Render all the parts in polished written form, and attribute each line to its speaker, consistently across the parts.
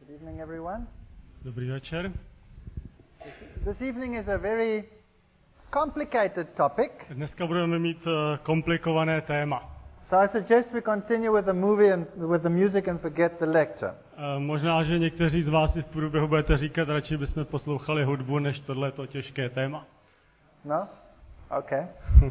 Speaker 1: Good evening, everyone.
Speaker 2: Dobrý večer.
Speaker 1: This evening is a very complicated topic,
Speaker 2: Dneska budeme mít komplikované téma.
Speaker 1: so I suggest we continue with the movie and with the music and forget the lecture.
Speaker 2: Možná, že někteří z vás si v průběhu budete říkat, radši bychom poslouchali hudbu, než tohleto těžké téma.
Speaker 1: No? Okay.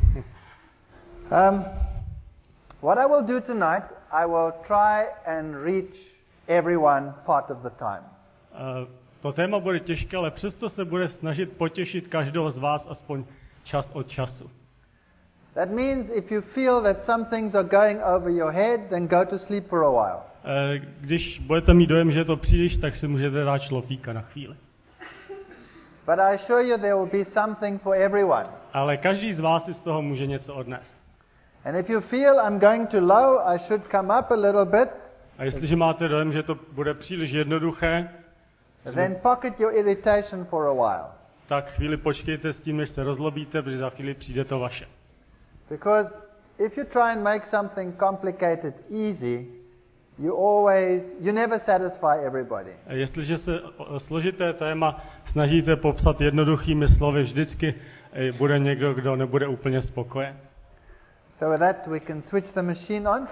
Speaker 1: What I will do tonight, I will try and reach everyone part of the time.
Speaker 2: To téma bude těžké, ale přesto se bude snažit potěšit každého z vás aspoň čas od času.
Speaker 1: That means if you feel that some things are going over your head, then go to sleep for a while.
Speaker 2: Když budete mít dojem, že je to příliš, tak si můžete dát šlofíka na chvíli.
Speaker 1: But I assure you there will be something for everyone.
Speaker 2: Ale každý z vás si z toho může něco odnést.
Speaker 1: And if you feel I'm going too low, I should come up a little bit,
Speaker 2: A jestliže máte dojem, že to bude příliš jednoduché,
Speaker 1: then pocket your irritation for a while.
Speaker 2: tak chvíli počkejte s tím, než se rozlobíte, protože za chvíli přijde to vaše.
Speaker 1: Because if you try and make something complicated easy, you never satisfy everybody.
Speaker 2: Jestliže se složité téma snažíte popsat jednoduchými slovy, vždycky bude někdo, kdo nebude úplně spokojen.
Speaker 1: So with that we can switch the machine on.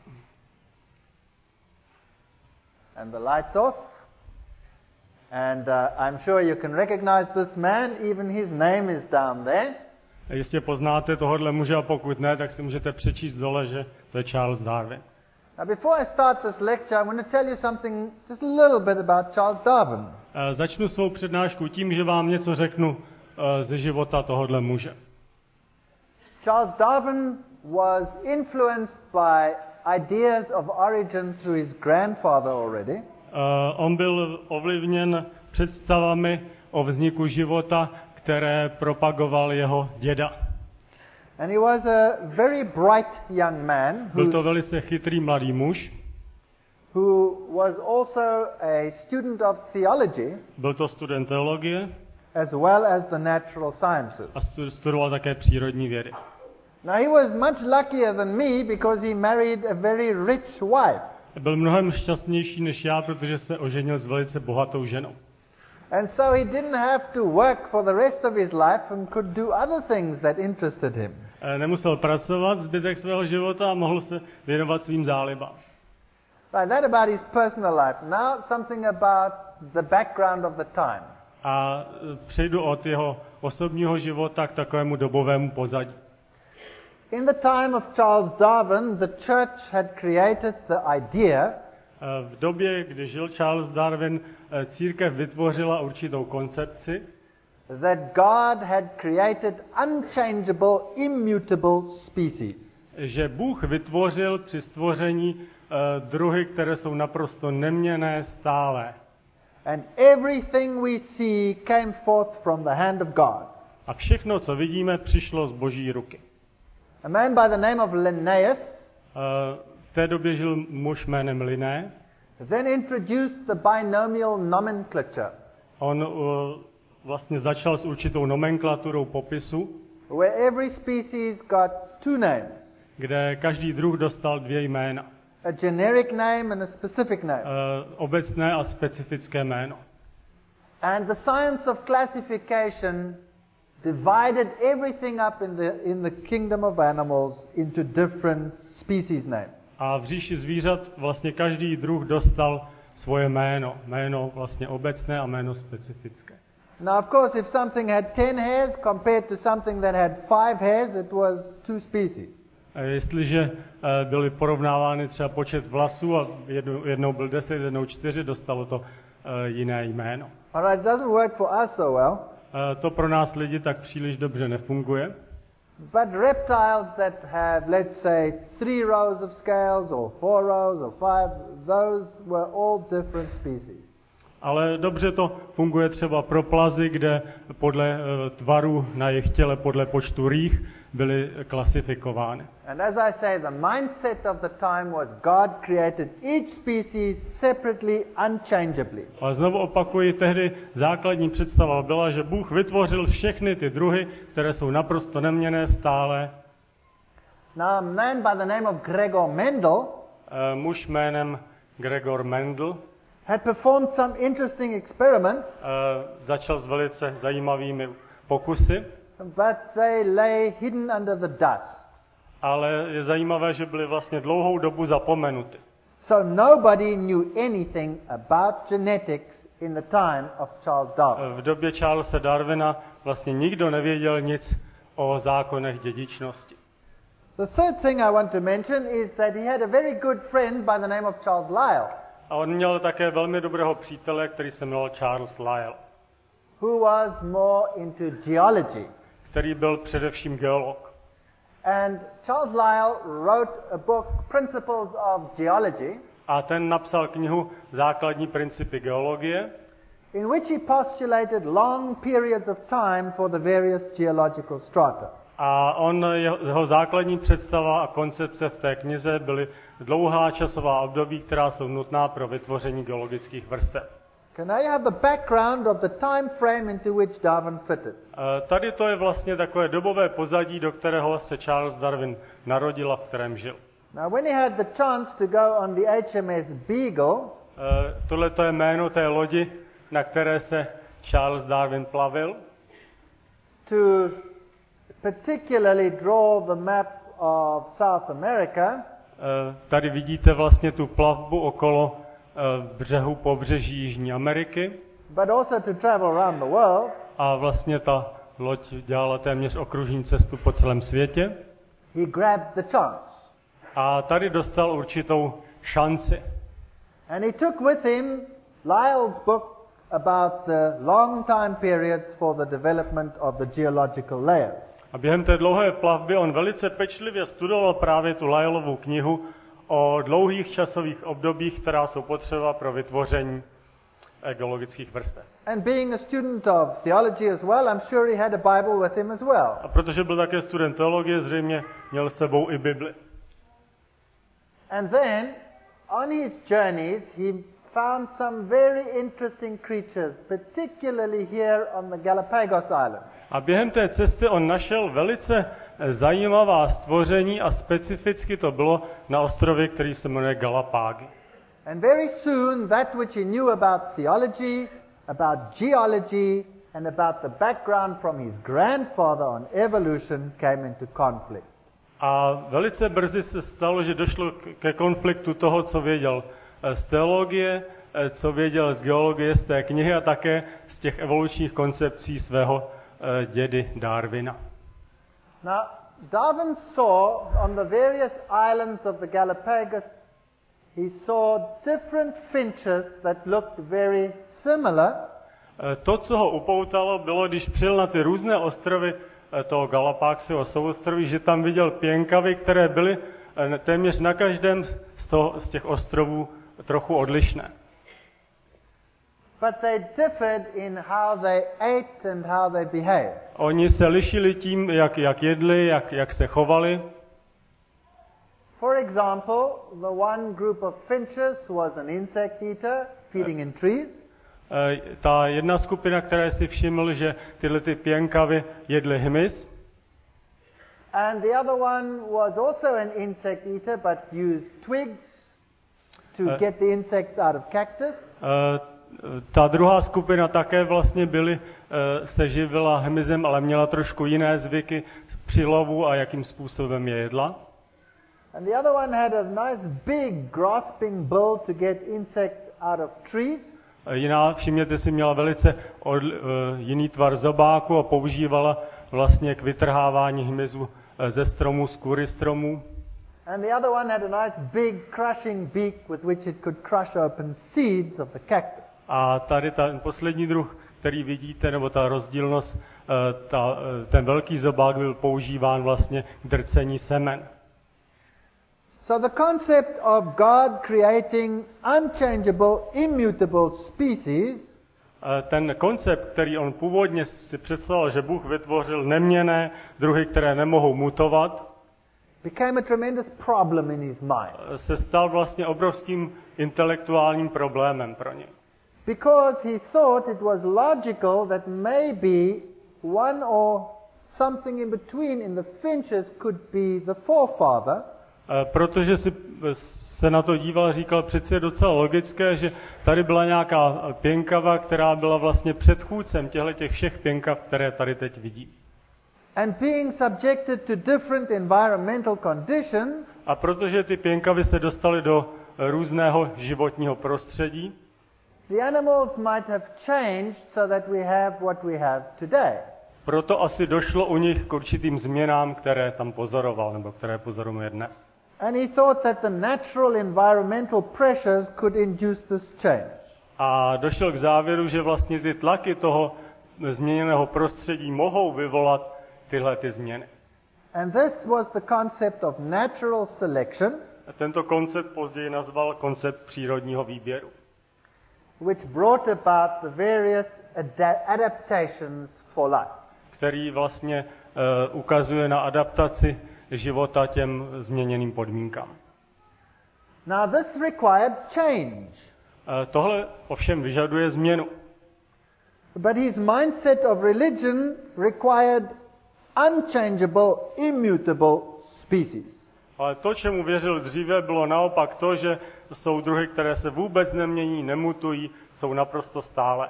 Speaker 1: And the lights off. And I'm sure you can recognize this man, even his name is down there.
Speaker 2: Jistě poznáte tohohle muže, a pokud ne, tak si můžete přečíst dole, že to je Charles Darwin.
Speaker 1: Now before I start this lecture, I want to tell you something just a little bit about Charles Darwin.
Speaker 2: Začnu svou přednášku tím, že vám něco řeknu ze života tohohle muže.
Speaker 1: Charles Darwin was influenced by ideas of origin through his grandfather already.
Speaker 2: On byl ovlivněn představami o vzniku života, které propagoval jeho děda.
Speaker 1: And he was a very bright young man
Speaker 2: Byl to velice chytrý mladý muž.
Speaker 1: who was also a student of theology
Speaker 2: Byl to student teologie
Speaker 1: as well as the natural sciences.
Speaker 2: a studoval také přírodní vědy.
Speaker 1: Now he was much luckier than me because he married a very rich wife.
Speaker 2: Byl mnohem šťastnější než já, protože se oženil s velice bohatou ženou.
Speaker 1: And so he didn't have to work for the rest of his life and could do other things that interested him.
Speaker 2: Nemusel pracovat zbytek svého života a mohl se věnovat svým zálibám.
Speaker 1: Right, that about his personal life. Now something about the background of the time.
Speaker 2: A přejdu od jeho osobního života k takovému dobovému pozadí.
Speaker 1: In the time of Charles Darwin, the church had created the idea
Speaker 2: V době, kdy žil Charles Darwin, církev vytvořila určitou koncepci,
Speaker 1: that God had created unchangeable, immutable species.
Speaker 2: že Bůh vytvořil při stvoření druhy, které jsou naprosto neměnné, stálé.
Speaker 1: And everything we see came forth from the hand of God.
Speaker 2: A všechno, co vidíme, přišlo z Boží ruky.
Speaker 1: A man by the name of Linnaeus
Speaker 2: V té době žil muž jménem Linné.
Speaker 1: then introduced the binomial nomenclature,
Speaker 2: On vlastně začal s určitou nomenklaturou popisu,
Speaker 1: where every species got two names,
Speaker 2: kde každý druh dostal dvě jména.
Speaker 1: a generic name and a specific name.
Speaker 2: Obecné a specifické jméno.
Speaker 1: And the science of classification divided everything up in the kingdom of animals into different species names.
Speaker 2: A v říši zvířat vlastně každý druh dostal svoje jméno. Jméno vlastně obecné a jméno specifické.
Speaker 1: Now, of course, if something had 10 hairs compared to something that had 5 hairs, it was two species.
Speaker 2: A jestliže byly porovnávány třeba počet vlasů a jednou byl 10, jednou 4, dostalo to jiné jméno.
Speaker 1: All right, it doesn't work for us so well.
Speaker 2: To pro nás lidi tak příliš dobře nefunguje.
Speaker 1: But reptiles that have, let's say, 3 rows of scales or 4 rows or 5, those were all different species.
Speaker 2: Ale dobře to funguje třeba pro plazy, kde podle tvaru na jejich těle, podle počtu rýh byly klasifikovány.
Speaker 1: And as I say, the mindset of the time was God created each species separately, unchangeably.
Speaker 2: Ale znovu opakuji, tehdy základní představa byla, že Bůh vytvořil všechny ty druhy, které jsou naprosto neměnné, stále.
Speaker 1: Now, a man by the name of Gregor Mendel
Speaker 2: Muž jménem Gregor Mendel
Speaker 1: had performed some interesting experiments,
Speaker 2: začal s velice zajímavými pokusy,
Speaker 1: but they lay hidden under the dust.
Speaker 2: ale je zajímavé, že byly vlastně dlouhou dobu zapomenuty.
Speaker 1: So nobody knew anything about genetics in the time of Charles Darwin.
Speaker 2: V době Charlesa Darwina vlastně nikdo nevěděl nic o zákonech dědičnosti.
Speaker 1: The third thing I want to mention is that he had a very good friend by the name of Charles Lyell,
Speaker 2: A on měl také velmi dobrého přítele, který se jmenoval Charles Lyell,
Speaker 1: who was more into geology.
Speaker 2: který byl především geolog.
Speaker 1: And Charles Lyell wrote a book, Principles of Geology,
Speaker 2: A ten napsal knihu Základní principy geologie,
Speaker 1: in which he postulated long periods of time for the various geological strata.
Speaker 2: a jeho základní představa a koncepce v té knize byly dlouhá časová období, která jsou nutná pro vytvoření geologických vrstev.
Speaker 1: Okay, now you have the background of the time frame into which Darwin fitted.
Speaker 2: Tady to je vlastně takové dobové pozadí, do kterého se Charles Darwin narodil a v kterém žil.
Speaker 1: Now when he had the chance to go on the HMS Beagle,
Speaker 2: Tohle to je jméno té lodi, na které se Charles Darwin plavil,
Speaker 1: to particularly draw the map of South America,
Speaker 2: tady vidíte vlastně tu plavbu okolo břehu pobřeží Jižní Ameriky
Speaker 1: but also to travel around the world,
Speaker 2: a vlastně ta loď dělala téměř okružní cestu po celém světě.
Speaker 1: he grabbed the chance.
Speaker 2: A tady dostal určitou šanci.
Speaker 1: And he took with him Lyell's book about the long time periods for the development of the geological layers.
Speaker 2: A během té dlouhé plavby on velice pečlivě studoval právě tu Lyellovu knihu o dlouhých časových obdobích, která jsou potřeba pro vytvoření geologických vrstev.
Speaker 1: And being a student of theology as well, I'm sure he had a Bible with him as well.
Speaker 2: A protože byl také student teologie, zřejmě měl s sebou i Bibli.
Speaker 1: And then, on his journeys, he found some very interesting creatures, particularly here on the Galapagos Islands.
Speaker 2: A během té cesty on našel velice zajímavá stvoření a specificky to bylo na ostrově, který se jmenuje Galapágy.
Speaker 1: And very soon, that which he knew about theology, about geology, and about the background from his grandfather on evolution came into conflict.
Speaker 2: A velice brzy se stalo, že došlo ke konfliktu toho, co věděl z teologie, co věděl z geologie, z té knihy a také z těch evolučních koncepcí svého dědy Darwina.
Speaker 1: Now, Darwin saw on the various islands of the Galapagos, he saw different finches that looked very similar.
Speaker 2: To, co ho upoutalo, bylo, když přijel na ty různé ostrovy toho Galapágsového souostroví, že tam viděl pěnkavy, které byly téměř na každém z těch ostrovů trochu odlišné.
Speaker 1: But they differed in how they ate and how they behaved.
Speaker 2: Oni se lišili tím, jak jedli, jak se chovali.
Speaker 1: For example, the one group of finches was an insect eater feeding in trees.
Speaker 2: Ta jedna skupina, která si všiml, že tyhle ty pěnkavy jedly hmyz.
Speaker 1: And the other one was also an insect eater but used twigs to get the insects out of cactus.
Speaker 2: Ta druhá skupina také vlastně se živila hmyzem, ale měla trošku jiné zvyky při lovu a jakým způsobem je jedla.
Speaker 1: And the other one had a nice big grasping bill to get insects out of trees.
Speaker 2: Jiná, všimněte si, měla velice jiný tvar zobáku a používala vlastně k vytrhávání hmyzu ze stromů, z kůry stromů.
Speaker 1: And the other one had a nice big crushing beak with which it could crush open seeds of the cactus.
Speaker 2: A tady ten poslední druh, který vidíte, nebo ta rozdílnost, ten velký zobák byl používán vlastně k drcení semen.
Speaker 1: So the concept of God creating unchangeable, immutable species,
Speaker 2: ten koncept, který on původně si představoval, že Bůh vytvořil neměnné druhy, které nemohou mutovat,
Speaker 1: became a tremendous problem in his mind.
Speaker 2: Se stal vlastně obrovským intelektuálním problémem pro ně.
Speaker 1: Because he thought it was logical that maybe one or something in between in the finches could be the forefather.
Speaker 2: Protože se na to díval a říkal, přeci je docela logické, že tady byla nějaká pěnkava, která byla vlastně předchůdcem těch všech pěnkav, které tady teď vidí.
Speaker 1: And being subjected to different environmental conditions,
Speaker 2: a protože ty pěnkavy se dostaly do různého životního prostředí,
Speaker 1: the animals might have changed so that we have what we have today.
Speaker 2: Proto asi došlo u nich k určitým změnám, které tam pozoroval, nebo které pozorujeme dnes.
Speaker 1: And he thought that the natural environmental pressures could induce this change.
Speaker 2: A došel k závěru, že vlastně ty tlaky toho změněného prostředí mohou vyvolat tyhle ty změny.
Speaker 1: And this was the concept of natural selection.
Speaker 2: A tento koncept později nazval koncept přírodního výběru,
Speaker 1: Which brought about the various adaptations for life.
Speaker 2: Který vlastně ukazuje na adaptaci života těm změněným podmínkám.
Speaker 1: Now this required change.
Speaker 2: Tohle ovšem vyžaduje změnu.
Speaker 1: But his mindset of religion required unchangeable, immutable species.
Speaker 2: Ale to, čemu věřil dříve, bylo naopak to, že jsou druhy, které se vůbec nemění, nemutují, jsou naprosto stále.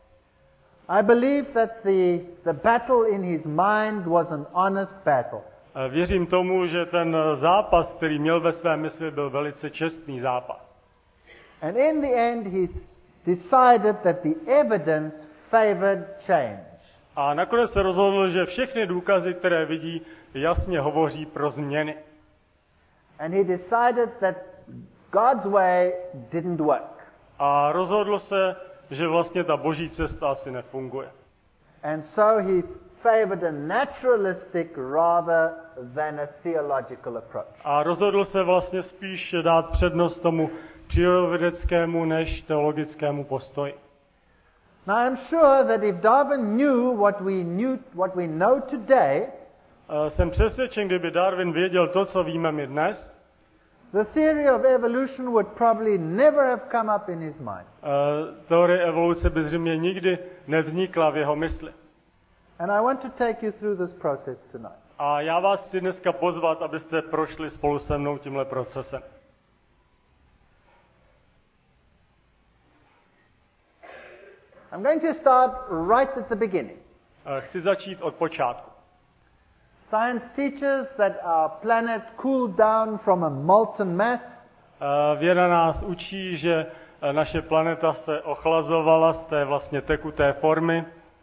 Speaker 1: I believe that the battle in his mind was an honest battle.
Speaker 2: Věřím tomu, že ten zápas, který měl ve své mysli, byl velice čestný zápas.
Speaker 1: And in the end he decided that the evidence favored change.
Speaker 2: A nakonec se rozhodl, že všechny důkazy, které vidí, jasně hovoří pro změny.
Speaker 1: And he decided that God's way didn't work.
Speaker 2: A rozhodl se, že vlastně ta boží cesta asi nefunguje.
Speaker 1: And so he favored a naturalistic rather than a theological approach.
Speaker 2: A rozhodl se vlastně spíš dát přednost tomu přírodovědeckému než teologickému postoji.
Speaker 1: Now I'm sure that if Darwin knew what we know today,
Speaker 2: jsem přesvědčen, kdyby Darwin věděl to, co víme my dnes,
Speaker 1: the theory of evolution would probably never have come up in his mind.
Speaker 2: Teorie evoluce by zřejmě nikdy nevznikla v jeho mysli.
Speaker 1: And I want to take you through this process tonight.
Speaker 2: A já vás chci dneska pozvat, abyste prošli spolu se mnou tímhle procesem.
Speaker 1: I'm going to start right at the beginning.
Speaker 2: Chci začít od počátku.
Speaker 1: Science teaches that our planet cooled down from a molten mass.
Speaker 2: Věda nás učí, že naše planeta se ochlazovala z té vlastně tekuté formy.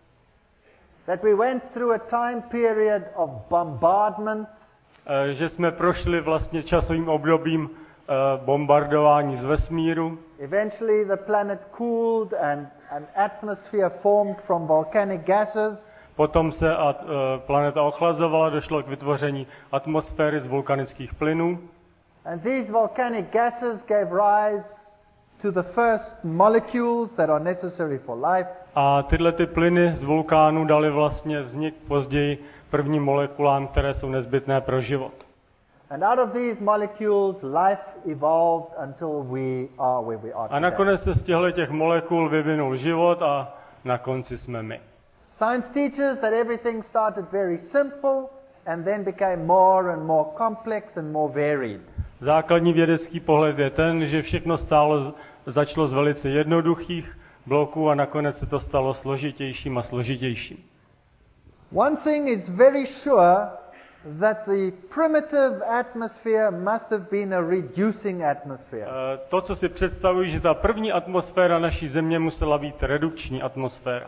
Speaker 1: That we went through a time period of bombardment.
Speaker 2: Že jsme prošli vlastně časovým obdobím bombardování z vesmíru.
Speaker 1: Eventually the planet cooled and an atmosphere formed from volcanic gases.
Speaker 2: Potom se planeta ochlazovala, došlo k vytvoření atmosféry z vulkanických plynů.
Speaker 1: And these volcanic gases gave rise to the first molecules that are necessary for life.
Speaker 2: A tyhle ty plyny z vulkánu dali vlastně vznik později prvním molekulám, které jsou nezbytné pro život.
Speaker 1: And out of these molecules life evolved until we are where we are today.
Speaker 2: A nakonec se z těch molekul vyvinul život a na konci jsme my.
Speaker 1: Science teaches that everything started very simple and then became more and more complex and more varied.
Speaker 2: Základní vědecký pohled je ten, že všechno začalo z velice jednoduchých bloků a nakonec se to stalo složitějším a složitějším.
Speaker 1: One thing is very sure, that the primitive atmosphere must have been a reducing atmosphere.
Speaker 2: To, co si představuji, že ta první atmosféra naší země musela být redukční atmosféra.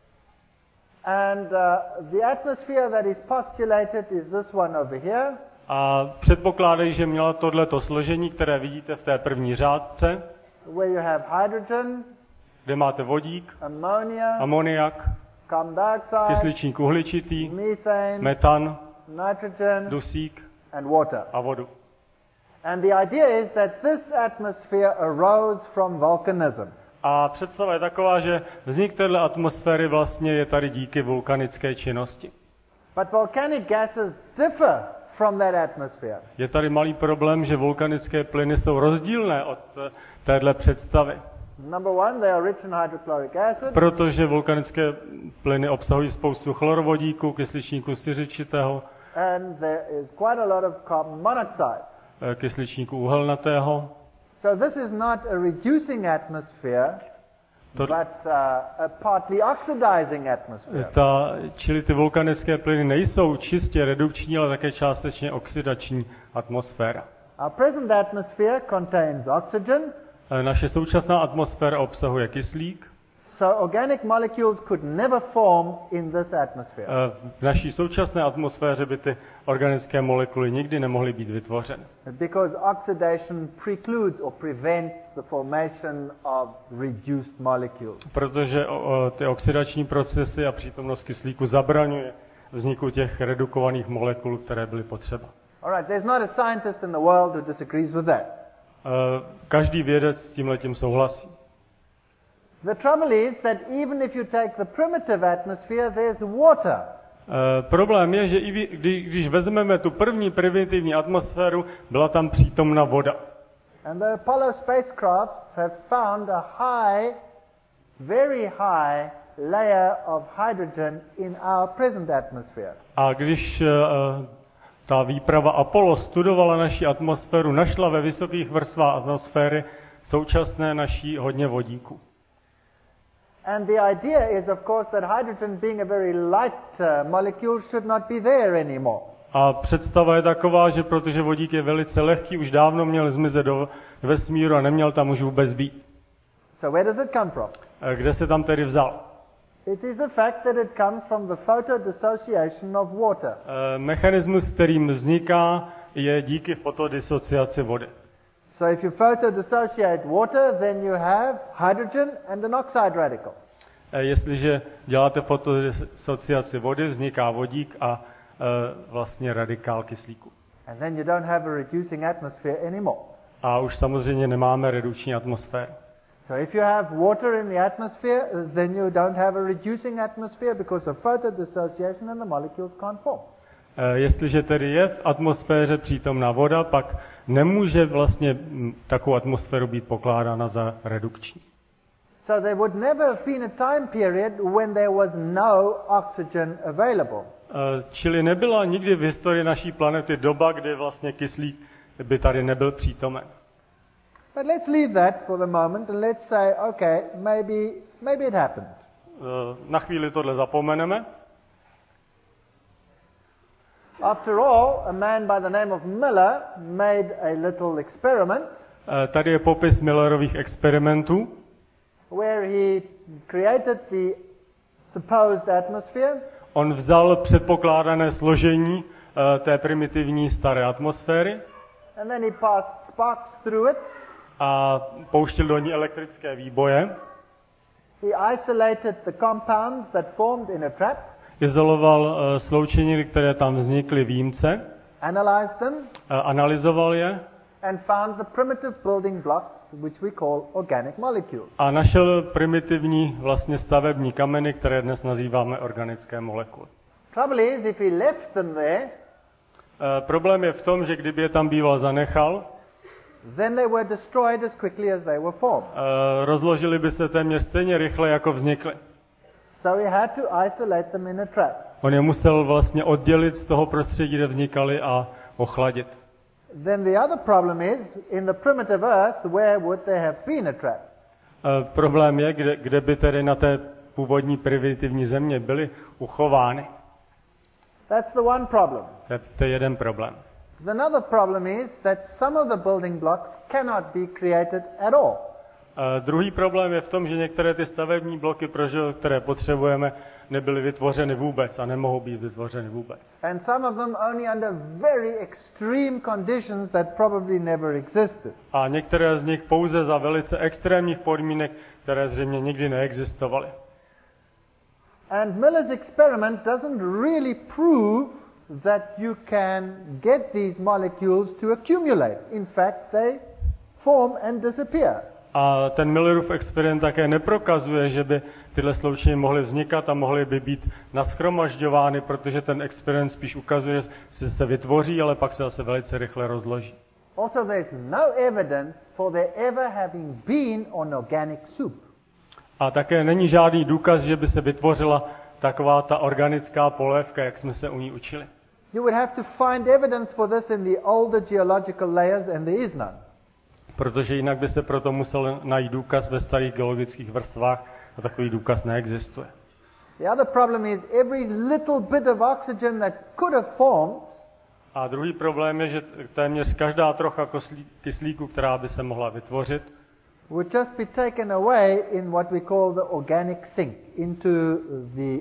Speaker 1: And the atmosphere that is postulated is this one over here.
Speaker 2: A předpokládají, že měla tohleto složení, které vidíte v té první řádce,
Speaker 1: where you have hydrogen,
Speaker 2: kde máte vodík, amoniak,
Speaker 1: carbon dioxide,
Speaker 2: kysličník uhličitý,
Speaker 1: methane,
Speaker 2: metan,
Speaker 1: nitrogen,
Speaker 2: dusík
Speaker 1: and water.
Speaker 2: a vodu.
Speaker 1: And the idea is that this atmosphere arose from volcanism.
Speaker 2: A představa je taková, že vznik této atmosféry vlastně je tady díky vulkanické činnosti.
Speaker 1: But volcanic gases differ from that atmosphere.
Speaker 2: Je tady malý problém, že vulkanické plyny jsou rozdílné od téhle představy.
Speaker 1: Number one, they are rich in hydrochloric acid.
Speaker 2: Protože vulkanické plyny obsahují spoustu chlorovodíku, kysličníku siřičitého.
Speaker 1: And there is quite a lot of carbon monoxide.
Speaker 2: kysličníku uhelnatého.
Speaker 1: So this is not a reducing atmosphere,
Speaker 2: To-
Speaker 1: but a partly oxidizing atmosphere.
Speaker 2: Čili ty vulkanické plyny nejsou čistě redukční, ale také částečně oxidační atmosféra.
Speaker 1: Our present atmosphere contains oxygen,
Speaker 2: Naše současná atmosféra obsahuje kyslík.
Speaker 1: so organic molecules could never form in this atmosphere.
Speaker 2: V naší současné atmosféře by ty organické molekuly nikdy nemohly být vytvořeny.
Speaker 1: Because oxidation precludes or prevents the formation of reduced molecules.
Speaker 2: Protože ty oxidační procesy a přítomnost kyslíku zabraňuje vzniku těch redukovaných molekul, které byly potřeba.
Speaker 1: All right, there's not a scientist in the world who disagrees with that.
Speaker 2: Každý vědec s tímhletím souhlasí.
Speaker 1: The trouble is that even if you take the primitive atmosphere, there's water.
Speaker 2: Problém je, že když vezmeme tu první primitivní atmosféru, byla tam přítomna voda.
Speaker 1: And the Apollo spacecrafts have found a very high layer of hydrogen in our present atmosphere.
Speaker 2: A když ta výprava Apollo studovala naši atmosféru, našla ve vysokých vrstvách atmosféry současné naší hodně vodíku.
Speaker 1: And the idea is, of course, that hydrogen, being a very light molecule, should not be there anymore.
Speaker 2: A představa je taková, že protože vodík je velice lehký, už dávno měl zmizet do vesmíru a neměl tam už vůbec být.
Speaker 1: So where does it come from?
Speaker 2: Kde se tam tedy vzal?
Speaker 1: It is the fact that it comes from the photodissociation of water.
Speaker 2: Mechanismus, kterým vzniká, je díky fotodisociaci vody.
Speaker 1: So if you photodissociate water, then you have hydrogen and an oxide radical.
Speaker 2: Jestliže děláte fotodisociaci vody, vzniká vodík a vlastně radikál kyslíku.
Speaker 1: And then you don't have a reducing atmosphere anymore.
Speaker 2: A už samozřejmě nemáme redukční atmosféru.
Speaker 1: So if you have water in the atmosphere, then you don't have a reducing atmosphere because of photodissociation and the molecules can't form.
Speaker 2: Jestliže tedy je v atmosféře přítomná voda, pak nemůže vlastně takovou atmosféru být pokládána za redukční.
Speaker 1: So there would never have been a time period when there was no oxygen available.
Speaker 2: Čili nebyla nikdy v historii naší planety doba, kdy vlastně kyslík by tady nebyl přítomen.
Speaker 1: But let's leave that for the moment and let's say, okay, maybe it happened.
Speaker 2: Na chvíli tohle zapomeneme.
Speaker 1: After all, a man by the name of Miller made a little experiment
Speaker 2: Tady je popis Millerových experimentů,
Speaker 1: where he created the supposed atmosphere.
Speaker 2: On vzal předpokládané složení té primitivní staré atmosféry
Speaker 1: And then he passed sparks through it.
Speaker 2: A pouštěl do ní elektrické výboje.
Speaker 1: He isolated the compounds that formed in a trap.
Speaker 2: Izoloval sloučeniny, které tam vznikly v jímce.
Speaker 1: Analyzed them.
Speaker 2: Analyzoval je.
Speaker 1: And found the primitive building blocks, which we call organic molecules.
Speaker 2: A našel primitivní vlastně stavební kameny, které dnes nazýváme organické molekuly.
Speaker 1: Trouble is, if he left them there,
Speaker 2: problém je v tom, že kdyby je tam býval zanechal,
Speaker 1: then they were destroyed as quickly as they were formed.
Speaker 2: Rozložili by se téměř stejně rychle, jako vznikly.
Speaker 1: So he had to isolate them in a trap.
Speaker 2: On je musel vlastně oddělit z toho prostředí, kde vznikaly, a ochladit.
Speaker 1: Then the other problem is, in the primitive earth, where would there have been a trap?
Speaker 2: Problém je, kde by tedy na té původní primitivní země byly uchovány.
Speaker 1: That's the one problem.
Speaker 2: To je jeden problém.
Speaker 1: Another problem is that some of the building blocks cannot be created at all.
Speaker 2: Druhý problém je v tom, že některé ty stavební bloky, které potřebujeme, nebyly vytvořeny vůbec a nemohou být vytvořeny vůbec.
Speaker 1: And some of them only under very extreme conditions that probably never existed.
Speaker 2: A některé z nich pouze za velice extrémních podmínek, které zřejmě nikdy neexistovaly.
Speaker 1: And Miller's experiment doesn't really prove that you can get these molecules to accumulate. In fact, they form and disappear.
Speaker 2: A ten Millerův experiment také neprokazuje, že by tyhle sloučeniny mohly vznikat a mohly by být nashromažďovány, protože ten experiment spíš ukazuje, že se vytvoří, ale pak se zase velice rychle rozloží.
Speaker 1: Also, there's no evidence for there ever having been an organic soup.
Speaker 2: A také není žádný důkaz, že by se vytvořila taková ta organická polévka, jak jsme se u ní učili.
Speaker 1: You would have to find evidence for this in the older geological layers, and there is none.
Speaker 2: Protože jinak by se proto musel najít důkaz ve starých geologických vrstvách a takový důkaz neexistuje.
Speaker 1: The other problem is every little bit of oxygen that could have formed
Speaker 2: A druhý problém je, že téměř každá trocha kyslíku, která by se mohla vytvořit,
Speaker 1: would just be taken away in what we call the organic sink, into the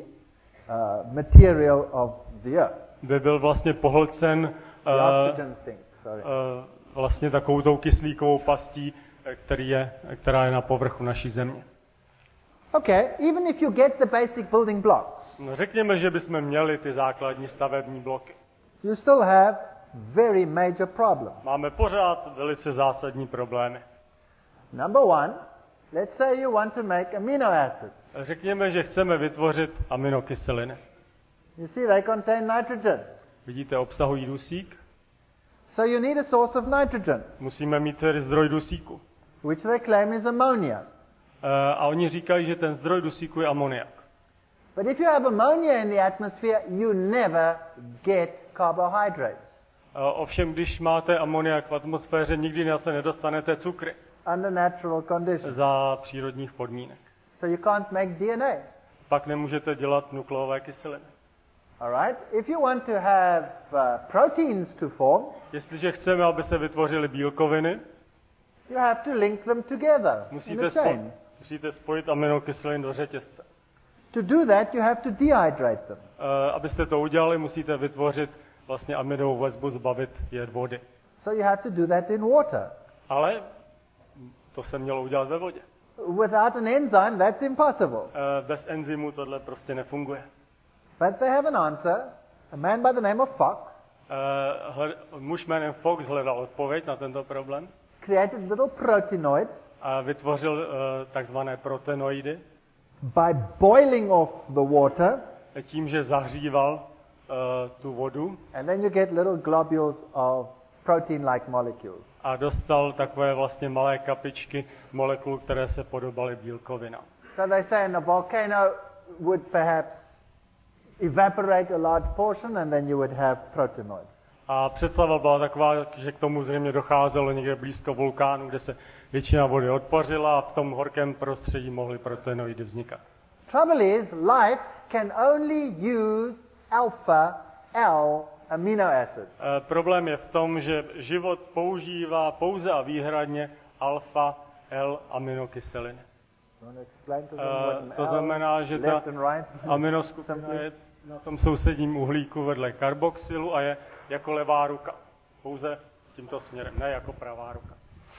Speaker 1: material of the earth.
Speaker 2: by byl vlastně pohlcen
Speaker 1: The oxygen sink, sorry.
Speaker 2: vlastně takovou tou kyslíkovou pastí, která je na povrchu naší země.
Speaker 1: Okay, even if you get the basic building blocks,
Speaker 2: No, řekněme, že bychom měli ty základní stavební bloky.
Speaker 1: you still have very major problems.
Speaker 2: Máme pořád velice zásadní problémy.
Speaker 1: Number one, let's say you want to make amino acids.
Speaker 2: Řekněme, že chceme vytvořit aminokyseliny.
Speaker 1: You see, they contain nitrogen.
Speaker 2: Vidíte, obsahují dusík.
Speaker 1: So you need a source of nitrogen,
Speaker 2: Musíme mít tedy zdroj dusíku.
Speaker 1: which they claim is ammonia.
Speaker 2: A oni říkají, že ten zdroj dusíku je amoniak.
Speaker 1: But if you have ammonia in the atmosphere, you never get carbohydrates
Speaker 2: Ovšem, když máte amoniak v atmosféře, nikdy se nedostanete cukry
Speaker 1: under natural conditions.
Speaker 2: za přírodních podmínek.
Speaker 1: So you can't make DNA.
Speaker 2: Pak nemůžete dělat nukleové kyseliny.
Speaker 1: All right? If you want to have proteins to form,
Speaker 2: Jestliže chceme, aby se vytvořily bílkoviny,
Speaker 1: you have to link them together in a chain.
Speaker 2: musíte spojit aminokyseliny do řetězce.
Speaker 1: To do that, you have to dehydrate them.
Speaker 2: Abyste to udělali, musíte vytvořit vlastně amidovou vazbu, zbavit je vody.
Speaker 1: So you have to do that in water.
Speaker 2: Ale to se mělo udělat ve vodě.
Speaker 1: Without an enzyme, that's impossible.
Speaker 2: Bez enzymu tohle prostě nefunguje.
Speaker 1: But they have an answer. A man by the name of Fox
Speaker 2: Muž jménem Fox hledal odpověď na tento problém
Speaker 1: created little proteinoids
Speaker 2: a vytvořil takzvané proteinoidy
Speaker 1: by boiling off the water,
Speaker 2: tím, že zahříval tu vodu
Speaker 1: and then you get little globules of protein-like molecules.
Speaker 2: a dostal takové vlastně malé kapičky molekul, které se podobaly bílkovinám.
Speaker 1: So they say a volcano would perhaps evaporate a large portion, and then you would have proteinoids.
Speaker 2: A představa byla taková, že k tomu zřejmě docházelo někde blízko vulkánu, kde se většina vody odpařila a v tom horkém prostředí mohly proteinoidy vznikat.
Speaker 1: Trouble is, life can only use alpha L amino acids.
Speaker 2: Problém je v tom, že život používá pouze a výhradně alfa L aminokyseliny.
Speaker 1: You want to explain to them what an
Speaker 2: To
Speaker 1: L,
Speaker 2: znamená, že ta
Speaker 1: left and right?
Speaker 2: aminoskupina je na tom sousedním uhlíku vedle karboxylu a je jako levá ruka. Pouze tímto směrem, ne jako pravá ruka.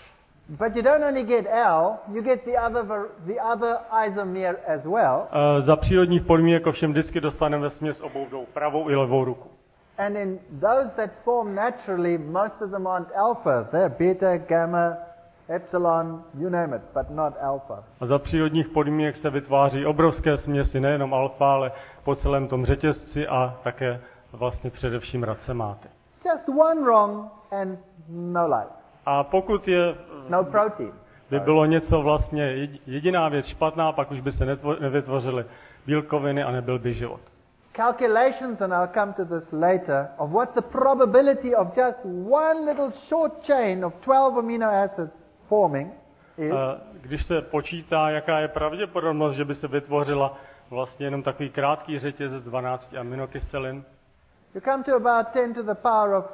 Speaker 1: But you don't only get L, you get the other isomer as well.
Speaker 2: Za přírodních podmínek ovšem vždycky dostaneme směs obou dvou, pravou i levou ruku.
Speaker 1: And in those that form naturally, most of them aren't alpha. They're beta, gamma, epsilon, you name it, but not alpha.
Speaker 2: A za přírodních podmínek se vytváří obrovské směsi, nejenom alfa, ale po celém tom řetězci a také vlastně především racematy.
Speaker 1: Just one wrong and no life.
Speaker 2: A pokud je,
Speaker 1: No protein.
Speaker 2: by bylo něco vlastně jediná věc špatná, pak už by se nevytvořily bílkoviny a nebyl by život.
Speaker 1: Calculations, and I'll come to this later, of what the probability of just one little short chain of 12 amino acids forming is.
Speaker 2: Když se počítá, jaká je pravděpodobnost, že by se vytvořila vlastně jenom takový krátký řetězec 12 aminokyselin,
Speaker 1: You come to about 10 to the power of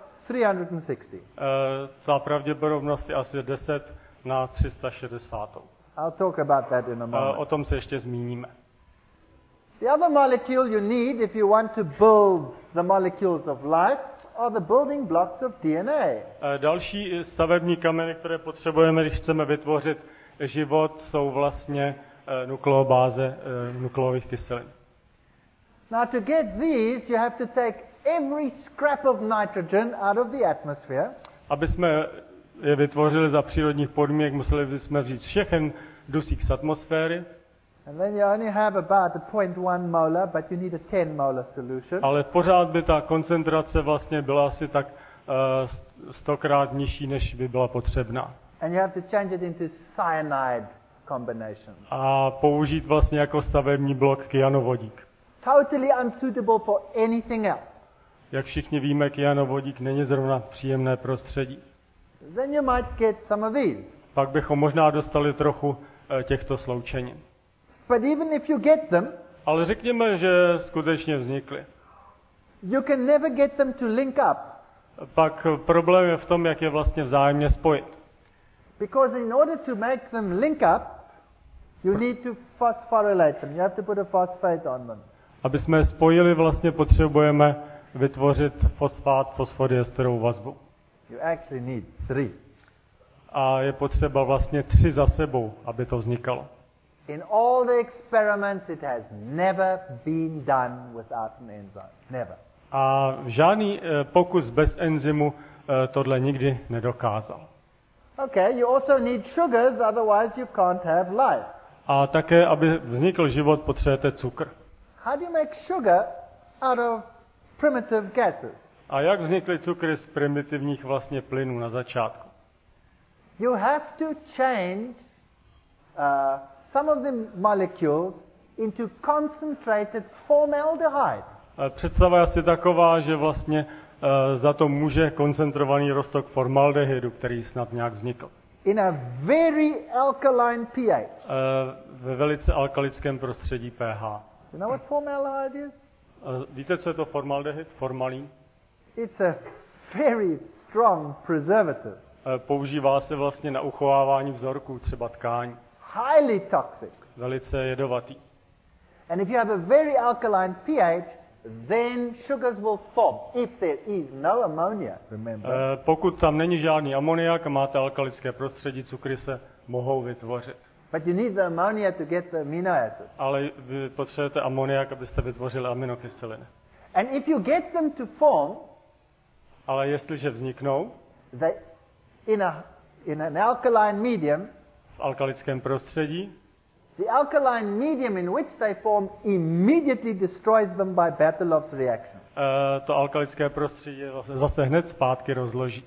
Speaker 1: 360.
Speaker 2: ta pravděpodobnost je asi 10 na 360.
Speaker 1: I'll talk about that in a moment.
Speaker 2: O tom se ještě zmíníme.
Speaker 1: The other molecule you need if you want to build the molecules of life are the building blocks of DNA.
Speaker 2: Další stavební kameny, které potřebujeme, když chceme vytvořit život, jsou vlastně nukleobáze nukleových kyselin.
Speaker 1: Now to get these, you have to take every scrap of nitrogen out of the atmosphere.
Speaker 2: Aby jsme je vytvořili za přírodních podmínek, museli bychom vzít všechen dusík z atmosféry,
Speaker 1: And then you only have about a 0.1 molar, but you need a 10 molar solution.
Speaker 2: ale pořád by ta koncentrace vlastně byla asi tak 100krát nižší, než by byla potřebná.
Speaker 1: And you have to change it into cyanide combinations.
Speaker 2: A použít vlastně jako stavební blok kyanovodík.
Speaker 1: Totally unsuitable for anything else.
Speaker 2: Jak všichni víme, kyanovodík není zrovna příjemné prostředí.
Speaker 1: Then you might get some of these.
Speaker 2: Pak bychom možná dostali trochu těchto sloučenin.
Speaker 1: But even if you get them,
Speaker 2: Ale řekněme, že skutečně vznikly.
Speaker 1: you can never get them to link up.
Speaker 2: Pak problém je v tom, jak je vlastně vzájemně spojit.
Speaker 1: Because in order to make them link up, you need to phosphorylate them. You have to put a phosphate on them.
Speaker 2: Aby jsme je spojili, vlastně potřebujeme vytvořit fosfát, fosfodiesterovou vazbu.
Speaker 1: You actually need 3.
Speaker 2: A je potřeba vlastně 3 za sebou, aby to vznikalo.
Speaker 1: In all the experiments, it has never been done without an enzyme. Never.
Speaker 2: A žádný pokus bez enzymu tohle nikdy nedokázal.
Speaker 1: Okay, you also need sugars, otherwise you can't have life.
Speaker 2: A také, aby vznikl život, potřebujete cukr.
Speaker 1: How do you make sugar out of primitive gases?
Speaker 2: A jak vznikly cukry z primitivních vlastně plynů na začátku?
Speaker 1: You have to change some of the molecules into concentrated formaldehyde.
Speaker 2: Představa je asi taková, že vlastně za to může koncentrovaný roztok formaldehydu, který snad nějak vznikl.
Speaker 1: In a very alkaline pH.
Speaker 2: Ve velice alkalickém prostředí pH.
Speaker 1: You know what formaldehyde is?
Speaker 2: Víte, co je to formaldehyd? Formalín?
Speaker 1: It's a very strong preservative.
Speaker 2: Používá se vlastně na uchovávání vzorků, třeba tkání.
Speaker 1: Highly toxic.
Speaker 2: Velice jedovatý.
Speaker 1: And if you have a very alkaline pH, then sugars will form. If there is no ammonia, remember.
Speaker 2: Pokud tam není žádný amoniak a máte alkalické prostředí, cukry se mohou vytvořit.
Speaker 1: But you need the ammonia to get the amino acids.
Speaker 2: Ale vy potřebujete amoniak, abyste vytvořili aminokyseliny.
Speaker 1: And if you get them to form,
Speaker 2: Ale jestliže vzniknou
Speaker 1: they, in an alkaline medium,
Speaker 2: v alkalickém prostředí,
Speaker 1: the alkaline medium in which they form immediately destroys them by Bartolov's reaction.
Speaker 2: To alkalické prostředí vlastně zase hned zpátky rozloží.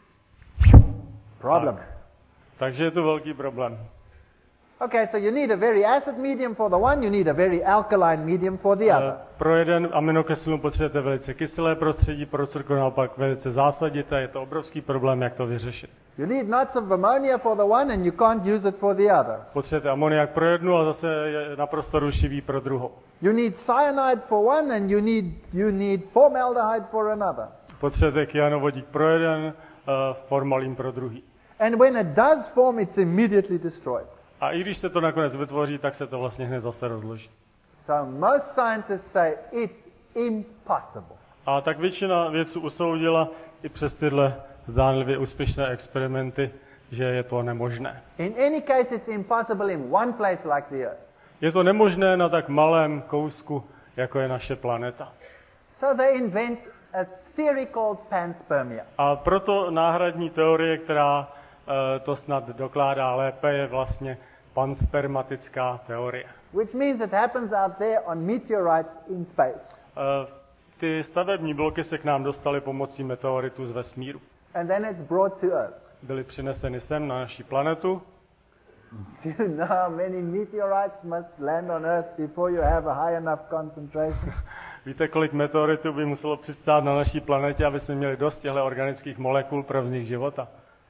Speaker 1: Problem.
Speaker 2: Takže je to velký problém.
Speaker 1: Okay, so you need a very acid medium for the one, you need a very alkaline medium for the other.
Speaker 2: Pro jeden aminokyselinu potřebujete velice kyselé prostředí, pro cukr naopak velice zásadité. Je to obrovský problém, jak to vyřešit.
Speaker 1: You need lots of ammonia for the one and you can't use it for the other.
Speaker 2: Potřebujete amoniak pro jednu a zase je naprosto rušivý pro druhou.
Speaker 1: You need cyanide for one and you need formaldehyde for another.
Speaker 2: Potřebujete kyanovodík pro jeden, formalín pro druhý.
Speaker 1: And when it does form, it's immediately destroyed.
Speaker 2: A i když se to nakonec vytvoří, tak se to vlastně hned zase rozloží.
Speaker 1: So most scientists say it's impossible.
Speaker 2: A tak většina vědců usoudila i přes tyhle zdánlivě úspěšné experimenty, že je to nemožné.
Speaker 1: In any case, it's impossible in one place like the Earth.
Speaker 2: Je to nemožné na tak malém kousku, jako je naše planeta.
Speaker 1: So they invent a theory called panspermia.
Speaker 2: A proto náhradní teorie, která to snad dokládá lépe, je vlastně panspermatická teorie.
Speaker 1: Which means it happens out there on meteorites in space.
Speaker 2: Ty stavební bloky se k nám dostaly pomocí meteoritů z vesmíru.
Speaker 1: And then it's brought to Earth.
Speaker 2: Byly přineseny sem na naši planetu.
Speaker 1: Do you know how many meteorites must land on Earth before you have a high enough concentration?
Speaker 2: Víte, kolik meteoritů by muselo přistát na naší planetě, aby jsme měli dost těchto organických molekul pro vznik života?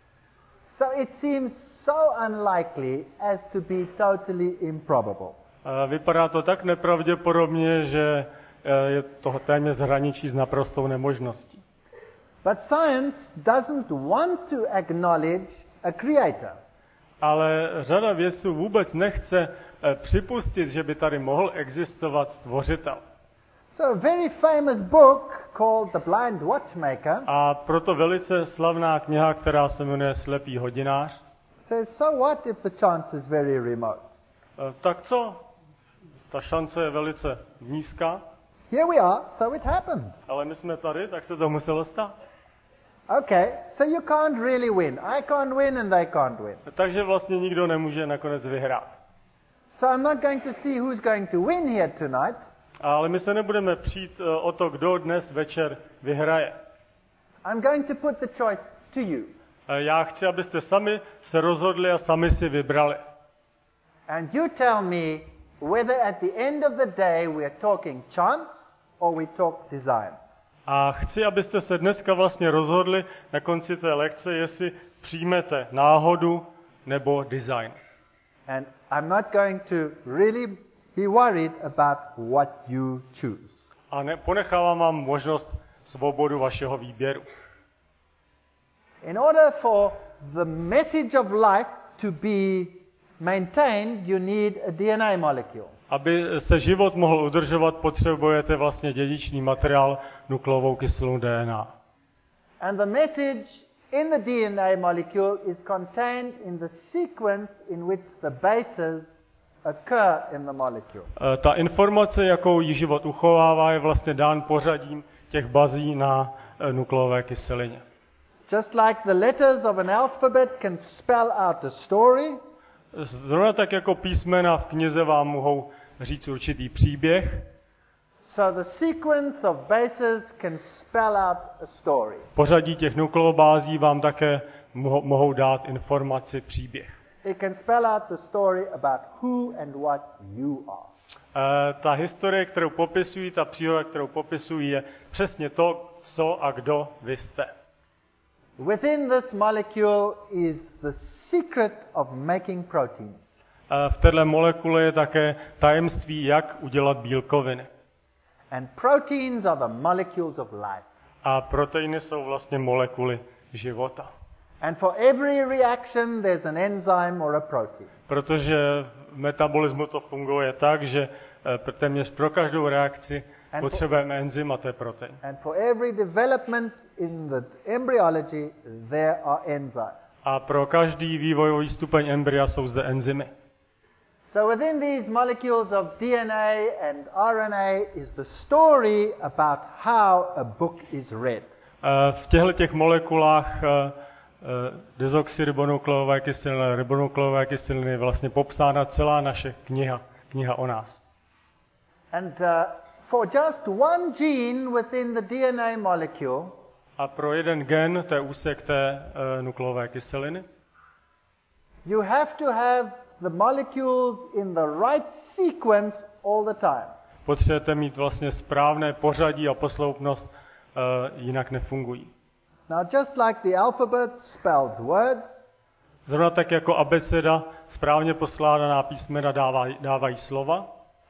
Speaker 1: So it seems so unlikely as to be totally improbable.
Speaker 2: Vypadá to tak nepravděpodobně, že je to téměř hraničí s naprostou nemožností.
Speaker 1: But science doesn't want to acknowledge a creator.
Speaker 2: Ale řada vědců vůbec nechce připustit, že by tady mohl existovat stvořitel.
Speaker 1: So a very famous book called The Blind Watchmaker
Speaker 2: A proto velice slavná kniha, která se jmenuje Slepý hodinář.
Speaker 1: says, so what if the chance is very remote?
Speaker 2: Tak co? Ta šance je velice nízká,
Speaker 1: Here we are, so it happened.
Speaker 2: ale my jsme tady, tak se to muselo stát.
Speaker 1: Okay, so you can't really win. I can't win and they can't win.
Speaker 2: Takže vlastně nikdo nemůže nakonec vyhrát.
Speaker 1: So I'm not going to see who's going to win here tonight.
Speaker 2: Ale my se nebudeme přijít o to, kdo dnes večer vyhraje.
Speaker 1: I'm going to put the choice to you.
Speaker 2: Já chci, abyste sami se rozhodli a sami si vybrali.
Speaker 1: And you tell me whether at the end of the day we are talking chance or we talk design.
Speaker 2: A chci, abyste se dneska vlastně rozhodli na konci té lekce, jestli přijmete náhodu nebo design.
Speaker 1: And I'm not going to really be worried about what you choose.
Speaker 2: A ponechávám vám možnost svobodu vašeho výběru.
Speaker 1: In order for the message of life to be maintained, you need a DNA molecule.
Speaker 2: Aby se život mohl udržovat, potřebujete vlastně dědičný materiál, nukleovou kyselinu DNA.
Speaker 1: And the message in the DNA molecule is contained in the sequence in which the bases occur in the molecule.
Speaker 2: Ta informace, jakou jí život uchovává, je vlastně dán pořadím těch bazí na nukleové kyselině.
Speaker 1: Just like the letters of an alphabet can spell out a story,
Speaker 2: Zrovna tak jako písmena v knize vám mohou říct určitý příběh,
Speaker 1: so the sequence of bases can spell out a story.
Speaker 2: pořadí těch nukleobází vám také mohou dát informaci, příběh.
Speaker 1: It can spell out the story about who and what you are.
Speaker 2: Ta historie, kterou popisují, ta příhoda, kterou popisují, je přesně to, co a kdo vy jste.
Speaker 1: Within this molecule is the secret of making proteins.
Speaker 2: V této molekule je také tajemství, jak udělat bílkoviny.
Speaker 1: And proteins are the molecules of life.
Speaker 2: A proteiny jsou vlastně molekuly života.
Speaker 1: And for every reaction there's an enzyme or a protein.
Speaker 2: Protože v metabolismu to funguje tak, že téměř pro každou reakci potřebujeme enzym a to je protein.
Speaker 1: And for every development in the embryology there are enzymes.
Speaker 2: A pro každý vývojový stupeň embrya jsou zde enzymy.
Speaker 1: So within these molecules of DNA and RNA is the story about how a book is read.
Speaker 2: V těchto molekulách dezoxyribonukleové kyseliny, ribonukleové kyseliny je vlastně popsána celá naše kniha o nás.
Speaker 1: And for just one gene within the DNA molecule,
Speaker 2: A pro jeden gen, to je úsek té nukleové kyseliny,
Speaker 1: you have to have the molecules in the right sequence all the time.
Speaker 2: potřebujete mít vlastně správné pořadí a posloupnost, jinak nefungují.
Speaker 1: Now just like the alphabet spells words,
Speaker 2: Zrovna tak jako abeceda správně poskládaná písmena dávají slova,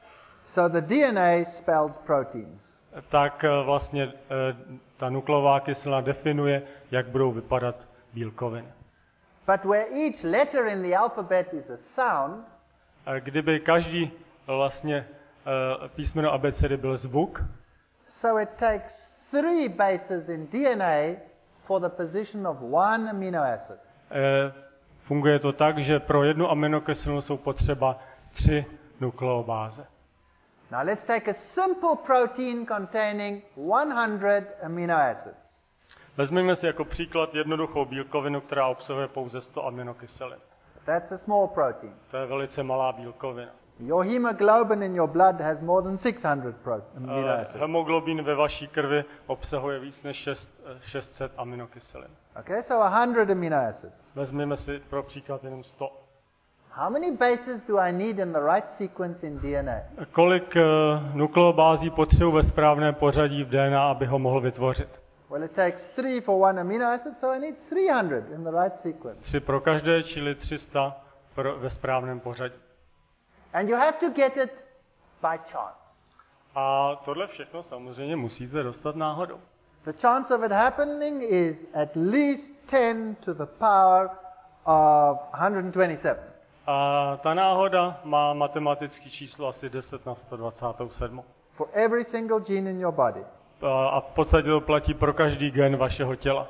Speaker 1: so the DNA spells proteins.
Speaker 2: tak vlastně ta nukleová kyselina definuje, jak budou vypadat bílkoviny.
Speaker 1: But where each letter in the alphabet is a sound,
Speaker 2: Kdyby každý vlastně písmeno abecedy byl zvuk,
Speaker 1: so it takes 3 bases in DNA for the position of one amino acid.
Speaker 2: funguje to tak, že pro jednu aminokyselinu jsou potřeba 3 nukleobáze.
Speaker 1: Now let's take a simple protein containing 100 amino acids.
Speaker 2: Vezměme si jako příklad jednoduchou bílkovinu, která obsahuje pouze 100 aminokyselin.
Speaker 1: That's a small protein.
Speaker 2: To je velice malá bílkovina.
Speaker 1: Your hemoglobin in your blood has more than 600 amino acids.
Speaker 2: Hemoglobin ve vaší krvi obsahuje víc než 600 aminokyselin.
Speaker 1: Okay, so 100 amino acids.
Speaker 2: Vezměme si pro příklad jenom 100.
Speaker 1: How many bases do I need in the right sequence in DNA?
Speaker 2: Kolik nukleobází potřebuji ve správném pořadí v DNA, aby ho mohl vytvořit?
Speaker 1: Well, it takes 3 for one amino acid, so I need 300 in the right sequence.
Speaker 2: 3 pro každé, čili 300 ve správném pořadí.
Speaker 1: And you have to get it by chance.
Speaker 2: A tohle všechno samozřejmě musíte dostat náhodou.
Speaker 1: The chance of it happening is at least 10 to the power of 127.
Speaker 2: A ta náhoda má matematické číslo asi 10 na 127.
Speaker 1: For every single gene in your body.
Speaker 2: A v podstatě to platí pro každý gen vašeho těla.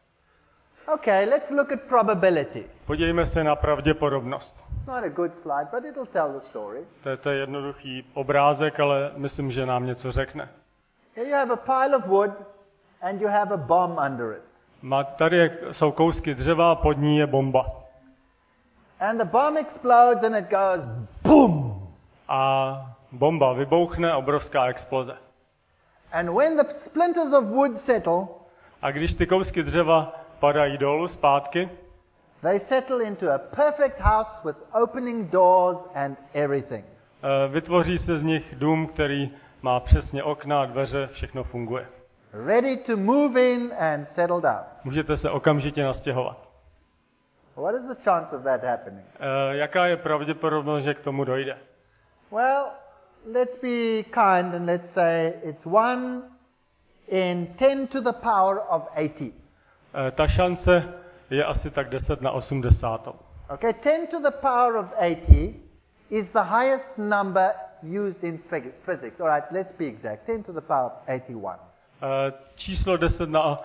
Speaker 1: Okay, let's look at probability.
Speaker 2: Podívejme se na pravděpodobnost.
Speaker 1: It's not a good slide, but it'll tell the story.
Speaker 2: To je jednoduchý obrázek, ale myslím, že nám něco řekne.
Speaker 1: Here you have a pile of wood and you have a bomb under it.
Speaker 2: Tady jsou kousky dřeva a pod ní je bomba.
Speaker 1: And the bomb explodes and it goes boom.
Speaker 2: A bomba vybouchne, obrovská exploze.
Speaker 1: And when the splinters of wood settle,
Speaker 2: A když ty kousky dřeva padají dolů zpátky,
Speaker 1: they settle into a perfect house with opening doors and everything.
Speaker 2: vytvoří se z nich dům, který má přesně okna, dveře, všechno funguje.
Speaker 1: ready to move in and settle down.
Speaker 2: Můžete se okamžitě nastěhovat.
Speaker 1: What is the chance of that happening?
Speaker 2: Jaká je pravděpodobnost, že k tomu dojde?
Speaker 1: Well, let's be kind and let's say it's 1 in 10 to the power of 80.
Speaker 2: Ta šance je asi tak 10 na 80.
Speaker 1: Okay, 10 to the power of 80 is the highest number used in physics. All right, let's be exact. 10 to the power of 81.
Speaker 2: Číslo 10 na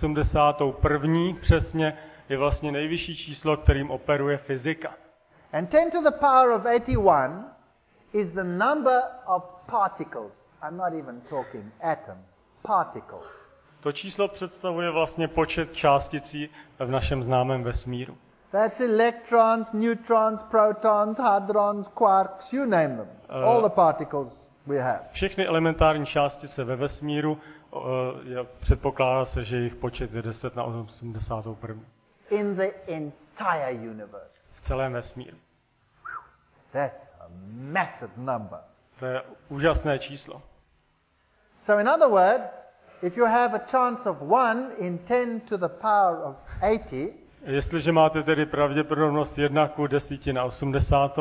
Speaker 2: 81. přesně je vlastně nejvyšší číslo, kterým operuje fyzika.
Speaker 1: And 10 to the power of 81 is the number of particles. I'm not even talking atoms. Particles.
Speaker 2: To číslo představuje vlastně počet částicí v našem známém vesmíru.
Speaker 1: That's electrons, neutrons, protons, hadrons, quarks, you name them. All the particles we have.
Speaker 2: Všechny elementární částice ve vesmíru, předpokládá se, že jejich počet je 10 na 81.
Speaker 1: In the entire universe.
Speaker 2: V celém vesmíru.
Speaker 1: That's a massive number.
Speaker 2: To je úžasné číslo.
Speaker 1: So in other words, if you have a chance of 1 in 10 to the power of 80,
Speaker 2: jestliže máte tedy pravděpodobnost 1 ku 10 na 80,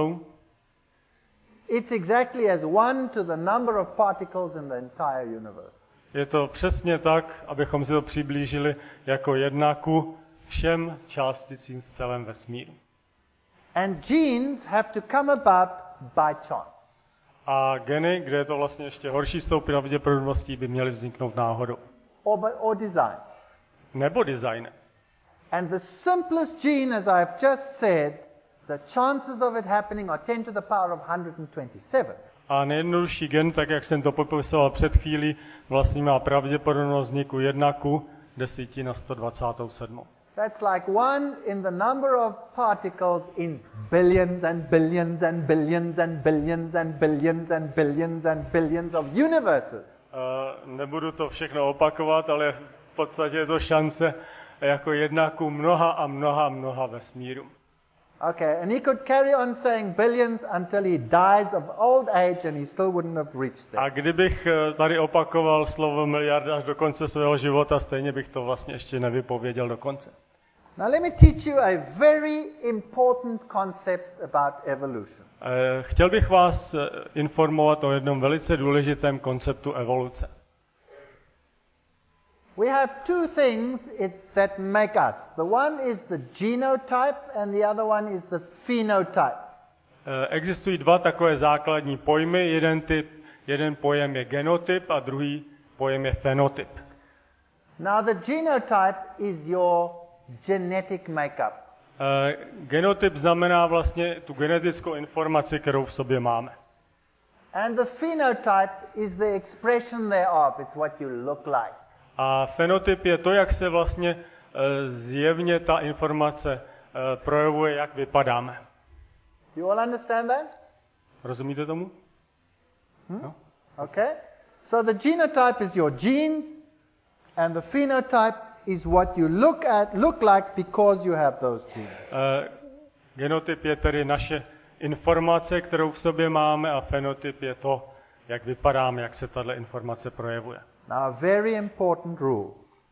Speaker 1: it's exactly as 1 to the number of particles in the entire universe.
Speaker 2: je to přesně tak, abychom si to přiblížili jako 1 ku všem částicím v celém vesmíru.
Speaker 1: And genes have to come about by chance.
Speaker 2: A geny, kde je to vlastně ještě horší s tou pravděpodobností, by měly vzniknout náhodou.
Speaker 1: Or design.
Speaker 2: Nebo designem.
Speaker 1: And the simplest gene, as I've just said, the chances of it happening are 10 to the power of 127.
Speaker 2: A nejjednodušší gen, tak jak jsem to popisoval před chvílí, vlastně má pravděpodobnost vzniku 1 ku 10 na 127.
Speaker 1: That's like 1 in the number of particles in billions and billions and billions and billions and billions and billions and billions of universes.
Speaker 2: Nebudu to všechno opakovat, ale v podstatě je to šance jako 1 ku mnoha a mnoha mnoha vesmírům.
Speaker 1: Okay, and he could carry on saying billions until he dies of old age and he still wouldn't have reached there.
Speaker 2: A kdybych tady opakoval slovo miliarda až do konce svého života, stejně bych to vlastně ještě nevypověděl do konce.
Speaker 1: Now let me teach you a very important concept about evolution.
Speaker 2: Chtěl bych vás informovat o jednom velice důležitém konceptu evoluce.
Speaker 1: We have two things that make us. The one is the genotype and the other one is the phenotype.
Speaker 2: Existují dva takové základní pojmy. Jeden pojem je genotyp a druhý pojem je fenotyp.
Speaker 1: Now the genotype is your genetic makeup.
Speaker 2: Genotyp znamená vlastně tu genetickou informaci, kterou v sobě máme.
Speaker 1: And the phenotype is the expression thereof. It's what you look like.
Speaker 2: A fenotyp je to, jak se vlastně zjevně ta informace projevuje, jak vypadáme.
Speaker 1: You all understand that?
Speaker 2: Rozumíte tomu? No?
Speaker 1: Okay. So the genotype is your genes and the phenotype is what you look like because you have those genes.
Speaker 2: Genotyp je tedy naše informace, kterou v sobě máme, a fenotyp je to, jak vypadáme, jak se tato informace projevuje.
Speaker 1: Now a very important rule.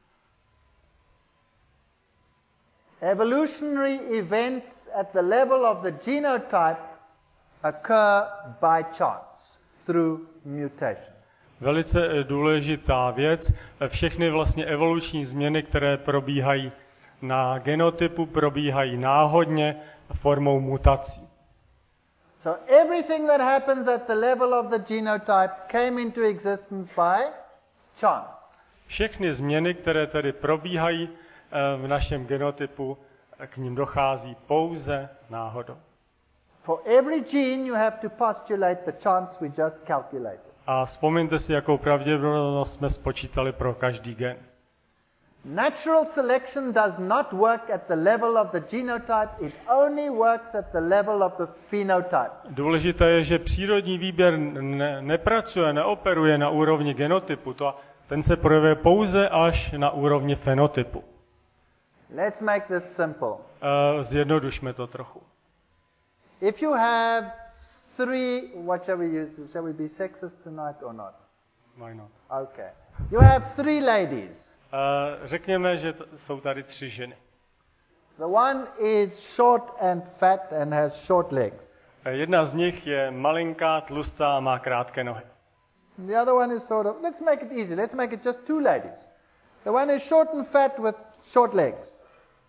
Speaker 1: Evolutionary events at the level of the genotype occur by chance through mutation.
Speaker 2: Velice důležitá věc. Všechny vlastně evoluční změny, které probíhají na genotypu, probíhají náhodně formou mutací.
Speaker 1: So everything that happens at the level of the genotype came into existence by chance.
Speaker 2: Všechny změny, které tedy probíhají v našem genotypu, k ním dochází pouze náhodou.
Speaker 1: For every gene you have to postulate the chance we just calculated.
Speaker 2: A vzpomeňte si, jakou pravděpodobnost jsme spočítali pro každý gen.
Speaker 1: Natural selection does not work at the level of the genotype, it only works at the level of the phenotype.
Speaker 2: Důležité je, že přírodní výběr nepracuje, neoperuje na úrovni genotypu, ten se projevuje pouze až na úrovni fenotypu.
Speaker 1: Let's make this simple.
Speaker 2: Zjednodušme to trochu.
Speaker 1: If you have three, what shall we use? Shall we be sexist tonight or not?
Speaker 2: Why not?
Speaker 1: Okay. You have 3 ladies.
Speaker 2: Řekněme, že jsou tady 3 ženy.
Speaker 1: The one is short and fat and has short legs.
Speaker 2: Jedna z nich je malinká, tlustá a má krátké nohy.
Speaker 1: The other one is sort of, let's make it easy, let's make it just 2 ladies. The one is short and fat with short legs.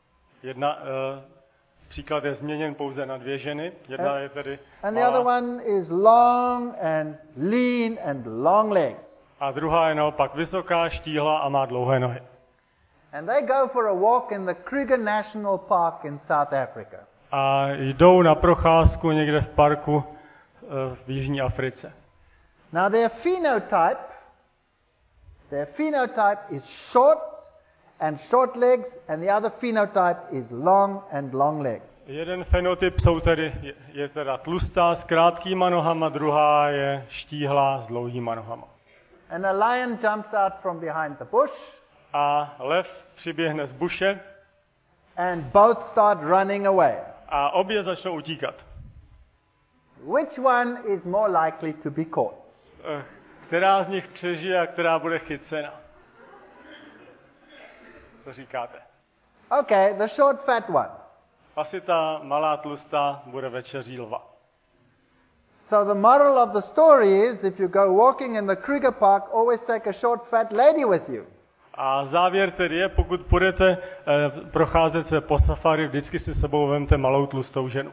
Speaker 2: Příklad je změněn pouze na 2 ženy. Jedna je tedy
Speaker 1: and the other one is long and lean and long legs.
Speaker 2: A druhá je naopak vysoká, štíhlá a má dlouhé nohy.
Speaker 1: And they go for a walk in the Kruger National Park in South Africa.
Speaker 2: A jdou na procházku někde v parku v Jižní Africe.
Speaker 1: Now their phenotype is short and short legs, and the other phenotype is long and long legs.
Speaker 2: Jeden fenotyp je teda tlustá s krátkýma nohama, druhá je štíhlá s dlouhýma nohama.
Speaker 1: And a lion jumps out from behind the bush.
Speaker 2: A lev přiběhne z buše.
Speaker 1: And both start running away.
Speaker 2: A obě začnou utíkat.
Speaker 1: Which one is more likely to be caught?
Speaker 2: Která z nich přežije a která bude chycena? Co říkáte?
Speaker 1: Okay, the short fat one.
Speaker 2: Asi ta malá tlustá bude večeří lva.
Speaker 1: So the moral of the story is, if you go walking in the Kruger Park, always take a short fat lady with you.
Speaker 2: A závěr tedy je, pokud půjdete procházet se po safari, vždycky si sebou vemte malou tlustou ženu.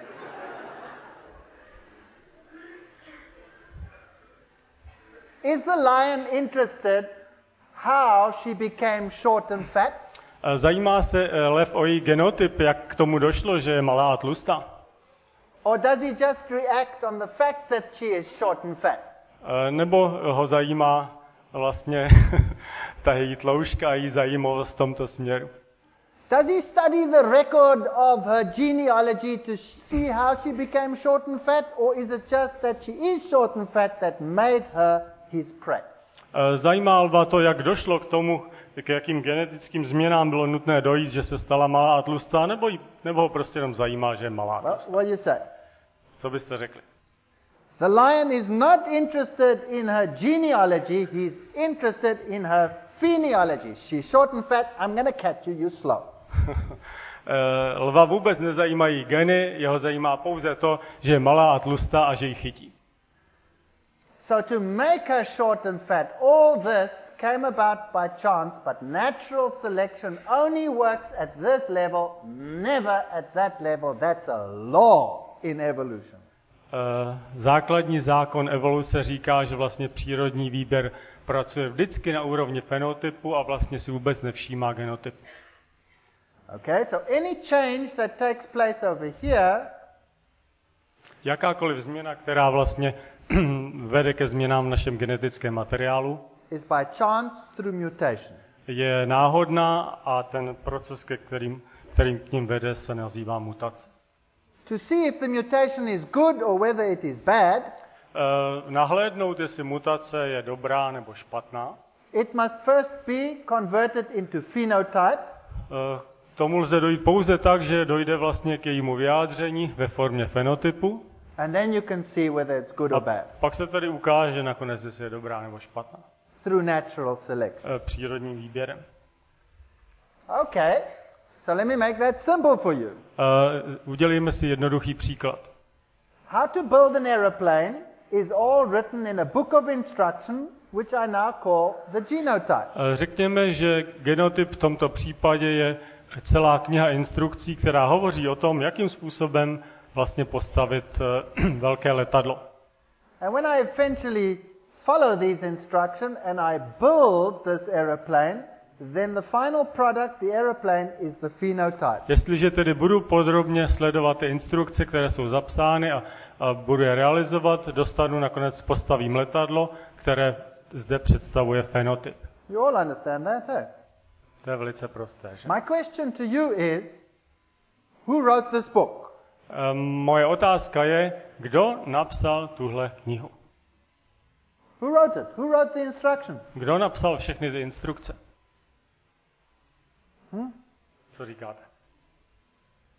Speaker 1: Is the lion interested how she became short and fat?
Speaker 2: Zajímá se lev o její genotyp, jak k tomu došlo, že je malá a tlustá?
Speaker 1: Or does he just react on the fact that she is short and fat?
Speaker 2: Nebo ho zajímá vlastně ta její tloušťka a její zajímavost v tomto směru?
Speaker 1: Does he study the record of her genealogy to see how she became short and fat, or is it just that she is short and fat that made her his prey?
Speaker 2: Zajímá lva to, jak došlo k tomu, k jakým genetickým změnám bylo nutné dojít, že se stala malá a tlustá, nebo ho prostě jenom zajímá, že je malá a tlustá?
Speaker 1: What do you say?
Speaker 2: Co byste řekli?
Speaker 1: The lion is not interested in her genealogy, he's interested in her phenology. She's short and fat, I'm going to catch you, you slow.
Speaker 2: Lva vůbec nezajímají geny, jeho zajímá pouze to, že je malá a tlustá a že ji chytí.
Speaker 1: So to make her short and fat, all this came about by chance, but natural selection only works at this level, never at that level. That's a law in evolution.
Speaker 2: Základní zákon evoluce říká, že vlastně přírodní výběr pracuje vždycky na úrovni fenotypu a vlastně si vůbec nevšímá genotyp.
Speaker 1: Okay, so any change that takes place over here,
Speaker 2: jakákoliv změna, která vlastně vede ke změnám v našem genetickém materiálu,
Speaker 1: is by chance through mutation.
Speaker 2: Je náhodná a ten proces, kterým k ním vede, se nazývá mutace.
Speaker 1: To see if the mutation is good or whether it is bad,
Speaker 2: nahlédnout, jestli mutace je dobrá nebo špatná,
Speaker 1: it must first be converted into phenotype.
Speaker 2: K tomu lze dojít pouze tak, že dojde vlastně k jejímu vyjádření ve formě fenotypu.
Speaker 1: And then you can see whether it's good or bad.
Speaker 2: Pak se tady ukáže nakonec, jestli je dobrá nebo špatná.
Speaker 1: Through natural selection.
Speaker 2: Přírodním výběrem.
Speaker 1: Okay. So let me make that simple for you.
Speaker 2: Udělejme si jednoduchý příklad.
Speaker 1: How to build an aeroplane is all written in a book of instruction, which I now call the genotype.
Speaker 2: Řekněme, že genotyp v tomto případě je celá kniha instrukcí, která hovoří o tom, jakým způsobem vlastně postavit velké letadlo.
Speaker 1: And when I eventually follow these instructions and I build this aeroplane, then the final product, the aeroplane, is the phenotype.
Speaker 2: Jestliže tedy budu podrobně sledovat ty instrukce, které jsou zapsány a budu je realizovat, nakonec postavím letadlo, které zde představuje fenotyp.
Speaker 1: You all understand that, eh?
Speaker 2: To je velice prosté, že?
Speaker 1: My question to you is, who wrote this book?
Speaker 2: Moje otázka je, kdo napsal tuhle knihu?
Speaker 1: Who wrote it? Who wrote the instructions?
Speaker 2: Kdo napsal všechny ty instrukce? Co říkáte?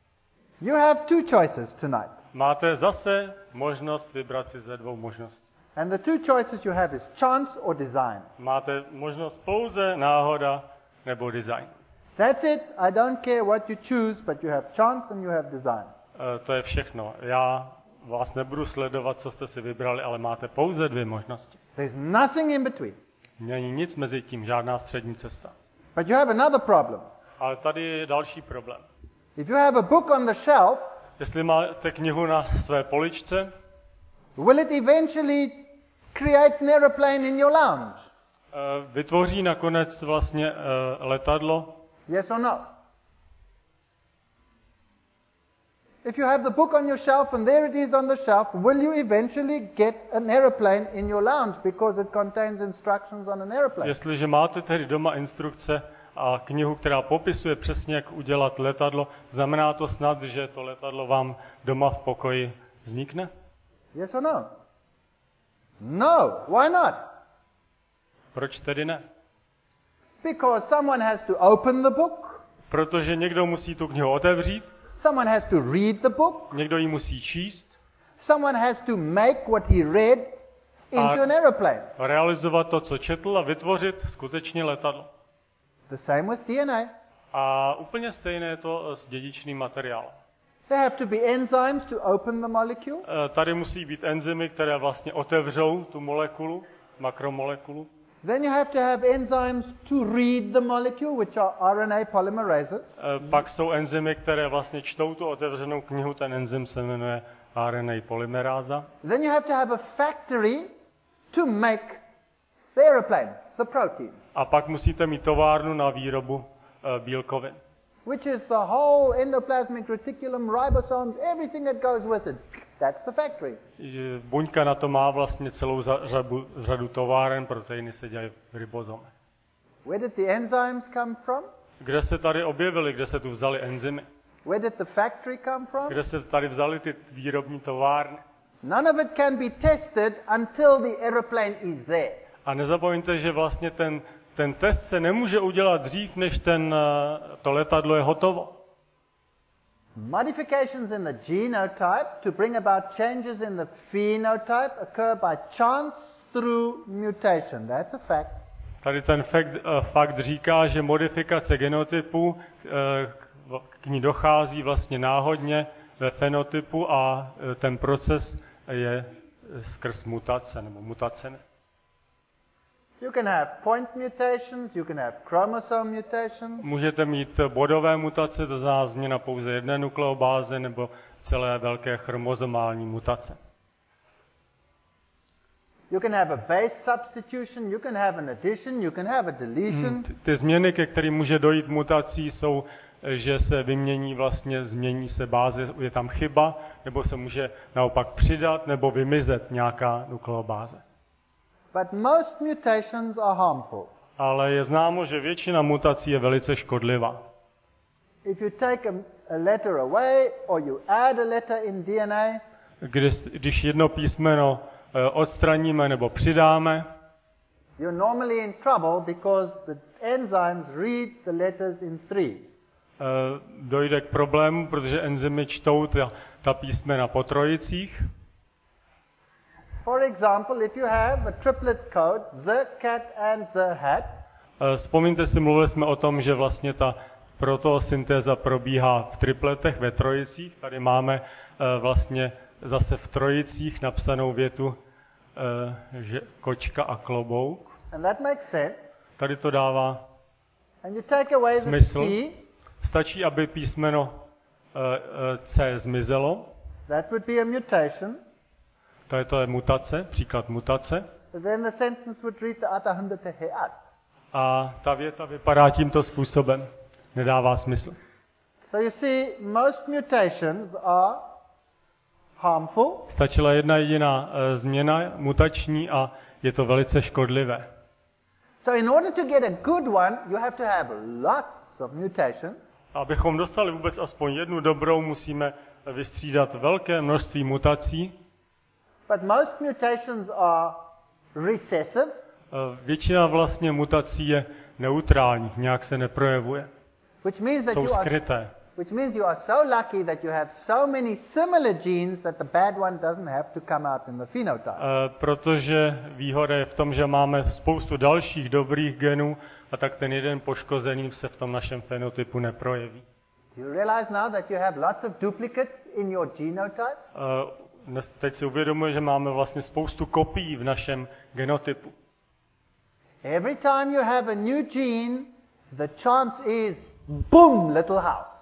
Speaker 1: You have two choices tonight.
Speaker 2: Máte zase možnost vybrat si ze 2 možností.
Speaker 1: And the two choices you have is chance or design.
Speaker 2: Máte možnost pouze náhoda nebo design.
Speaker 1: That's it. I don't care what you choose, but you have chance and you have design.
Speaker 2: To je všechno. Já vás nebudu sledovat, co jste si vybrali, ale máte pouze dvě možnosti.
Speaker 1: There's nothing in between.
Speaker 2: Není nic mezi tím, žádná střední cesta.
Speaker 1: But you have another problem.
Speaker 2: Ale tady je další problém.
Speaker 1: If you have a book on the shelf,
Speaker 2: Jestli máte knihu na své poličce,
Speaker 1: will it eventually create an aeroplane in your lounge?
Speaker 2: vytvoří nakonec vlastně letadlo.
Speaker 1: Yes or no? If you have the book on your shelf and there it is on the shelf, will you eventually get an aeroplane in your lounge because it contains instructions on an aeroplane?
Speaker 2: Jestliže máte tedy doma instrukce a knihu, která popisuje přesně, jak udělat letadlo, znamená to snad, že to letadlo vám doma v pokoji vznikne?
Speaker 1: Yes or no? No. Why not?
Speaker 2: Proč tedy ne?
Speaker 1: Because someone has to open the book,
Speaker 2: Protože někdo musí tu knihu otevřít,
Speaker 1: someone has to read the book,
Speaker 2: někdo ji musí číst,
Speaker 1: someone has to make what he read into an aeroplane.
Speaker 2: realizovat to, co četl a vytvořit skutečně letadlo.
Speaker 1: The same with DNA.
Speaker 2: A úplně stejné je to s dědičným materiálem.
Speaker 1: There have to be enzymes to open the molecule.
Speaker 2: Tady musí být enzymy, které vlastně otevřou tu molekulu, makromolekulu.
Speaker 1: Then you have to have enzymes to read the molecule, which are RNA polymerases.
Speaker 2: Pak jsou enzymy, které vlastně čtou tu otevřenou knihu, ten enzym se jmenuje RNA polymeráza.
Speaker 1: Then you have to have a factory to make the aeroplane, the protein,
Speaker 2: A pak musíte mít továrnu na výrobu bílkovin.
Speaker 1: which is the whole endoplasmic reticulum, ribosomes, everything that goes with it. That's the factory.
Speaker 2: Buňka na to má vlastně celou řadu továren, proteiny se dělají v ribozomech.
Speaker 1: Where did the enzymes come from?
Speaker 2: Kde se tady objevily, kde se tu vzali enzymy?
Speaker 1: Where did the factory come from?
Speaker 2: Kde se tady vzaly ty výrobní továrny?
Speaker 1: None of it can be tested until the aeroplane is there.
Speaker 2: A nezapomeňte, že vlastně ten test se nemůže udělat dřív, než to letadlo je hotovo.
Speaker 1: Modifications in the genotype to bring about changes in the phenotype occur by chance through mutation. That's a fact.
Speaker 2: Tady ten fakt říká, že modifikace genotypu k ní dochází vlastně náhodně ve fenotypu a ten proces je skrz mutace nebo mutacemi.
Speaker 1: You can have point mutations, you can have chromosome mutations.
Speaker 2: Můžete mít bodové mutace, to znamená změna pouze jedné nukleobáze, nebo celé velké chromozomální mutace.
Speaker 1: You can have a base substitution, you can have an addition, you can have a deletion.
Speaker 2: Ty změny, ke kterým může dojít mutací, jsou, že se změní se báze, je tam chyba, nebo se může naopak přidat, nebo vymizet nějaká nukleobáze.
Speaker 1: But most mutations are harmful.
Speaker 2: Ale je známo, že většina mutací je velice škodlivá.
Speaker 1: If you take a letter away or you add a letter in DNA,
Speaker 2: Když jedno písmeno odstraníme nebo přidáme,
Speaker 1: you're normally in trouble because the enzymes read the letters in 3.
Speaker 2: Dojde k problému, protože enzymy čtou ta písmena po trojicích.
Speaker 1: For example, if you have a triplet code, the cat and the hat,
Speaker 2: Vzpomínte si, mluvili jsme o tom, že vlastně ta protosyntéza probíhá v tripletech, ve trojicích. Tady máme vlastně zase v trojicích napsanou větu, že kočka a klobouk.
Speaker 1: and that makes sense.
Speaker 2: Tady to dává
Speaker 1: And you take away the
Speaker 2: smysl.
Speaker 1: C,
Speaker 2: Stačí, aby písmeno C zmizelo.
Speaker 1: that would be a mutation.
Speaker 2: To je mutace, příklad mutace.
Speaker 1: But then the sentence would read the atahundete heat.
Speaker 2: A ta věta vypadá tímto způsobem. Nedává smysl.
Speaker 1: So you see, most mutations are harmful,
Speaker 2: Stačila jedna jediná změna mutační a je to velice škodlivé.
Speaker 1: so in order to get a good one, you have to have lots of mutations.
Speaker 2: Abychom dostali vůbec aspoň jednu dobrou, musíme vystřídat velké množství mutací.
Speaker 1: But most mutations are recessive,
Speaker 2: Většina vlastně mutací je neutrálních, nějak se neprojevuje.
Speaker 1: which means that
Speaker 2: Jsou
Speaker 1: you are,
Speaker 2: skryté.
Speaker 1: which means you are so lucky that you have so many similar genes that the bad one doesn't have to come out in the phenotype.
Speaker 2: Protože výhoda je v tom, že máme spoustu dalších dobrých genů a tak ten jeden poškozený se v tom našem fenotypu neprojeví.
Speaker 1: You realize now that you have lots of duplicates in your genotype?
Speaker 2: Teď si uvědomuji, že máme vlastně spoustu kopií v našem genotypu.
Speaker 1: Every time you have a new gene, the chance is boom, little house.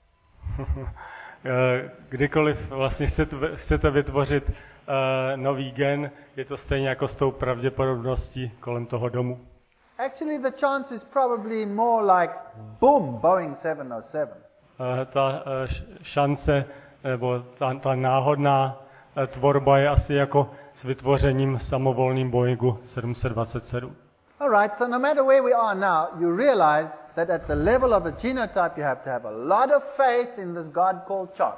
Speaker 2: Kdykoliv vlastně chcete vytvořit nový gen, je to stejně jako s tou pravděpodobností kolem toho domu.
Speaker 1: Actually, the chance is probably more like boom, Boeing 707.
Speaker 2: Ta šance, nebo ta náhodná tvorba je asi jako s vytvořením samovolným Boeingu 727.
Speaker 1: All right, so no matter where we are now, you realize that at the level of a genotype you have to have a lot of faith in this God called chance.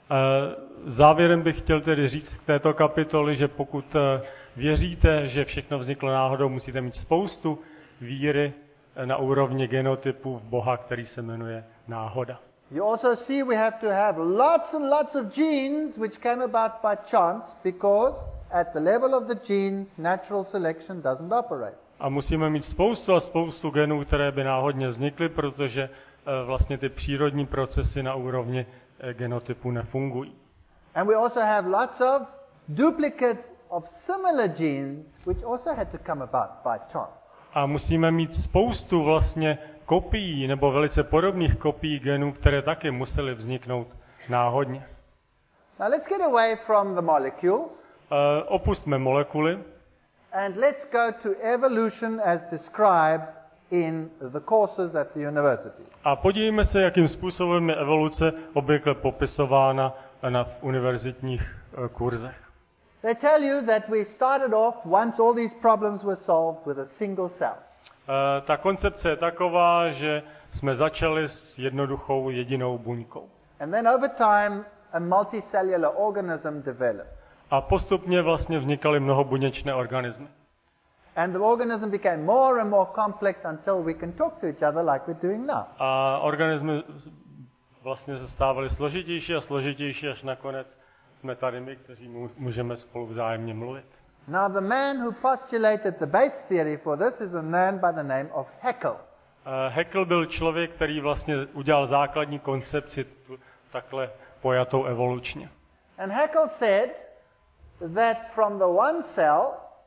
Speaker 2: Závěrem bych chtěl tedy říct k této kapitoli, že pokud věříte, že všechno vzniklo náhodou, musíte mít spoustu víry na úrovni genotypu v Boha, který se jmenuje náhoda.
Speaker 1: You also see we have to have lots and lots of genes which came about by chance because at the level of the genes natural selection doesn't operate.
Speaker 2: A musíme mít spoustu a spoustu genů, které by náhodně vznikly, protože vlastně ty přírodní procesy na úrovni genotypu nefungují.
Speaker 1: And we also have lots of duplicates of similar genes which also had to come about by chance.
Speaker 2: A musíme mít spoustu vlastně kopií nebo velice podobných kopií genů, které taky musely vzniknout náhodně.
Speaker 1: Now let's get away from the molecules.
Speaker 2: Opustme molekuly.
Speaker 1: And let's go to evolution as described in the courses at the university.
Speaker 2: A podívejme se, jakým způsobem je evoluce obvykle popisována na univerzitních kurzech.
Speaker 1: They tell you that we started off once all these problems were solved with a single cell.
Speaker 2: Ta koncepce je taková, že jsme začali s jednoduchou jedinou buňkou.
Speaker 1: And then over time a multicellular organism developed.
Speaker 2: A postupně vlastně vznikaly mnohobuněčné organismy.
Speaker 1: And the organism became more and more complex until we can talk to each other like we're doing now.
Speaker 2: A organismy vlastně se stávaly složitější a složitější, až nakonec jsme tady my, kteří můžeme spolu vzájemně mluvit.
Speaker 1: Now the man who postulated the base theory for this is a man by the name of Haeckel.
Speaker 2: Haeckel byl člověk, který vlastně udělal základní koncepci takhle pojatou evolučně.
Speaker 1: And Haeckel said that from the one cell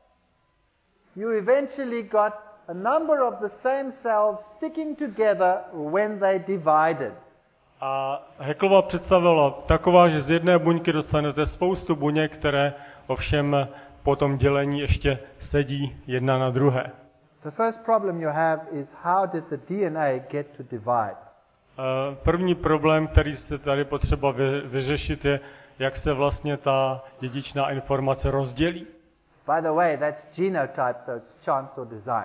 Speaker 1: you eventually got a number of the same cells sticking together when they divided.
Speaker 2: A Haeckelova představa byla taková, že z jedné buňky dostanete spoustu buněk, které ovšem po tom dělení ještě sedí jedna na druhé.
Speaker 1: The first problem you have is how did the DNA get to divide?
Speaker 2: První problém, který se tady potřeba vyřešit, je, jak se vlastně ta dědičná informace rozdělí.
Speaker 1: By the way, that's genotype, so it's chance or design.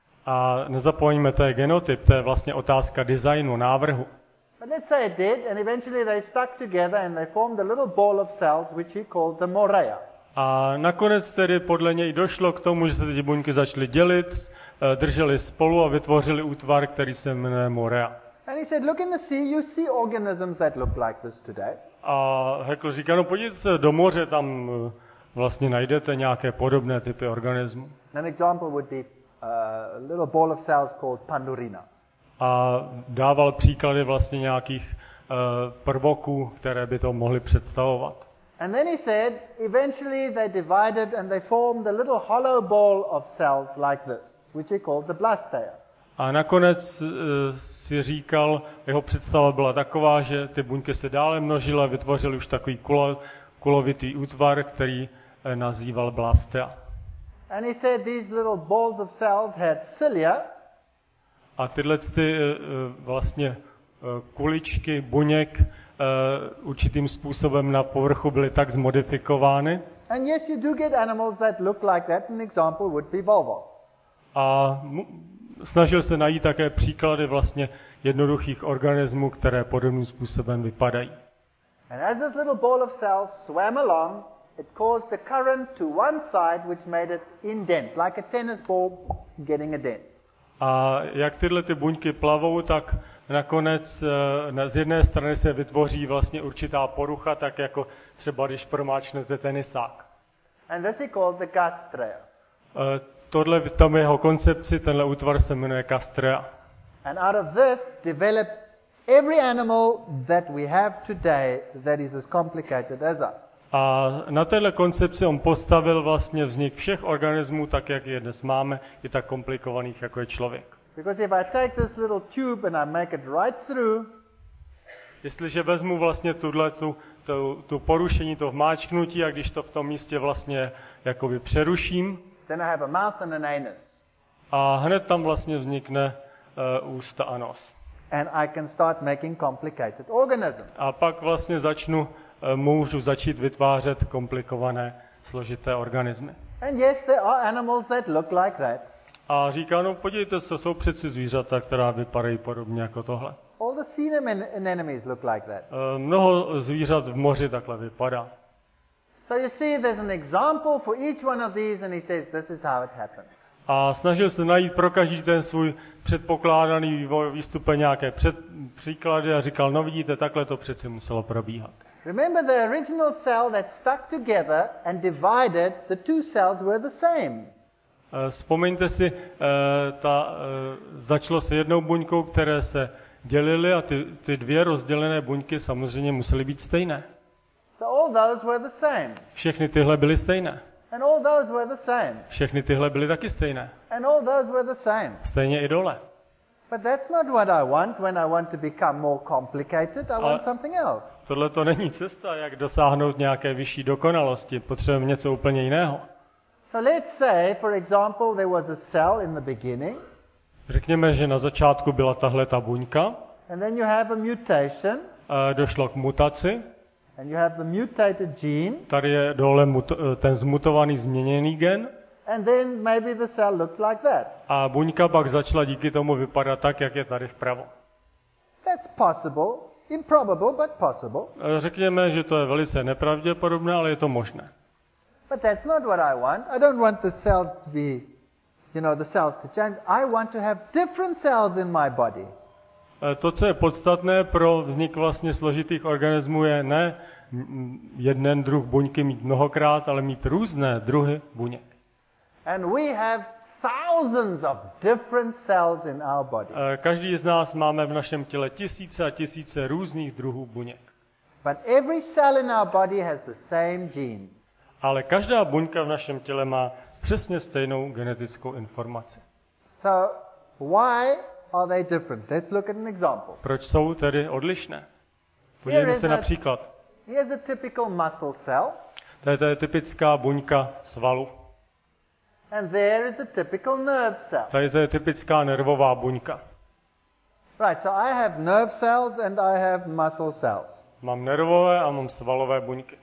Speaker 2: A nezapomeňme, to je genotyp, to je vlastně otázka designu, návrhu.
Speaker 1: But let's say it did, and eventually they stuck together and they formed a little ball of cells which he called the morea.
Speaker 2: A nakonec tedy podle něj došlo k tomu, že se ty buňky začaly dělit, drželi spolu a vytvořili útvar, který se jmenuje morea.
Speaker 1: And he said, look in the sea, you see organisms that look like this today.
Speaker 2: A Haeckel říká, no podívejte se do moře, tam vlastně najdete nějaké podobné typy organismů.
Speaker 1: An example would be a little ball of cells called Pandorina.
Speaker 2: A dával příklady vlastně nějakých prvoků, které by to mohly představovat.
Speaker 1: And then he said, eventually they divided and they formed a little hollow ball of cells like this, which he called the Blastea.
Speaker 2: A nakonec si říkal, jeho představa byla taková, že ty buňky se dále množily a vytvořily už takový kulovitý útvar, který nazýval Blastea.
Speaker 1: And he said these little balls of cells had cilia.
Speaker 2: A tyhle vlastně kuličky buněk určitým způsobem na povrchu byly tak zmodifikovány.
Speaker 1: And yes, you do get animals that look like that. An example would be volvox.
Speaker 2: A snažil se najít také příklady vlastně jednoduchých organismů, které podobným způsobem vypadají.
Speaker 1: And as this little ball of cells swam along, it caused a current to one side which made it indent, like a tennis ball getting a dent.
Speaker 2: A jak tyhle ty buňky plavou, tak nakonec z jedné strany se vytvoří vlastně určitá porucha, tak jako třeba když promáčnete tenisák.
Speaker 1: And this is called the gastria.
Speaker 2: Tohle v tom jeho koncepci, tenhle útvar se jmenuje gastria.
Speaker 1: And out of this developed every animal that we have today that is as complicated as us.
Speaker 2: A na téhle koncepci on postavil vlastně vznik všech organismů, tak jak je dnes máme, i tak komplikovaných, jako je člověk.
Speaker 1: Because if I take this little tube and I make it right through,
Speaker 2: Jestliže vezmu vlastně tu porušení, to vmáčknutí, a když to v tom místě vlastně jakoby přeruším,
Speaker 1: then I have a mouth and an anus.
Speaker 2: a hned tam vlastně vznikne ústa a nos.
Speaker 1: And I can start making complicated organisms.
Speaker 2: A pak vlastně můžu začít vytvářet komplikované, složité organismy.
Speaker 1: And yes, there are animals that look like that.
Speaker 2: A říká, no podívejte se, jsou přeci zvířata, která vypadají podobně jako tohle.
Speaker 1: All the sea anemones look like that.
Speaker 2: Mnoho zvířat v moři takhle vypadá.
Speaker 1: So you see, there's an example for each one of these, and he says, this is how it happened.
Speaker 2: A snažil se najít pro každý ten svůj předpokládaný vývojový stupeň nějaké příklady a říkal, no vidíte, takhle to přeci muselo probíhat.
Speaker 1: Remember the original cell that stuck together and divided, the two cells were the same.
Speaker 2: Vzpomeňte si, začalo se jednou buňkou, které se dělily, a ty dvě rozdělené buňky samozřejmě musely být stejné.
Speaker 1: So all those were the same.
Speaker 2: Všechny tyhle byly stejné.
Speaker 1: And all those were the same.
Speaker 2: Všechny tyhle byly taky stejné.
Speaker 1: And all those were the same.
Speaker 2: Stejně i dole.
Speaker 1: But that's not what I want when I want to become more complicated. I want something else.
Speaker 2: Tohle to není cesta, jak dosáhnout nějaké vyšší dokonalosti. Potřebujeme něco úplně jiného.
Speaker 1: So let's say, for example, there was a cell in the beginning.
Speaker 2: Řekněme, že na začátku byla tahle ta buňka.
Speaker 1: And then you have a mutation.
Speaker 2: Došlo k mutaci.
Speaker 1: And you have the mutated gene.
Speaker 2: Tady je dole ten zmutovaný změněný gen.
Speaker 1: And then maybe the cell looked like that.
Speaker 2: A buňka pak začala díky tomu vypadat tak, jak je tady vpravo.
Speaker 1: That's possible. Improbable, but possible.
Speaker 2: Řekněme, že to je velice nepravděpodobné, ale je to možné.
Speaker 1: But that's not what I want. I don't want the cells to be, the cells to change. I want to have different cells in my body.
Speaker 2: To, co je podstatné pro vznik vlastně složitých organismů, je ne jeden druh buňky mít mnohokrát, ale mít různé druhy buněk.
Speaker 1: And we have thousands of different cells in our body.
Speaker 2: Každý z nás máme v našem těle tisíce a tisíce různých druhů buněk.
Speaker 1: But every cell in our body has the same gene.
Speaker 2: Ale každá buňka v našem těle má přesně stejnou genetickou informaci.
Speaker 1: So why are they different? Let's look at an example.
Speaker 2: Proč jsou tedy odlišné? Podívejme se například.
Speaker 1: Here's a typical muscle cell.
Speaker 2: To je typická buňka svalu.
Speaker 1: And there is a typical nerve cell.
Speaker 2: Tady to je typická nervová buňka.
Speaker 1: Right, so I have nerve cells and I have muscle cells.
Speaker 2: Mám nervové a mám svalové buňky.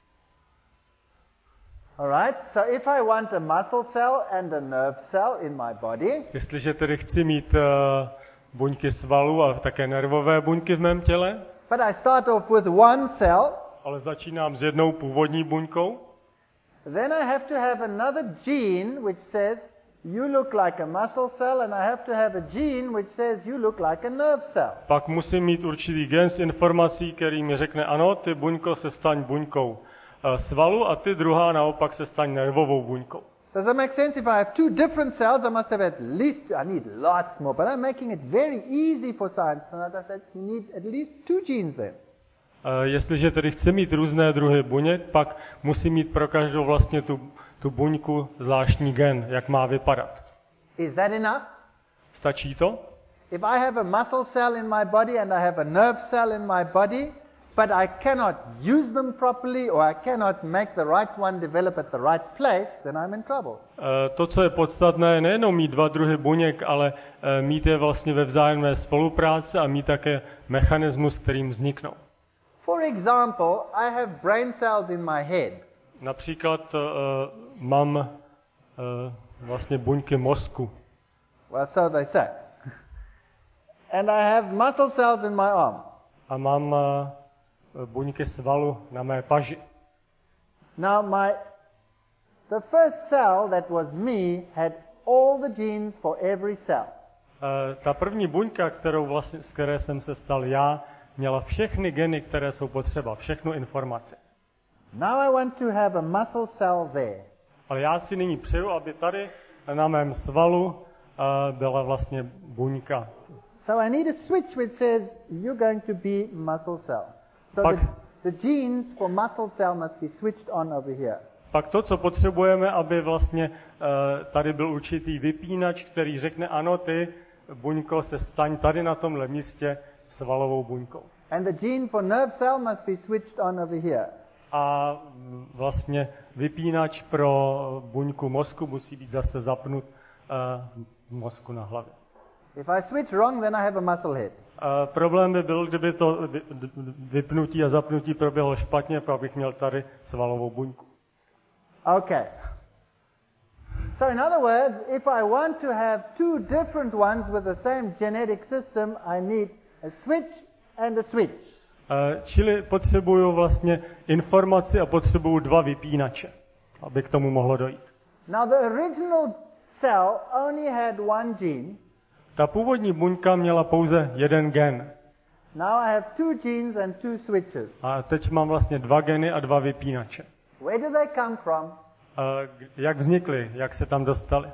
Speaker 1: All right, so if I want a muscle cell and a nerve cell in my body,
Speaker 2: Jestliže tedy chci mít buňky svalů a také nervové buňky v mém těle,
Speaker 1: but I start off with one cell,
Speaker 2: ale začínám s jednou původní buňkou,
Speaker 1: then I have to have another gene which says you look like a muscle cell, and I have to have a gene which says you look like a nerve cell.
Speaker 2: pak musím mít určitý gen s informací, který mi řekne, ano, ty buňko se staň buňkou svalu a ty druhá naopak se staň nervovou buňkou.
Speaker 1: Does that make sense? If I have two different cells, I must have at least, I need lots more, but I'm making it very easy for science tonight. I said you need at least two genes then.
Speaker 2: Jestliže tedy chci mít různé druhy buněk, pak musím mít pro každou vlastně tu buňku zvláštní gen, jak má vypadat.
Speaker 1: Is that enough?
Speaker 2: Stačí to?
Speaker 1: If I have a muscle cell in my body and I have a nerve cell in my body, but I cannot use them properly or I cannot make the right one develop at the right place, then I'm in trouble.
Speaker 2: To, co je podstatné, je nejenom mít dva druhy buněk, ale mít je vlastně ve vzájemné spolupráci a mít také mechanismus, kterým vzniknou.
Speaker 1: For example, I have brain cells in my head.
Speaker 2: Například mám vlastně buňky mozku.
Speaker 1: Well, so they say. And I have muscle cells in my arm.
Speaker 2: A mám buňky svalu na mé paži.
Speaker 1: Now the first cell that was me had all the genes for every cell.
Speaker 2: Ta první buňka, z které jsem se stal já, měla všechny geny, které jsou potřeba, všechnu informaci.
Speaker 1: Now I want to have a muscle cell there.
Speaker 2: Ale já si nyní přeju, aby tady na mém svalu byla vlastně buňka.
Speaker 1: So I need a switch which says you're going to be muscle cell. So the genes for muscle cell must be switched on over here.
Speaker 2: Pak to, co potřebujeme, aby vlastně tady byl určitý vypínač, který řekne, ano, ty, buňko, se staň tady na tomhle místě svalovou buňkou.
Speaker 1: And the gene for nerve cell must be switched on over here.
Speaker 2: A vlastně vypínač pro buňku mozku musí být zase zapnut v mozku na hlavě.
Speaker 1: If I switch wrong, then I have a muscle head.
Speaker 2: Problém by byl, kdyby to vypnutí a zapnutí proběhlo špatně, pak bych měl tady svalovou buňku.
Speaker 1: Okay. So in other words, if I want to have two different ones with the same genetic system, I need a switch and a switch.
Speaker 2: Čili potřebuju vlastně informaci a potřebuju dva vypínače, aby k tomu mohlo dojít.
Speaker 1: Now the original cell only had one gene.
Speaker 2: Ta původní buňka měla pouze jeden gen.
Speaker 1: Now I have two genes and two switches.
Speaker 2: A teď mám vlastně dva geny a dva vypínače.
Speaker 1: Where do they come from?
Speaker 2: Jak vznikly, jak se tam dostali?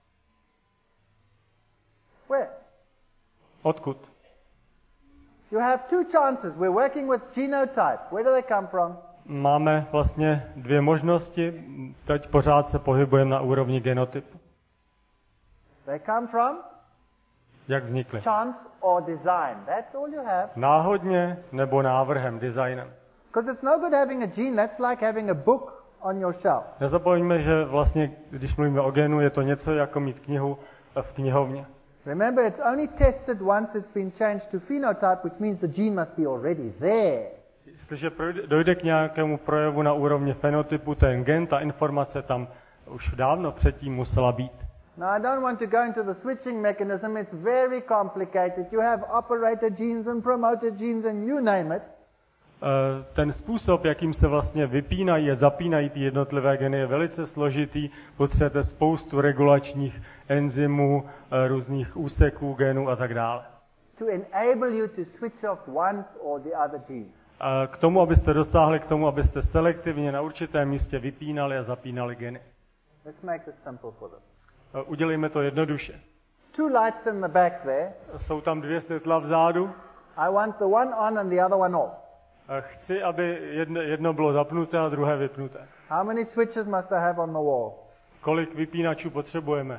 Speaker 1: Where?
Speaker 2: Odkud?
Speaker 1: You have two chances. We're working with genotype. Where do they come from?
Speaker 2: Máme vlastně dvě možnosti. Teď pořád se pohybujeme na úrovni genotypu.
Speaker 1: They come from
Speaker 2: Jak vznikly?
Speaker 1: chance or design. That's all you have.
Speaker 2: Náhodně nebo návrhem, designem.
Speaker 1: Because it's no good having a gene. That's like having a book on your shelf.
Speaker 2: Nezapomeňme, že vlastně, když mluvíme o genu, je to něco jako mít knihu v knihovně.
Speaker 1: Remember, it's only tested once it's been changed to phenotype, which means the gene must be already there.
Speaker 2: Jestliže dojde k nějakému projevu na úrovni fenotypu, ten gen, ta informace tam už dávno předtím musela být.
Speaker 1: Now, I don't want to go into the switching mechanism. It's very complicated. You have operator genes and promoter genes and you name it.
Speaker 2: Ten způsob, jakým se vlastně vypínají a zapínají ty jednotlivé geny, je velice složitý. Potřebujete spoustu regulačních enzymů, různých úseků genů a tak dále.
Speaker 1: To enable you to switch off one or the other gene.
Speaker 2: K tomu, abyste dosáhli, k tomu, abyste selektivně na určitém místě vypínali a zapínali geny.
Speaker 1: Let's make this simple for them.
Speaker 2: Udělejme to jednoduše.
Speaker 1: Two lights in the back there.
Speaker 2: Jsou tam dvě světla vzadu.
Speaker 1: I want the one on and the other one off.
Speaker 2: Chci, aby jedno bylo zapnuté a druhé vypnuté.
Speaker 1: How many switches must I have on the wall?
Speaker 2: Kolik vypínačů potřebujeme?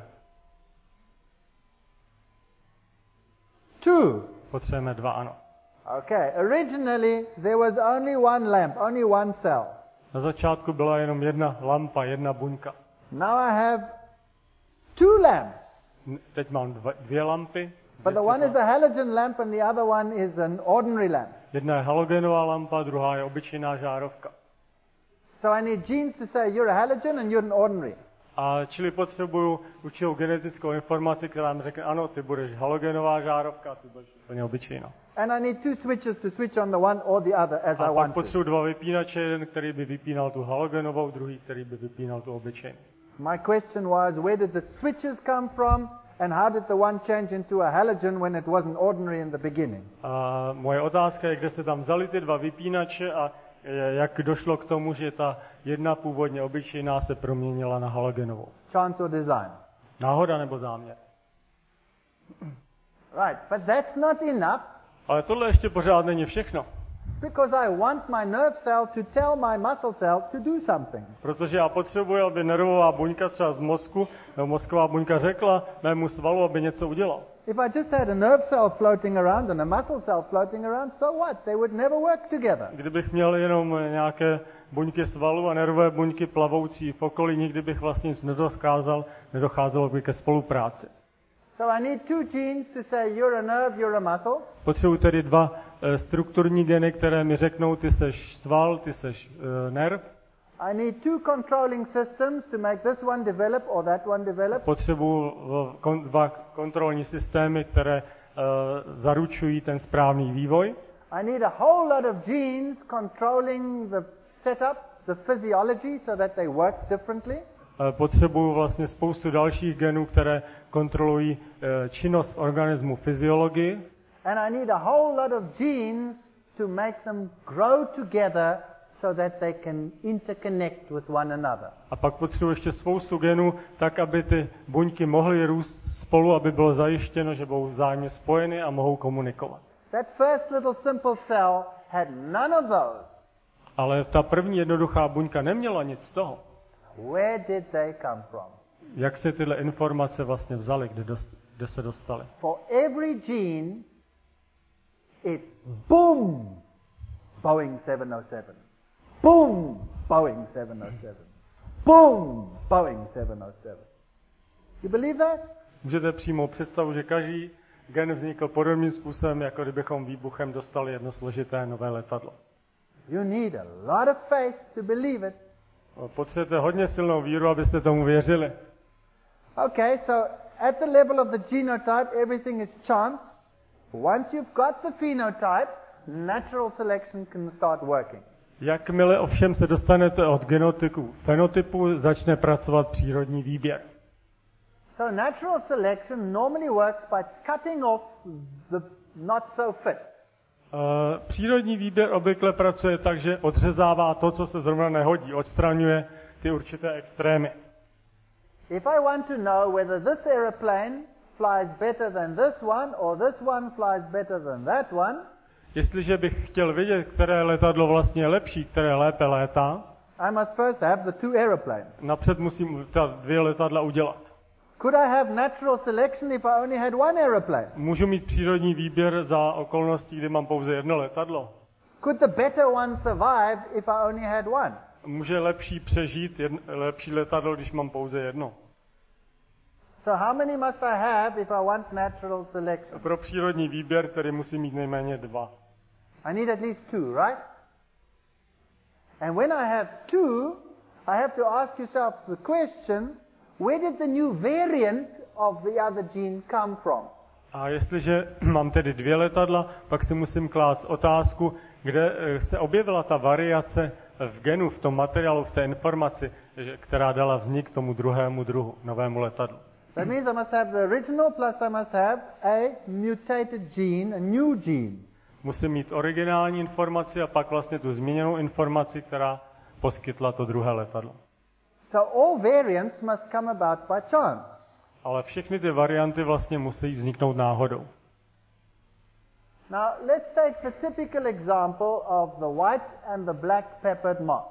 Speaker 1: Two.
Speaker 2: Potřebujeme dva, ano.
Speaker 1: Okay. Originally, there was only one lamp, only one cell.
Speaker 2: Na začátku byla jenom jedna lampa, jedna buňka.
Speaker 1: Now I have two lamps.
Speaker 2: Teď mám dvě lampy.
Speaker 1: But the one is a halogen lamp and the other one is an ordinary lamp.
Speaker 2: Jedna je halogenová lampa, druhá je obyčejná žárovka.
Speaker 1: So I need genes to say you're a halogen and you're an ordinary.
Speaker 2: A čili potřebuju určitou genetickou informaci, která mi řekne, ano, ty budeš halogenová žárovka, ty budeš úplně obyčejná.
Speaker 1: And I need two switches to switch on the one or the other as I
Speaker 2: A pak
Speaker 1: want to.
Speaker 2: potřebuji dva vypínače, jeden, který by vypínal tu halogenovou, druhý, který by vypínal tu obyčejnou.
Speaker 1: My question was, where did the switches come from? And how did the one change into a halogen when it wasn't ordinary in the beginning?
Speaker 2: A moje otázka je, kde se tam vzali ty dva vypínače a jak došlo k tomu, že ta jedna původně obyčejná se proměnila na halogenovou.
Speaker 1: Chance or design?
Speaker 2: Náhoda nebo záměr?
Speaker 1: Right, but that's not enough.
Speaker 2: Ale tohle ještě pořád není všechno.
Speaker 1: Because I want my nerve cell to tell my muscle cell to do something.
Speaker 2: Protože já potřebuji, aby nervová buňka třeba z mozku, nebo mozková buňka řekla mému svalu, aby něco udělal.
Speaker 1: If I just had a nerve cell floating around and a muscle cell floating around, so what? They would never work together.
Speaker 2: Kdybych měl jenom nějaké buňky svalu a nervové buňky plavoucí v okolí, nikdy bych vlastně nic nedocházelo by ke spolupráci.
Speaker 1: So I need two genes to say you're a nerve, you're a muscle.
Speaker 2: Potřebuji tedy dva strukturní geny, které mi řeknou, ty seš sval, ty seš nerv.
Speaker 1: I need two controlling systems to make this one develop or that one develop.
Speaker 2: Potřebuji dva kontrolní systémy, které zaručují ten správný vývoj.
Speaker 1: I need a whole lot of genes controlling the setup, the physiology, so that they work differently.
Speaker 2: potřebuju vlastně spoustu dalších genů, které kontrolují činnost v organismu, fyziologii.
Speaker 1: And I need a whole lot of genes to make them grow together so that they can interconnect with one another.
Speaker 2: A pak potřebuji ještě spoustu genů, tak aby ty buňky mohly růst spolu, aby bylo zajištěno, že budou vzájemně spojeny a mohou komunikovat.
Speaker 1: That first little simple cell had none of those.
Speaker 2: Ale ta první jednoduchá buňka neměla nic z toho.
Speaker 1: Where did they come from?
Speaker 2: Jak se tyhle informace vlastně vzaly, kde se dostaly?
Speaker 1: For every gene, it's boom, Boeing 707. Boom, Boeing 707. Boom, Boeing 707. You believe that?
Speaker 2: Můžete přijmout představu, že každý gen vznikl podobným způsobem, jako kdybychom výbuchem dostali jedno složité nové letadlo.
Speaker 1: You need a lot of faith to believe it.
Speaker 2: Potřebujete hodně silnou víru, abyste tomu věřili.
Speaker 1: Okay, so at the level of the genotype, everything is chance. Once you've got the phenotype, natural selection can start working.
Speaker 2: Jakmile ovšem se dostanete od genotypu k fenotypu, začne pracovat přírodní výběr.
Speaker 1: So natural selection normally works by cutting off the not so fit.
Speaker 2: Přírodní výběr obvykle pracuje tak, že odřezává to, co se zrovna nehodí, odstraňuje ty určité extrémy.
Speaker 1: If I want to know whether this aeroplane flies better than this one or this one flies better than that one,
Speaker 2: Jestliže bych chtěl vědět, které letadlo vlastně je lepší, které lépe létá,
Speaker 1: I must first have the two aeroplanes.
Speaker 2: napřed musím ta dvě letadla udělat.
Speaker 1: Could I have natural selection if I only had one aeroplane?
Speaker 2: Můžu mít přírodní výběr za okolností, kdy mám pouze jedno letadlo.
Speaker 1: Could the better one survive if I only had one?
Speaker 2: Může lepší přežít lepší letadlo, když mám pouze jedno.
Speaker 1: So how many must I have if I want natural selection?
Speaker 2: Pro přírodní výběr tedy musím mít nejméně dva.
Speaker 1: I need at least two, right? And when I have two, I have to ask yourself the question, where did the new variant of the other gene come from?
Speaker 2: A jestliže mám tedy dvě letadla, pak si musím klást otázku, kde se objevila ta variace v genu, v tom materiálu, v té informaci, která dala vznik tomu druhému druhu, novému letadlu.
Speaker 1: That means I must have the original plus I must have a mutated gene, a new gene.
Speaker 2: Musím mít originální informaci a pak vlastně tu změněnou informaci, která poskytla to druhé letadlo.
Speaker 1: So all variants must come about by chance.
Speaker 2: Ale všechny ty varianty vlastně musí vzniknout náhodou.
Speaker 1: Now let's take the typical example of the white and the black peppered moth.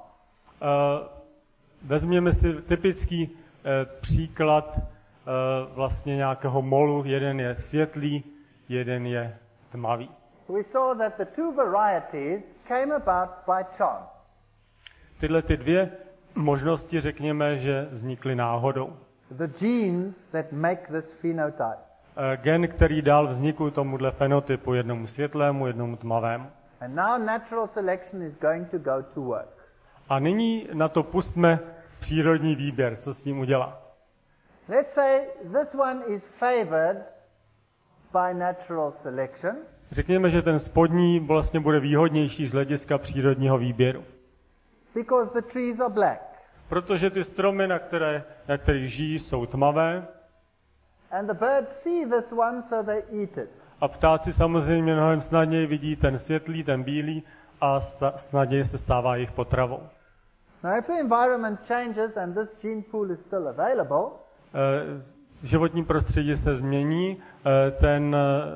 Speaker 2: Vezměme si typický příklad vlastně nějakého molu. Jeden je světlý, jeden je tmavý.
Speaker 1: We saw that the two varieties came about by chance.
Speaker 2: Tyhle ty dvě možnosti, řekněme, že vznikly náhodou.
Speaker 1: The genes that make this phenotype.
Speaker 2: Gen, který dal vzniku tomuhle fenotypu, jednomu světlému, jednomu tmavému.
Speaker 1: And now natural selection is going to go to work.
Speaker 2: A nyní na to pustme přírodní výběr, co s tím udělá.
Speaker 1: Let's say this one is favored by natural selection.
Speaker 2: Řekněme, že ten spodní vlastně bude výhodnější z hlediska přírodního výběru.
Speaker 1: Because the trees are black.
Speaker 2: Protože ty stromy, na kterých žijí, jsou tmavé.
Speaker 1: And the birds see this one, so they eat it.
Speaker 2: A ptáci samozřejmě mnohem snadněji vidí ten světlý, ten bílý a snadněji se stává jejich potravou.
Speaker 1: Now if the environment changes and this gene pool is still available,
Speaker 2: životní prostředí se změní, ten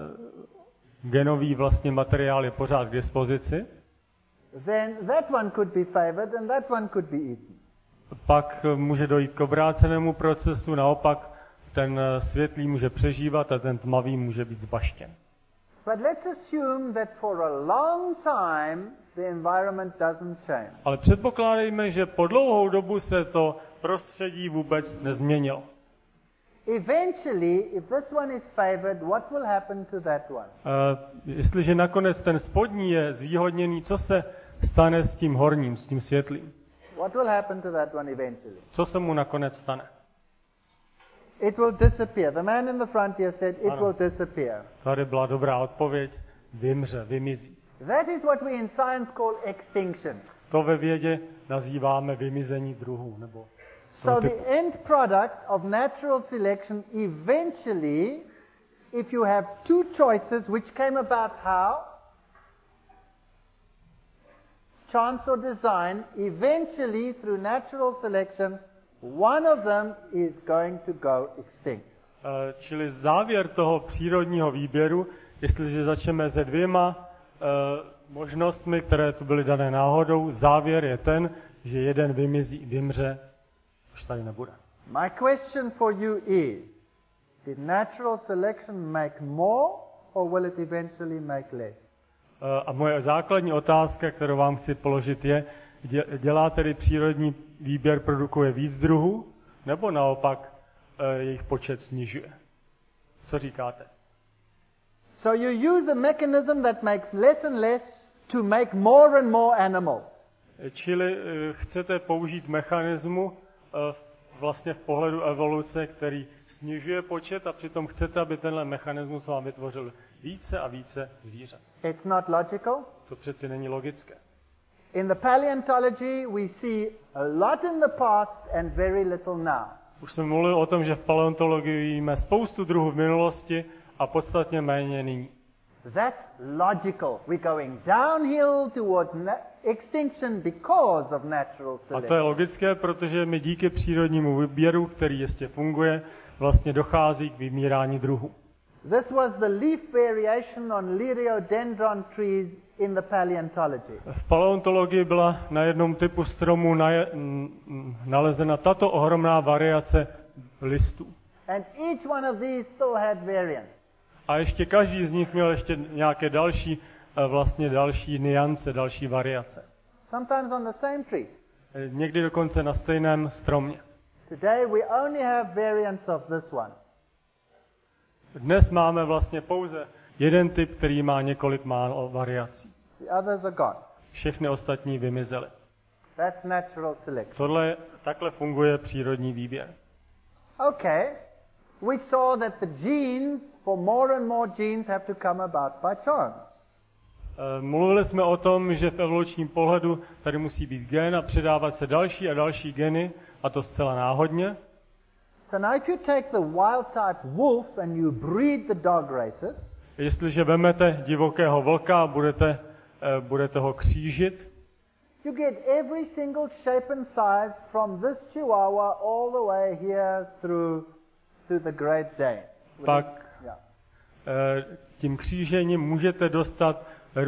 Speaker 2: genový vlastně materiál je pořád k dispozici.
Speaker 1: then that one could be favored and that one could be eaten.
Speaker 2: Pak může dojít k obrácenému procesu, naopak ten světlý může přežívat a ten tmavý může být zbaštěn.
Speaker 1: But let's assume that for a long time the environment doesn't change.
Speaker 2: Ale předpokládejme, že po dlouhou dobu se to prostředí vůbec nezměnilo.
Speaker 1: Eventually, if this one is favored, what will happen to that one?
Speaker 2: Jestliže nakonec ten spodní je zvýhodněný, co se stane s tím horním, s tím světlým?
Speaker 1: What will happen to that one eventually?
Speaker 2: Co se mu nakonec stane?
Speaker 1: It will disappear. The man in the front here said it will disappear.
Speaker 2: Tady byla dobrá odpověď. Vymře, vymizí.
Speaker 1: That is what we in science call extinction.
Speaker 2: To ve vědě nazýváme vymizení druhů, nebo
Speaker 1: So the end product of natural selection eventually, if you have two choices which came about how? Chance or design, eventually through natural selection, one of them is going to go extinct.
Speaker 2: Čili závěr toho přírodního výběru, jestliže začneme se dvěma možnostmi, které tu byly dané náhodou, závěr je ten, že jeden vymře, už tady nebude.
Speaker 1: My question for you is, did natural selection make more or will it eventually make less?
Speaker 2: A moje základní otázka, kterou vám chci položit, je, dělá tedy přírodní výběr, produkuje víc druhů, nebo naopak jejich počet snižuje? Co říkáte?
Speaker 1: So you use a mechanism that makes less and less to make more and more animals.
Speaker 2: Čili chcete použít mechanismu vlastně v pohledu evoluce, který snižuje počet a přitom chcete, aby tenhle mechanismus vám vytvořil více a více zvířat.
Speaker 1: It's not logical.
Speaker 2: To přeci není logické.
Speaker 1: In the paleontology we see a lot in the past and very little now.
Speaker 2: Už jsem mluvil o tom, že v paleontologii vidíme spoustu druhů v minulosti a podstatně méně nyní.
Speaker 1: That's logical. We're going downhill towards extinction because of natural selection.
Speaker 2: A to je logické, protože my díky přírodnímu výběru, který ještě funguje, vlastně dochází k vymírání druhů.
Speaker 1: This was the leaf variation on Liriodendron trees in the paleontology.
Speaker 2: V paleontologii byla na jednom typu stromu nalezena tato ohromná variace listů.
Speaker 1: And each one of these still had variants.
Speaker 2: A ještě každý z nich měl ještě nějaké další nuance, další variace.
Speaker 1: Sometimes on the same tree.
Speaker 2: Někdy dokonce na stejném stromě.
Speaker 1: Today we only have variants of this one.
Speaker 2: Dnes máme vlastně pouze jeden typ, který má několik málo variací.
Speaker 1: The others are gone.
Speaker 2: Všechny ostatní vymizely.
Speaker 1: That's natural selection.
Speaker 2: Takhle funguje přírodní výběr.
Speaker 1: Okay. We saw that the genes, for more and more genes, have to come about by chance.
Speaker 2: Mluvili jsme o tom, že v evolučním pohledu tady musí být gen a předávat se další a další geny, a to zcela náhodně.
Speaker 1: So now if you take the wild type wolf and you breed the dog races,
Speaker 2: jestliže vezmete divokého vlka a budete ho křížit,
Speaker 1: you get every single shape and size from this Chihuahua all the way here through to the Great Dane.
Speaker 2: Pak tím křížením můžete dostat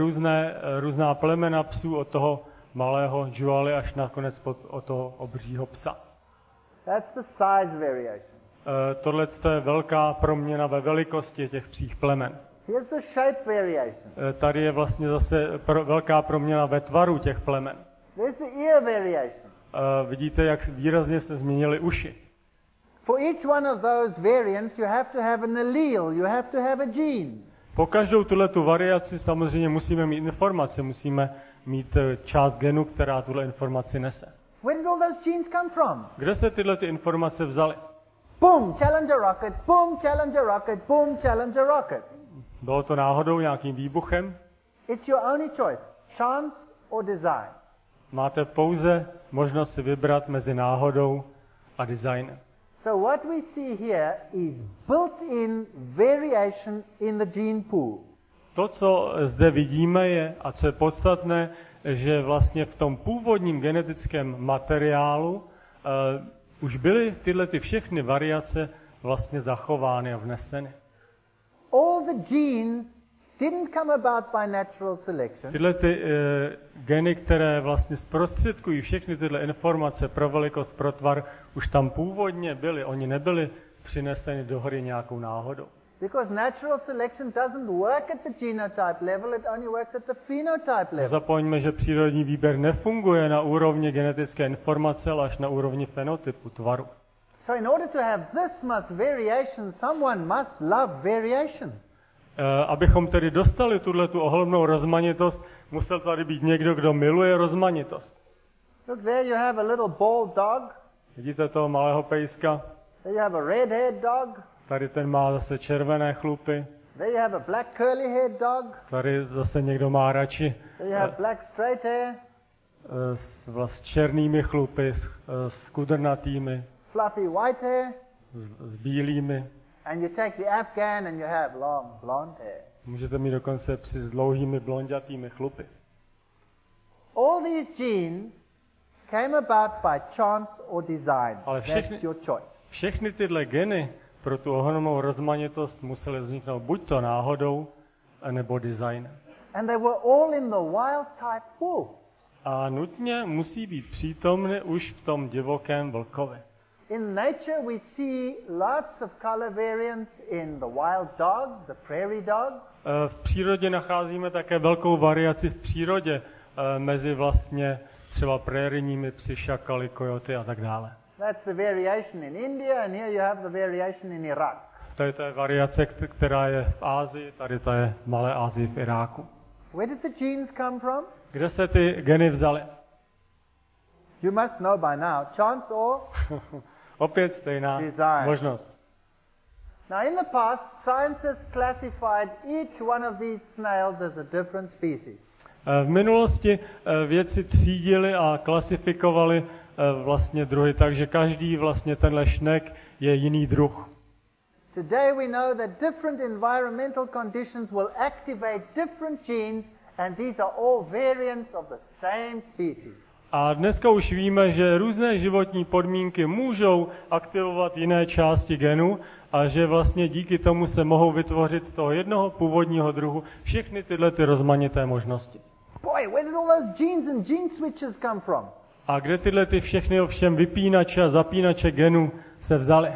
Speaker 2: různá plemena psů od toho malého Juali až nakonec od toho obřího psa.
Speaker 1: That's the size variation.
Speaker 2: Tohle je velká proměna ve velikosti těch psích plemen.
Speaker 1: Here's the shape variation.
Speaker 2: Tady je vlastně zase velká proměna ve tvaru těch plemen.
Speaker 1: There's the ear variation.
Speaker 2: Vidíte, jak výrazně se změnily uši.
Speaker 1: For each one of those variants you have to have an allele, you have to have a gene.
Speaker 2: Po každou tuhletu variaci samozřejmě musíme mít informace, musíme mít část genu, která tuhle informaci nese.
Speaker 1: Where did all those genes come from?
Speaker 2: Kde se tyhle ty informace vzaly?
Speaker 1: Boom, Challenger rocket, boom, Challenger rocket, boom, Challenger rocket.
Speaker 2: Bylo to náhodou nějakým výbuchem?
Speaker 1: It's your only choice, chance or design.
Speaker 2: Máte pouze možnost si vybrat mezi náhodou a designem.
Speaker 1: So what we see here is built-in variation in the gene pool.
Speaker 2: To, co zde vidíme, je, a co je podstatné, že vlastně v tom původním genetickém materiálu už byly tyhle všechny variace vlastně zachovány a vneseny.
Speaker 1: All the genes didn't come about by natural selection.
Speaker 2: Tyhle geny, které vlastně zprostředkují všechny tyhle informace pro velikost, pro tvar, už tam původně byly. Oni nebyli přineseny do hry nějakou náhodou.
Speaker 1: Because natural selection doesn't work at the genotype level, it only works at the phenotype level.
Speaker 2: Zapomeňme, že přírodní výběr nefunguje na úrovni genetické informace, ale až na úrovni fenotypu, tvaru.
Speaker 1: So in order to have this much variation, someone must love variation.
Speaker 2: Abychom tedy dostali tu ohromnou rozmanitost, musel tady být někdo, kdo miluje rozmanitost.
Speaker 1: Look there, you have a little bald dog.
Speaker 2: Vidíte toho malého pejska?
Speaker 1: There you have a red-haired dog.
Speaker 2: Tady ten má zase červené chlupy.
Speaker 1: There you have a black curly-haired dog.
Speaker 2: Tady zase někdo má radši
Speaker 1: There you have black straight hair.
Speaker 2: s černými chlupy, s kudrnatými,
Speaker 1: fluffy white hair,
Speaker 2: s bílými.
Speaker 1: and you take the Afghan and you have long blonde hair.
Speaker 2: Můžete mít dokonce psy s dlouhými blonďatými chlupy.
Speaker 1: All these genes came about by chance or design.
Speaker 2: Ale
Speaker 1: That's your choice.
Speaker 2: všechny tyhle geny pro tu ohromnou rozmanitost musely vzniknout buď to náhodou, nebo designem.
Speaker 1: And they were all in the wild type wolf.
Speaker 2: A nutně musí být přítomny už v tom divokém vlkovi.
Speaker 1: In nature we see lots of color variants in the wild dog, the prairie dog.
Speaker 2: V přírodě nacházíme také velkou variaci v přírodě mezi vlastně třeba prérijními psy, šakaly, kojoty a tak dále.
Speaker 1: That's the variation in India, and here you have the variation in Iraq.
Speaker 2: To je variace, která je v Ázii, tady ta je v Malé Asii v Iráku.
Speaker 1: Where did the genes come from?
Speaker 2: Kde se ty geny vzaly?
Speaker 1: You must know by now. Chance or
Speaker 2: Opět stejná
Speaker 1: design.
Speaker 2: možnost.
Speaker 1: Now, in the past, scientists classified each one of these snails as a different species.
Speaker 2: V minulosti vědci třídili a klasifikovali vlastně druhy, takže každý vlastně tenhle šnek je jiný druh.
Speaker 1: Today we know that different environmental conditions will activate different genes, and these are all variants of the same species.
Speaker 2: A dneska už víme, že různé životní podmínky můžou aktivovat jiné části genu a že vlastně díky tomu se mohou vytvořit z toho jednoho původního druhu všechny tyhle ty rozmanité možnosti.
Speaker 1: Boy, where did all those genes and gene switches come from?
Speaker 2: A kde tyhle ty všechny ovšem vypínače a zapínače genů se vzaly?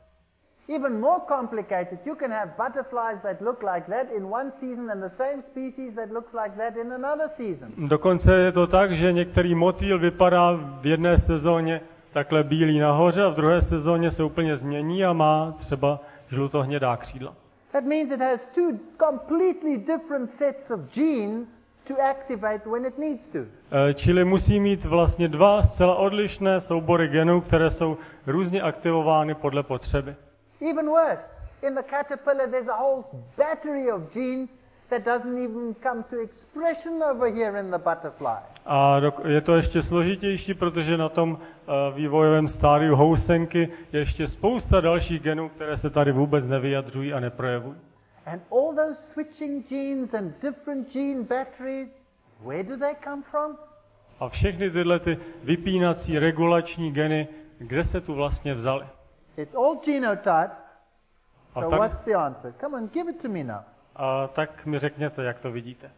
Speaker 1: Even more complicated, you can have butterflies that look like that in one season and the same species that looks like that in another season.
Speaker 2: Dokonce je to tak, že některý motýl vypadá v jedné sezóně takhle bílý nahoře a v druhé sezóně se úplně změní a má třeba žlutohnědá křídla.
Speaker 1: That means it has two completely different sets of genes to activate when it needs to.
Speaker 2: Čili musí mít vlastně dva zcela odlišné soubory genů, které jsou různě aktivovány podle potřeby.
Speaker 1: Even worse, in the caterpillar there's a whole battery of genes that doesn't even come to expression over here in the butterfly.
Speaker 2: A je to ještě složitější, protože na tom vývojovém stádiu housenky je ještě spousta dalších genů, které se tady vůbec nevyjadřují a neprojevují.
Speaker 1: And all those switching genes and different gene batteries, where do they come from?
Speaker 2: A všechny tyhle ty vypínací regulační geny, kde se tu vlastně vzaly?
Speaker 1: It's all genotype.
Speaker 2: A
Speaker 1: So
Speaker 2: tak,
Speaker 1: what's the answer? Come on, give it to me now.
Speaker 2: a tak mi řekněte, jak to vidíte.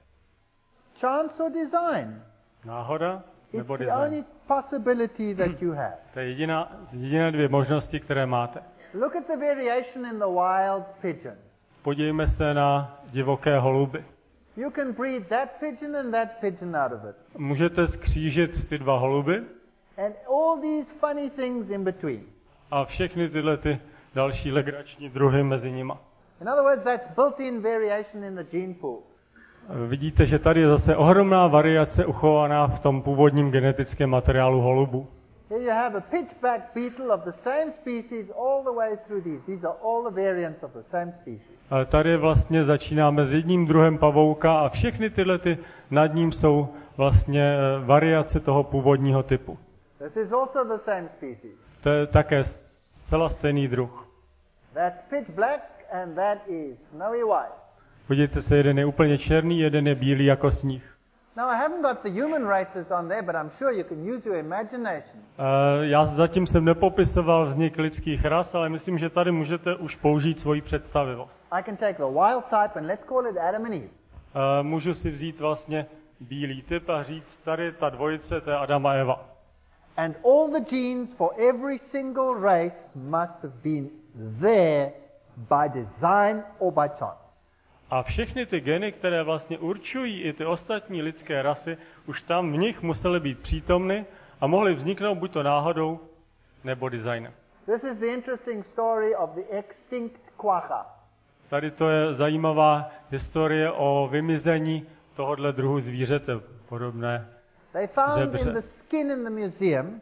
Speaker 1: Chance or design?
Speaker 2: Náhoda
Speaker 1: It's
Speaker 2: nebo
Speaker 1: the
Speaker 2: design?
Speaker 1: only possibility that you have.
Speaker 2: To je jediné dvě možnosti, které máte.
Speaker 1: Look at the variation in the wild pigeon.
Speaker 2: Podívejme se na divoké holuby.
Speaker 1: You can breed that pigeon and that pigeon out of it.
Speaker 2: Můžete skřížit ty dva holuby
Speaker 1: And all these funny things in between.
Speaker 2: a všechny tyhle ty další legrační druhy mezi nima.
Speaker 1: In other words, that's built-in variation in the gene pool.
Speaker 2: Vidíte, že tady je zase ohromná variace uchovaná v tom původním genetickém materiálu holubu.
Speaker 1: Here you have a pitchback beetle of the same species all the way through these. These are all the variants of the same species.
Speaker 2: Ale tady vlastně začínáme s jedním druhem pavouka a všechny tyhle ty nad ním jsou vlastně variace toho původního typu.
Speaker 1: This is also the same species.
Speaker 2: To je také zcela stejný druh.
Speaker 1: That's pitch black and that is snowy white.
Speaker 2: Podívejte se, jeden je úplně černý, jeden je bílý jako sníh.
Speaker 1: Now, I haven't got the human races on there, but I'm sure you can use your imagination.
Speaker 2: Já zatím jsem nepopisoval vznik lidských ras, ale myslím, že tady můžete už použít svoji představivost.
Speaker 1: I can take the wild type and let's call it Adam and Eve.
Speaker 2: Můžu si vzít vlastně bílý typ a říct, tady ta dvojice, to je Adam a Eva.
Speaker 1: And all the genes for every single race must have been there by design or by chance.
Speaker 2: A všechny ty geny, které vlastně určují i ty ostatní lidské rasy, už tam v nich musely být přítomny a mohly vzniknout buď to náhodou, nebo designem.
Speaker 1: This is the interesting story of the extinct quagga.
Speaker 2: Tady to je zajímavá historie o vymizení tohohle druhu zvířete podobné.
Speaker 1: They found
Speaker 2: Zebře.
Speaker 1: in the skin in the museum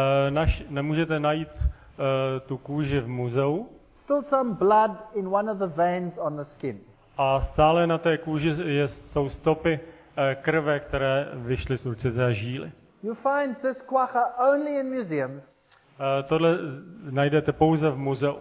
Speaker 2: Nemůžete najít tu kůži v muzeu
Speaker 1: still some blood in one of the veins on the skin.
Speaker 2: a stále na té kůži jsou stopy krve, které vyšly z určité žíly.
Speaker 1: You find this quagga only in museums.
Speaker 2: Tohle najdete pouze v muzeu.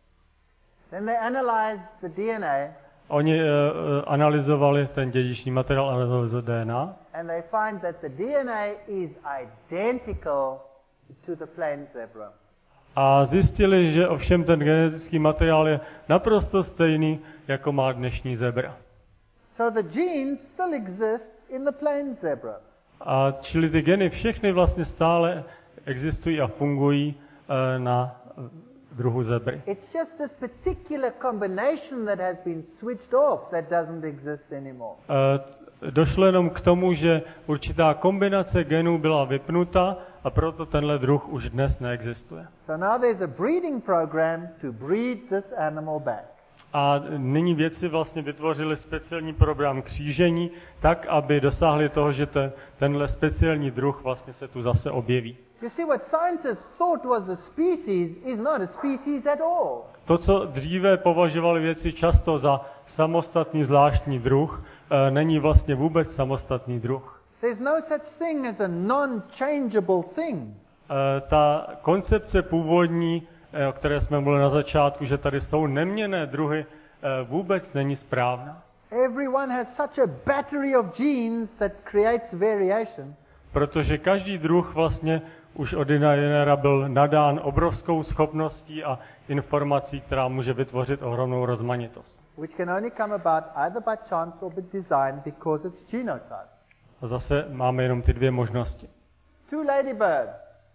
Speaker 1: Then they analyzed the DNA.
Speaker 2: Oni analyzovali ten dědičný materiál, analyzovali DNA.
Speaker 1: And they find that the DNA is identical to the plain zebra.
Speaker 2: A zjistili, že ovšem ten genetický materiál je naprosto stejný, jako má dnešní zebra.
Speaker 1: So the genes still exist in the plain zebra.
Speaker 2: A čili ty geny všechny vlastně stále existují a fungují na druhu zebry.
Speaker 1: It's just this particular combination that has been switched off that doesn't exist anymore.
Speaker 2: Došlo jenom k tomu, že určitá kombinace genů byla vypnuta a proto tenhle druh už dnes neexistuje.
Speaker 1: So now there's a breeding program to breed this animal back.
Speaker 2: A nyní vědci vlastně vytvořili speciální program křížení, tak, aby dosáhli toho, že tenhle speciální druh vlastně se tu zase objeví.
Speaker 1: You see, what scientists thought was a species is not a species at all.
Speaker 2: To, co dříve považovali vědci často za samostatný zvláštní druh, není vlastně vůbec samostatný druh.
Speaker 1: There's no such thing as a non-changeable thing.
Speaker 2: Ta koncepce původní, o které jsme mluvili na začátku, že tady jsou neměnné druhy, vůbec není správná.
Speaker 1: Everyone has such a battery of genes that creates variation.
Speaker 2: Protože každý druh vlastně už od inženýra byl nadán obrovskou schopností a informací, která může vytvořit ohromnou rozmanitost.
Speaker 1: Which can only come about either by chance or by design because it's genotype.
Speaker 2: A zase máme jenom ty dvě možnosti.
Speaker 1: Two ladybirds,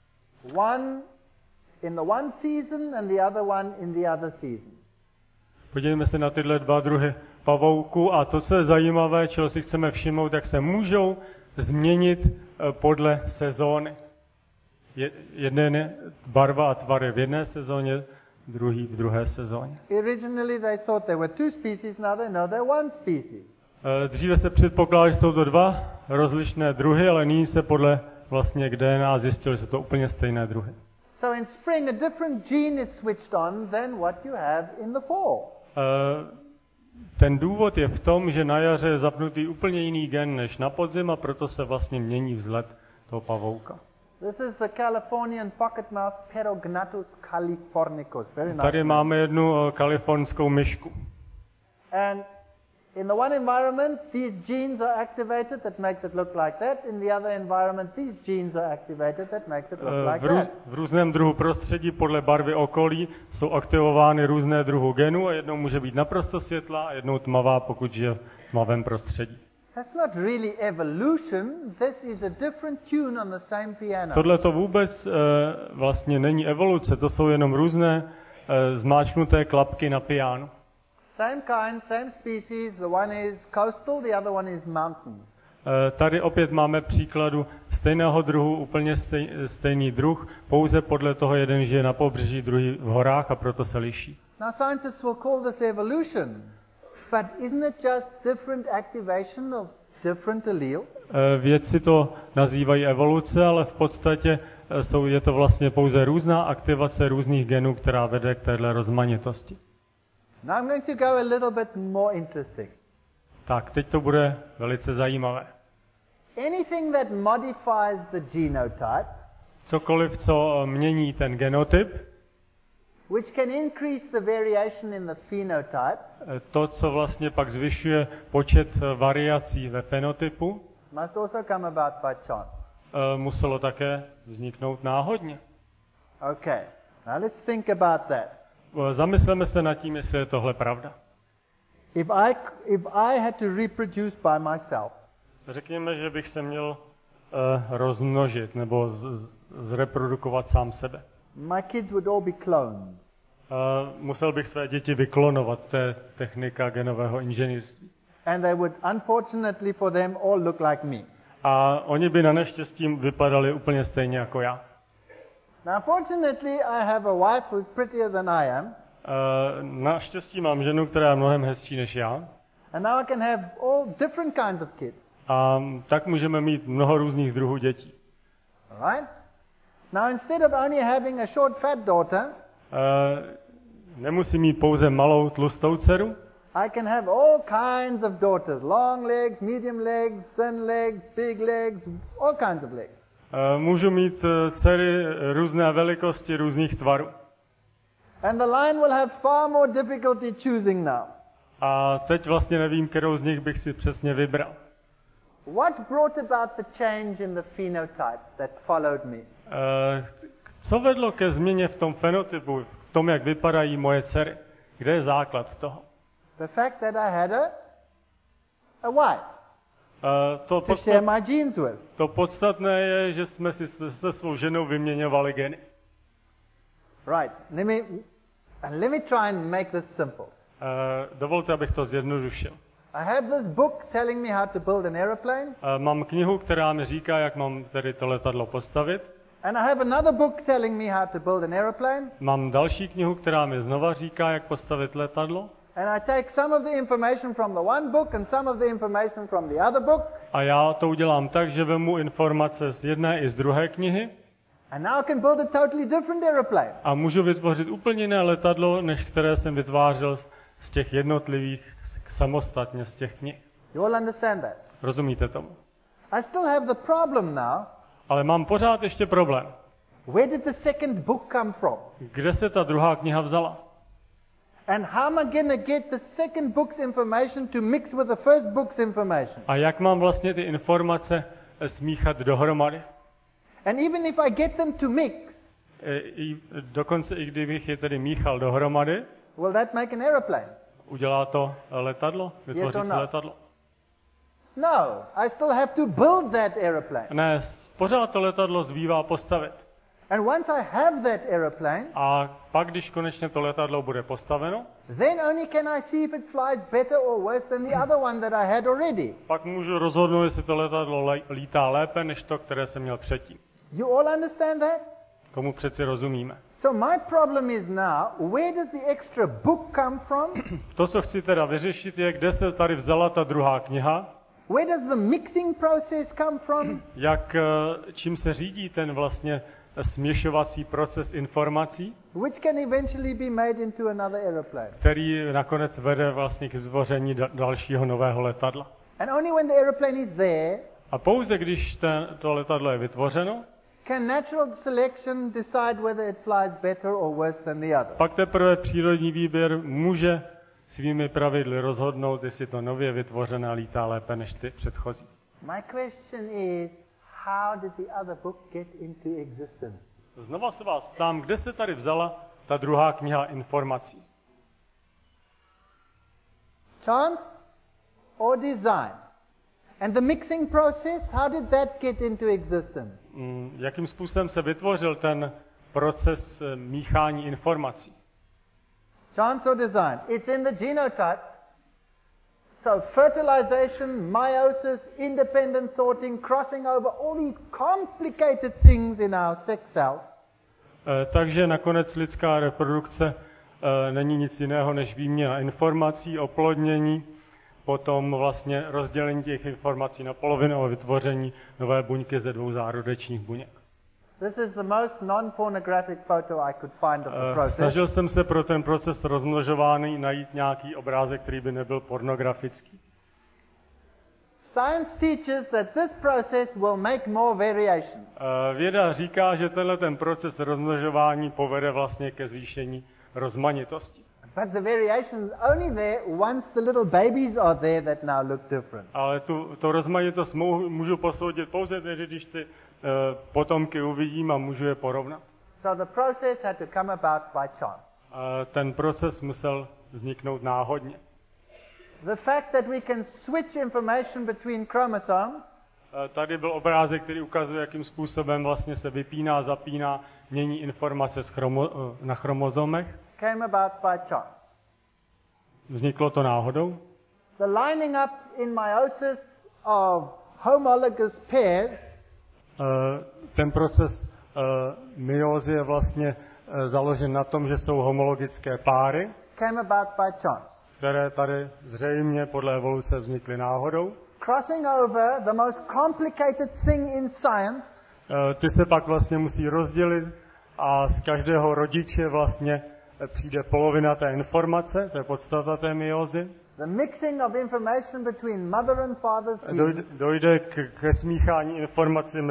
Speaker 1: one in the one season and the other one in the other season.
Speaker 2: Podívejme se na tyhle dva druhy pavouků a to, co je zajímavé, čeho si chceme všimnout, jak se můžou změnit podle sezóny. Jeden je barva a tvar je v jedné sezóně, druhý v druhé sezóně.
Speaker 1: Originally they thought there were two species, now they know they're one species.
Speaker 2: Dříve se předpokládalo, že jsou to dva rozlišné druhy, ale nyní se podle vlastně DNA zjistilo, že jsou to úplně stejné druhy.
Speaker 1: So in spring a different gene is switched on than what you have in the fall.
Speaker 2: Ten důvod je v tom, že na jaře je zapnutý úplně jiný gen než na podzim a proto se vlastně mění vzhled toho pavouka.
Speaker 1: This is the Californian pocket mouse Perognathus californicus. Very nice.
Speaker 2: Tady máme jednu kalifornskou myšku.
Speaker 1: And in the one environment, these genes are activated that makes it look like that. In the other environment, these genes are activated that makes it look like that.
Speaker 2: V různém druhu prostředí podle barvy okolí jsou aktivovány různé druhy genů a jednou může být naprosto světlá a jednou tmavá, pokud žije v tmavém prostředí.
Speaker 1: That's not really evolution. This is a different tune on the same piano.
Speaker 2: Tohle to vůbec vlastně není evoluce, to jsou jenom různé zmáčknuté klapky na pianu.
Speaker 1: Same kind, same species. The one is coastal, the other one is mountain.
Speaker 2: Tady opět máme příkladu stejného druhu, úplně stejný druh, pouze podle toho jeden žije na pobřeží, druhý v horách a proto se liší.
Speaker 1: Now scientists will call this evolution, but isn't it just different activation of different allele?
Speaker 2: Vědci to nazývají evoluce, ale v podstatě je to vlastně pouze různá aktivace různých genů, která vede k téhle rozmanitosti.
Speaker 1: Now I'm going to go a little bit more interesting.
Speaker 2: Tak, teď to bude velice zajímavé.
Speaker 1: Anything that modifies the genotype,
Speaker 2: Cokoliv, co mění ten genotyp,
Speaker 1: which can increase the variation in the phenotype,
Speaker 2: to, co vlastně pak zvyšuje počet variací ve fenotypu,
Speaker 1: must also come about by chance.
Speaker 2: muselo také vzniknout náhodně.
Speaker 1: Okay, now let's think about that.
Speaker 2: Zamysleme se nad tím, jestli je tohle pravda.
Speaker 1: If I had to reproduce by myself,
Speaker 2: Řekněme, že bych se měl rozmnožit nebo zreprodukovat sám sebe.
Speaker 1: my kids would all be clones.
Speaker 2: Musel bych své děti vyklonovat, to je technika genového inženýrství.
Speaker 1: And they would, unfortunately for them, all look like me.
Speaker 2: A oni by na neštěstí vypadali úplně stejně jako já.
Speaker 1: Now, fortunately, I have a wife who's prettier than I am.
Speaker 2: Naštěstí mám ženu, která je mnohem hezčí než já.
Speaker 1: And now I can have all different kinds of kids.
Speaker 2: A tak můžeme mít mnoho různých druhů dětí.
Speaker 1: All right? Now, instead of only having a short, fat daughter,
Speaker 2: nemusím mít pouze malou, tlustou dceru.
Speaker 1: I can have all kinds of daughters. Long legs, medium legs, thin legs, big legs, all kinds of legs.
Speaker 2: Můžu mít dcery různé velikosti, různých tvarů.
Speaker 1: And the lion will have far more difficulty choosing now.
Speaker 2: A teď vlastně nevím, kterou z nich bych si přesně vybral.
Speaker 1: What brought about the change in the phenotype that followed me?
Speaker 2: Co vedlo ke změně v tom fenotypu, v tom, jak vypadají moje dcery? Kde je základ toho?
Speaker 1: The fact that I had a wife to share my genes with.
Speaker 2: To podstatné je, že jsme si se svou ženou vyměňovali geny.
Speaker 1: Right. Let me try and make this simple.
Speaker 2: Dovolte, abych to zjednodušil.
Speaker 1: I have this book telling me how to build an aeroplane.
Speaker 2: Mám knihu, která mi říká, jak mám tedy to letadlo postavit.
Speaker 1: And I have another book telling me how to build an aeroplane.
Speaker 2: Mám další knihu, která mi znova říká, jak postavit letadlo.
Speaker 1: And I take some of the information from the one book and some of the information from the other book.
Speaker 2: A já to udělám tak, že vemu informace z jedné i z druhé knihy.
Speaker 1: And now I can build a totally different aeroplane.
Speaker 2: A můžu vytvořit úplně jiné letadlo, než které jsem vytvářel z těch jednotlivých samostatně z těch knih.
Speaker 1: You all understand that?
Speaker 2: Rozumíte tomu?
Speaker 1: I still have the problem now.
Speaker 2: Ale mám pořád ještě problém.
Speaker 1: Where did the second book come from?
Speaker 2: Kde se ta druhá kniha vzala?
Speaker 1: And how am I going to get the second book's information to mix with the first book's information?
Speaker 2: A jak mám vlastně ty informace smíchat dohromady?
Speaker 1: And even if I get them to mix,
Speaker 2: Dokonce i kdybych je tedy míchal dohromady,
Speaker 1: will that make an aeroplane?
Speaker 2: Udělá to letadlo? Vytvoří
Speaker 1: Yes or
Speaker 2: se
Speaker 1: no?
Speaker 2: letadlo?
Speaker 1: No, I still have to build that aeroplane.
Speaker 2: Ne, pořád to letadlo zbývá postavit.
Speaker 1: And once I have that aeroplane,
Speaker 2: A pak, když konečně to letadlo bude postaveno,
Speaker 1: then only can I see if it flies better or worse than the other one that I had already.
Speaker 2: pak můžu rozhodnout, jestli to letadlo lítá lépe, než to, které jsem měl předtím.
Speaker 1: You all understand that?
Speaker 2: Tomu přeci rozumíme.
Speaker 1: So my problem is now, where does the extra book come from?
Speaker 2: To, co chci teda vyřešit, je, kde se tady vzala ta druhá kniha,
Speaker 1: Where does the mixing process come from?
Speaker 2: čím se řídí ten vlastně směšovací proces informací,
Speaker 1: Which can eventually be made into another aeroplane.
Speaker 2: který nakonec vede vlastně k vytvoření dalšího nového letadla.
Speaker 1: And only when the aeroplane is there,
Speaker 2: A pouze když to letadlo je vytvořeno,
Speaker 1: can natural selection decide whether it flies better or worse than the other.
Speaker 2: pak teprve přírodní výběr může svými pravidly rozhodnout, jestli to nově vytvořené lítá lépe než ty předchozí.
Speaker 1: My question is, how did the other book get into existence?
Speaker 2: Znova se vás ptám, kde se tady vzala ta druhá kniha informací?
Speaker 1: Chance or design? And the mixing process, how did that get into existence?
Speaker 2: Jakým způsobem se vytvořil ten proces míchání informací?
Speaker 1: Chance or design? It's in the genotype. So fertilization, meiosis, independent sorting, crossing over, all these complicated things in our sex cells.
Speaker 2: Takže nakonec lidská reprodukce není nic jiného než výměna informací, oplodnění, potom vlastně rozdělení těch informací na polovinu a vytvoření nové buňky ze dvou zárodečních buněk.
Speaker 1: This is the most non-pornographic photo I could find of the process.
Speaker 2: Snažil jsem se pro ten proces rozmnožování najít nějaký obrázek, který by nebyl pornografický.
Speaker 1: Science teaches that this process will make more variation.
Speaker 2: Věda říká, že tenhle ten proces rozmnožování povede vlastně ke zvýšení rozmanitosti.
Speaker 1: But the variation is only there once the little babies are there that now look different.
Speaker 2: Ale tu rozmanitost můžu posoudit pouze tedy, když ty potomky uvidím a můžu je porovnat.
Speaker 1: So the process had to come about by chance.
Speaker 2: Ten proces musel vzniknout náhodně.
Speaker 1: The fact that we can switch information between chromosomes
Speaker 2: Tady byl obrázek, který ukazuje, jakým způsobem vlastně se vypíná, zapíná, mění informace na chromozomech.
Speaker 1: came about by chance.
Speaker 2: Vzniklo to náhodou.
Speaker 1: The lining up in meiosis of homologous pairs
Speaker 2: Ten proces meiózy je vlastně založen na tom, že jsou homologické páry,
Speaker 1: came about by chance.
Speaker 2: které tady zřejmě podle evoluce vznikly náhodou.
Speaker 1: Crossing over, the most complicated thing in science,
Speaker 2: Ty se pak vlastně musí rozdělit a z každého rodiče vlastně přijde polovina té informace, to je podstata té meiózy.
Speaker 1: the mixing of information between mother and father's genes,
Speaker 2: Dojde ke smíchání informací mezi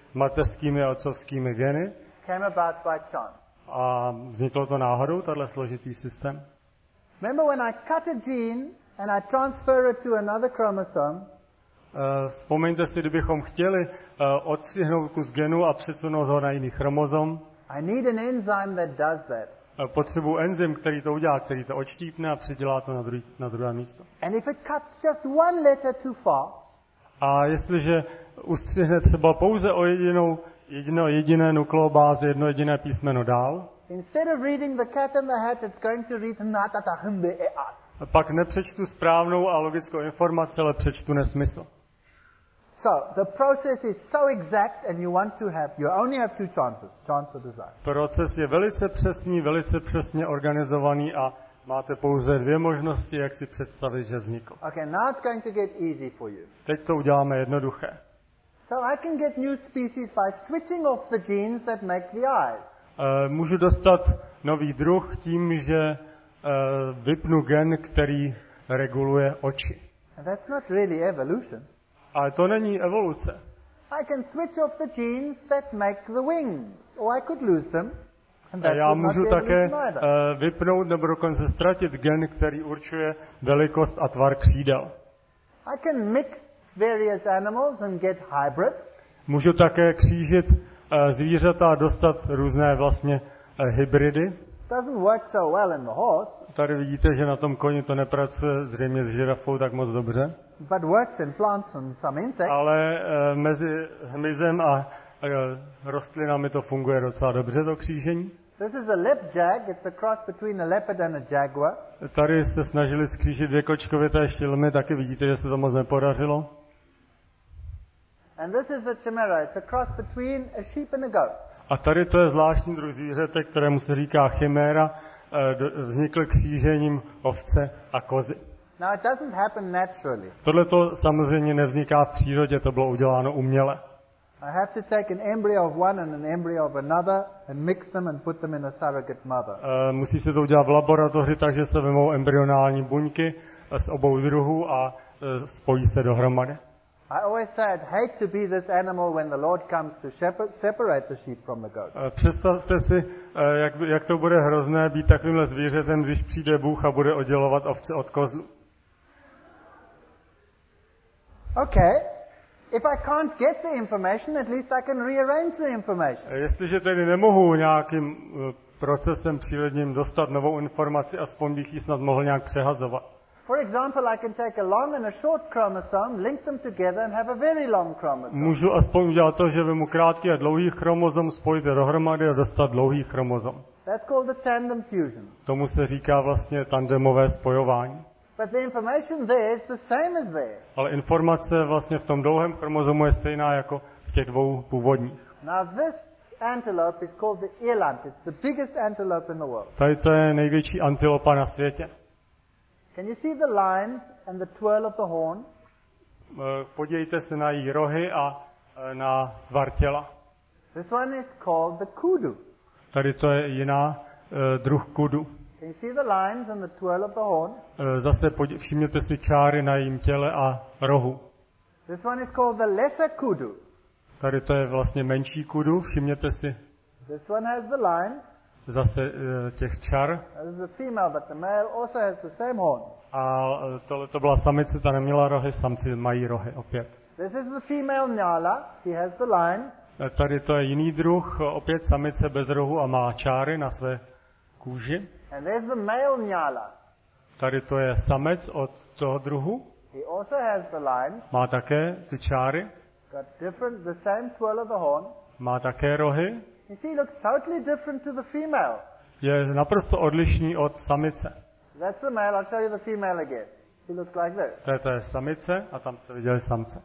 Speaker 2: mateřskými a otcovskými geny
Speaker 1: came about by chance.
Speaker 2: a vzniklo to náhodou, tahle složitý systém.
Speaker 1: Remember when I cut a gene and I transfer it to another chromosome,
Speaker 2: Vzpomeňte si, kdybychom chtěli odstřihnout kus genu a přesunout ho na jiný chromozom.
Speaker 1: I need an enzyme that does that.
Speaker 2: Potřebuji enzym, který to udělá, který to odštípne a přidělá to na druhé místo.
Speaker 1: And if it cuts just one letter too far,
Speaker 2: A jestliže ustřihne třeba pouze o jediné nukleobázi, jedno jediné písmeno dál,
Speaker 1: instead of reading the cat in the hat, it's going to read natatahmbe-eat.
Speaker 2: pak nepřečtu správnou a logickou informaci, ale přečtu nesmysl.
Speaker 1: So the process is so exact, and you only have two chances: chance or design.
Speaker 2: Proces je velice přesný, velice přesně organizovaný a máte pouze dvě možnosti, jak si představit, že vznikl.
Speaker 1: Okay, now it's going to get easy for you.
Speaker 2: Teď to uděláme jednoduché.
Speaker 1: So I can get new species by switching off the genes that make the eyes.
Speaker 2: Můžu dostat nový druh tím, že vypnu gen, který reguluje oči.
Speaker 1: And that's not really evolution.
Speaker 2: Ale to není evoluce.
Speaker 1: I can switch off the genes that make the wings, or I could lose them. And that
Speaker 2: Já
Speaker 1: would not
Speaker 2: můžu
Speaker 1: be
Speaker 2: také
Speaker 1: evolution either.
Speaker 2: vypnout nebo dokonce ztratit gen, který určuje velikost a tvar křídel.
Speaker 1: I can mix various animals and get hybrids.
Speaker 2: Můžu také křížit zvířata a dostat různé vlastně hybridy.
Speaker 1: Doesn't work so well in the horse,
Speaker 2: Tady vidíte, že na tom koni to nepracuje zřejmě s žirafou tak moc dobře.
Speaker 1: but works in plants and some insects.
Speaker 2: Ale mezi hmyzem a rostlinami to funguje docela dobře, to křížení.
Speaker 1: This is a leopard. It's a cross between a leopard and a jaguar.
Speaker 2: Tady se snažili skřížit dvě kočkovité šelmy, taky vidíte, že se to moc nepodařilo.
Speaker 1: And this is a chimera. It's a cross between a sheep and a goat.
Speaker 2: A tady to je zvláštní druh zvířete, kterému se říká chiméra, vznikl křížením ovce a kozy.
Speaker 1: Now it doesn't happen naturally.
Speaker 2: Tohle to samozřejmě nevzniká v přírodě, to bylo uděláno uměle.
Speaker 1: I have to take an embryo of one and an embryo of another and mix them and put them in a surrogate mother.
Speaker 2: Musí se to udělat v laboratoři, takže se vemou embryonální buňky z obou druhů a spojí se dohromady.
Speaker 1: I always say I'd hate to be this animal when the Lord comes to separate the sheep from the goat.
Speaker 2: Představte si, jak to bude hrozné být takovýmhle zvířetem, když přijde Bůh a bude oddělovat ovce od kozlů.
Speaker 1: Okay. If I can't get the information, at least I can rearrange the information.
Speaker 2: Jestliže tedy nemohu nějakým procesem přírodním dostat novou informaci, aspoň bych ji snad mohl nějak přehazovat.
Speaker 1: For example, I can take a long and a short chromosome, link them together and have a very long chromosome.
Speaker 2: Můžu aspoň udělat to, že vemu krátký a dlouhý chromozom, spojit je dohromady a dostat dlouhý chromozom.
Speaker 1: That's called the tandem fusion.
Speaker 2: Tomu se říká vlastně tandemové spojování.
Speaker 1: But the information there is the same as there.
Speaker 2: Ale informace vlastně v tom dlouhém chromozomu je stejná jako v těch dvou původních.
Speaker 1: Now this antelope is called the eland. It's the biggest antelope in the world.
Speaker 2: Tady to je největší antilopa na světě.
Speaker 1: Can you see the lines and the twirl of the horn?
Speaker 2: Podívejte se na její rohy a na tvar těla.
Speaker 1: This one is called the kudu.
Speaker 2: Tady to je jiná druh kudu.
Speaker 1: Can you see the lines and the twirl of the horn?
Speaker 2: Zase všimněte si čáry na jejím těle a rohu.
Speaker 1: This one is called the lesser kudu.
Speaker 2: Tady to je vlastně menší kudu, všimněte si
Speaker 1: This one has the lines.
Speaker 2: zase těch čar.
Speaker 1: This is a female, but the male also has the same horn.
Speaker 2: A tohle to byla samice, ta neměla rohy, samci mají rohy opět.
Speaker 1: This is the female nyala. She has the lines.
Speaker 2: Tady to je jiný druh, opět samice bez rohu a má čáry na své kůži.
Speaker 1: And there's the male nyala.
Speaker 2: Tady to je samec od toho druhu,
Speaker 1: He also has the lines.
Speaker 2: má také ty čáry,
Speaker 1: Got the same twirl of the horn.
Speaker 2: má také rohy,
Speaker 1: You see, he looks totally different to the female.
Speaker 2: je naprosto odlišný od samice.
Speaker 1: That's the male. I'll show you the female again. She looks like this.
Speaker 2: To je samice a tam jste viděli samce.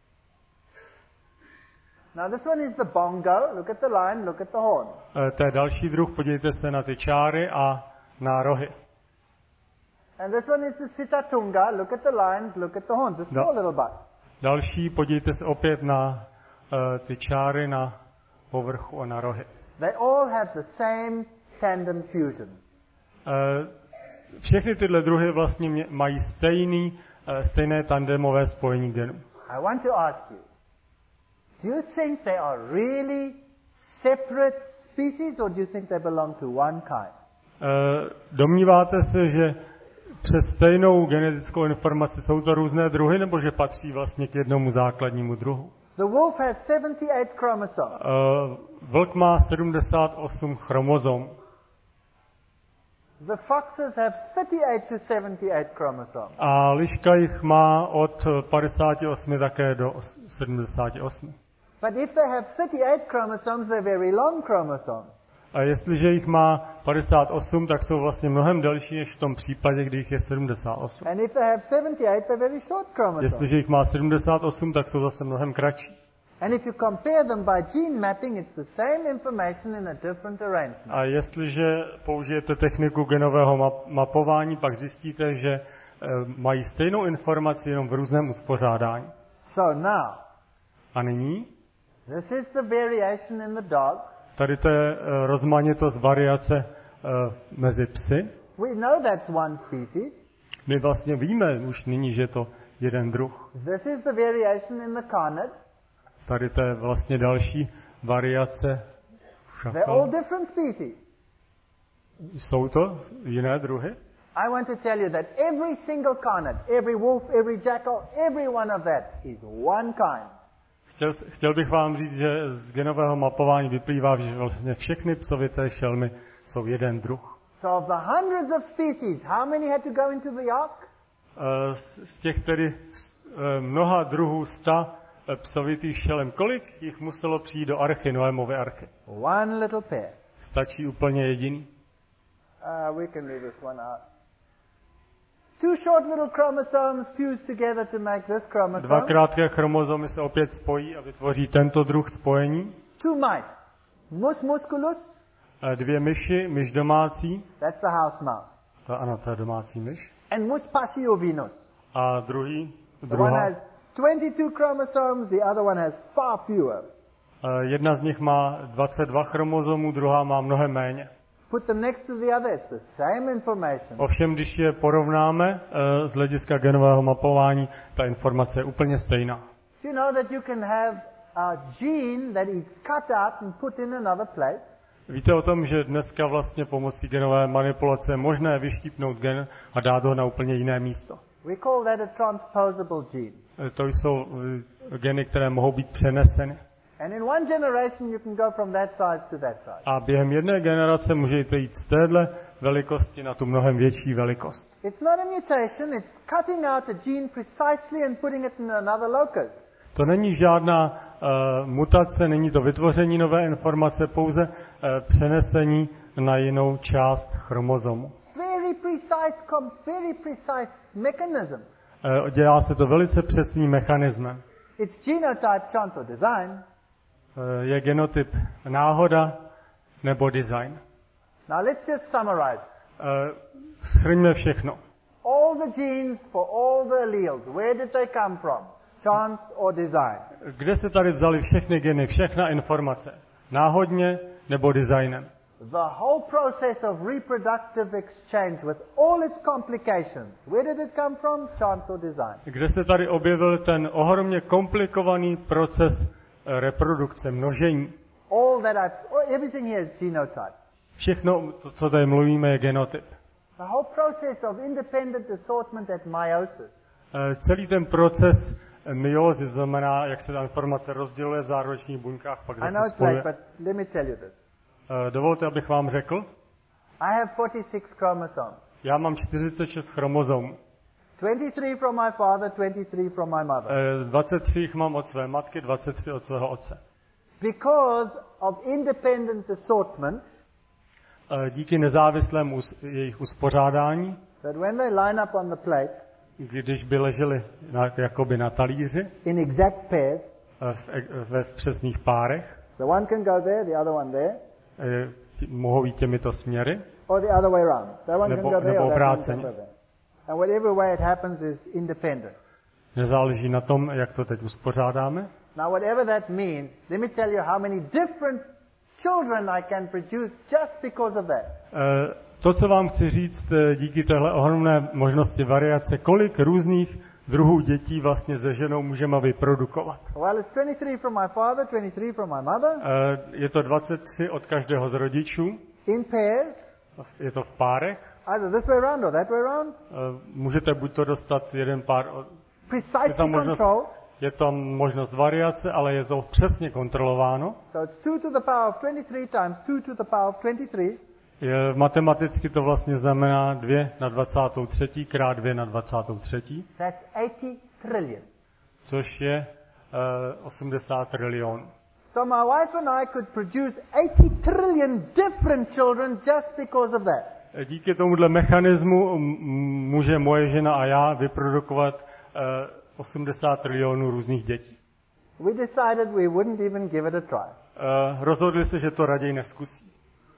Speaker 1: Now this one is the bongo. Look at the line, look at the horn.
Speaker 2: To je další druh, podívejte se na ty čáry a na rohy.
Speaker 1: And this one is the sitatunga. Look at the lines, look at the horns. A small little buck.
Speaker 2: Další, podívejte se opět na ty čáry na povrchu a na rohy.
Speaker 1: They all have the same tandem fusion.
Speaker 2: Všechny tyhle druhy vlastně mají stejné tandemové spojení genů.
Speaker 1: I want to ask you, Do you think they are really separate species, or do you think they belong to one kind?
Speaker 2: Domníváte se, že přes stejnou genetickou informaci jsou to různé druhy, nebo že patří vlastně k jednomu základnímu druhu?
Speaker 1: The wolf has 78 chromosomes.
Speaker 2: Vlk má 78 chromozom.
Speaker 1: The foxes have 38 to 78 chromosomes.
Speaker 2: A liška jich má od 58 také do 78.
Speaker 1: But if they have 38 chromosomes, they're very long chromosomes.
Speaker 2: A jestliže jich má 58, tak jsou vlastně mnohem delší než v tom případě, kdy jich je 78.
Speaker 1: And if they have 78, they're very short chromosomes.
Speaker 2: Jestliže jich má 78, tak jsou zase mnohem kratší.
Speaker 1: And if you compare them by gene mapping, it's the same information in a different arrangement.
Speaker 2: A jestliže použijete techniku genového mapování, pak zjistíte, že mají stejnou informaci jenom v různém uspořádání.
Speaker 1: So now,
Speaker 2: A nyní,
Speaker 1: this is the variation in the dog.
Speaker 2: tady to je rozmanitost variace mezi psy.
Speaker 1: We know that's one species.
Speaker 2: My vlastně víme už nyní, že je to jeden druh.
Speaker 1: This is the variation in the carnates.
Speaker 2: Tady to je vlastně další variace
Speaker 1: They're all
Speaker 2: šakal.
Speaker 1: different species.
Speaker 2: Jsou to jiné druhy?
Speaker 1: I want to tell you that every single carnate, every wolf, every jackal, every one of that is one kind.
Speaker 2: Chtěl bych vám říct, že z genového mapování vyplývá, že vlastně všechny psovité šelmy jsou jeden druh.
Speaker 1: So of the hundreds of species, how many had to go into the ark?
Speaker 2: Z těch tedy mnoha druhů 100 psovitých šelem, kolik jich muselo přijít do archy, Noémovy archy?
Speaker 1: One little pair.
Speaker 2: Stačí úplně jediný?
Speaker 1: We can leave this one out. Two short little chromosomes fuse together to make this chromosome.
Speaker 2: Dva krátké chromozomy se opět spojí a vytvoří tento druh spojení.
Speaker 1: Two mice. Mus musculus,
Speaker 2: Dvě myši, myš domácí,
Speaker 1: that's the house mouse.
Speaker 2: ano, to je domácí myš.
Speaker 1: And Mus passiovinus.
Speaker 2: A druhý,
Speaker 1: The one
Speaker 2: druhá,
Speaker 1: has 22 chromosomes, the other one has far fewer.
Speaker 2: jedna z nich má 22 chromozomů, druhá má mnohem méně.
Speaker 1: Put them next to the other, it's the same information.
Speaker 2: Ovšem, když je porovnáme z hlediska genového mapování, ta informace je úplně stejná.
Speaker 1: Do you know that you can have a gene that is cut out and put in another place?
Speaker 2: Víte o tom, že dneska vlastně pomocí genové manipulace je možné vyštípnout gen a dát ho na úplně jiné místo.
Speaker 1: We call that a transposable gene.
Speaker 2: To jsou geny, které mohou být přeneseny.
Speaker 1: And in one generation you can go from that size to that size.
Speaker 2: A během jedné generace můžete jít z téhle velikosti na tu mnohem větší velikost.
Speaker 1: It's not a mutation, it's cutting out a gene precisely and putting it in another locus.
Speaker 2: To není žádná mutace, není to vytvoření nové informace, pouze přenesení na jinou část chromozomu.
Speaker 1: Very precise mechanism.
Speaker 2: Dělá se to velice přesným mechanismem.
Speaker 1: It's genotype, chance or design.
Speaker 2: Je genotyp náhoda nebo design.
Speaker 1: Now let's just summarize.
Speaker 2: Shrňme všechno.
Speaker 1: All the genes for all the alleles, where did they come from? Chance or design?
Speaker 2: Kde se tady vzali všechny geny, všechna informace? Náhodně nebo designem?
Speaker 1: The whole process of reproductive exchange with all its complications, where did it come from? Chance or design?
Speaker 2: Kde se tady objevil ten ohromně komplikovaný proces reprodukce, množení?
Speaker 1: Everything here is genotype.
Speaker 2: Všechno, to, co tady mluvíme, je genotyp.
Speaker 1: The whole process of independent assortment at meiosis.
Speaker 2: Celý ten proces meiózy znamená, jak se ta informace rozděluje v zárodečných buňkách, pak zase spojuje.
Speaker 1: But let me tell you this.
Speaker 2: Dovolte, abych vám řekl.
Speaker 1: I have 46 chromosomes.
Speaker 2: Já mám 46 chromozomů.
Speaker 1: 23 from my father, 23 from my mother.
Speaker 2: 23 jich mám od své matky, 23 od svého otce.
Speaker 1: Because of independent assortment,
Speaker 2: díky nezávislému jejich uspořádání,
Speaker 1: that when they line up on the plate,
Speaker 2: když by leželi jakoby na talíři,
Speaker 1: in exact pairs,
Speaker 2: ve přesných párech,
Speaker 1: the one can go there, the other one there,
Speaker 2: mohou jít těmito směry,
Speaker 1: or the other way around. That one can go there,
Speaker 2: nebo
Speaker 1: or that one can
Speaker 2: obráceně.
Speaker 1: go there. And whatever way it happens is independent.
Speaker 2: Nezáleží na tom, jak to teď uspořádáme.
Speaker 1: Now whatever that means, let me tell you how many different children I can produce just because of that.
Speaker 2: To, co vám chci říct, díky téhle ohromné možnosti variace, kolik různých druhů dětí vlastně se ženou můžeme vyprodukovat.
Speaker 1: Well, it's 23 from my father, 23 from my mother,
Speaker 2: Je to 23 od každého z rodičů,
Speaker 1: in pairs,
Speaker 2: je to v párech.
Speaker 1: either this way around or that way around,
Speaker 2: Můžete buď to dostat jeden pár,
Speaker 1: precisely controlled.
Speaker 2: je tam možnost variace, ale je to přesně kontrolováno.
Speaker 1: So it's 2 to the power of 23 times 2 to the power of 23.
Speaker 2: Matematicky to vlastně znamená 2 na 23 krát 2 na 23,
Speaker 1: That's 80 trillion.
Speaker 2: což je 80 trilionů.
Speaker 1: So my wife and I could produce 80 trillion different children just because of that.
Speaker 2: Díky tomuhle mechanismu může moje žena a já vyprodukovat 80 trilionů různých dětí.
Speaker 1: We decided we wouldn't even give it a try.
Speaker 2: Rozhodli se, že to raději neskusí.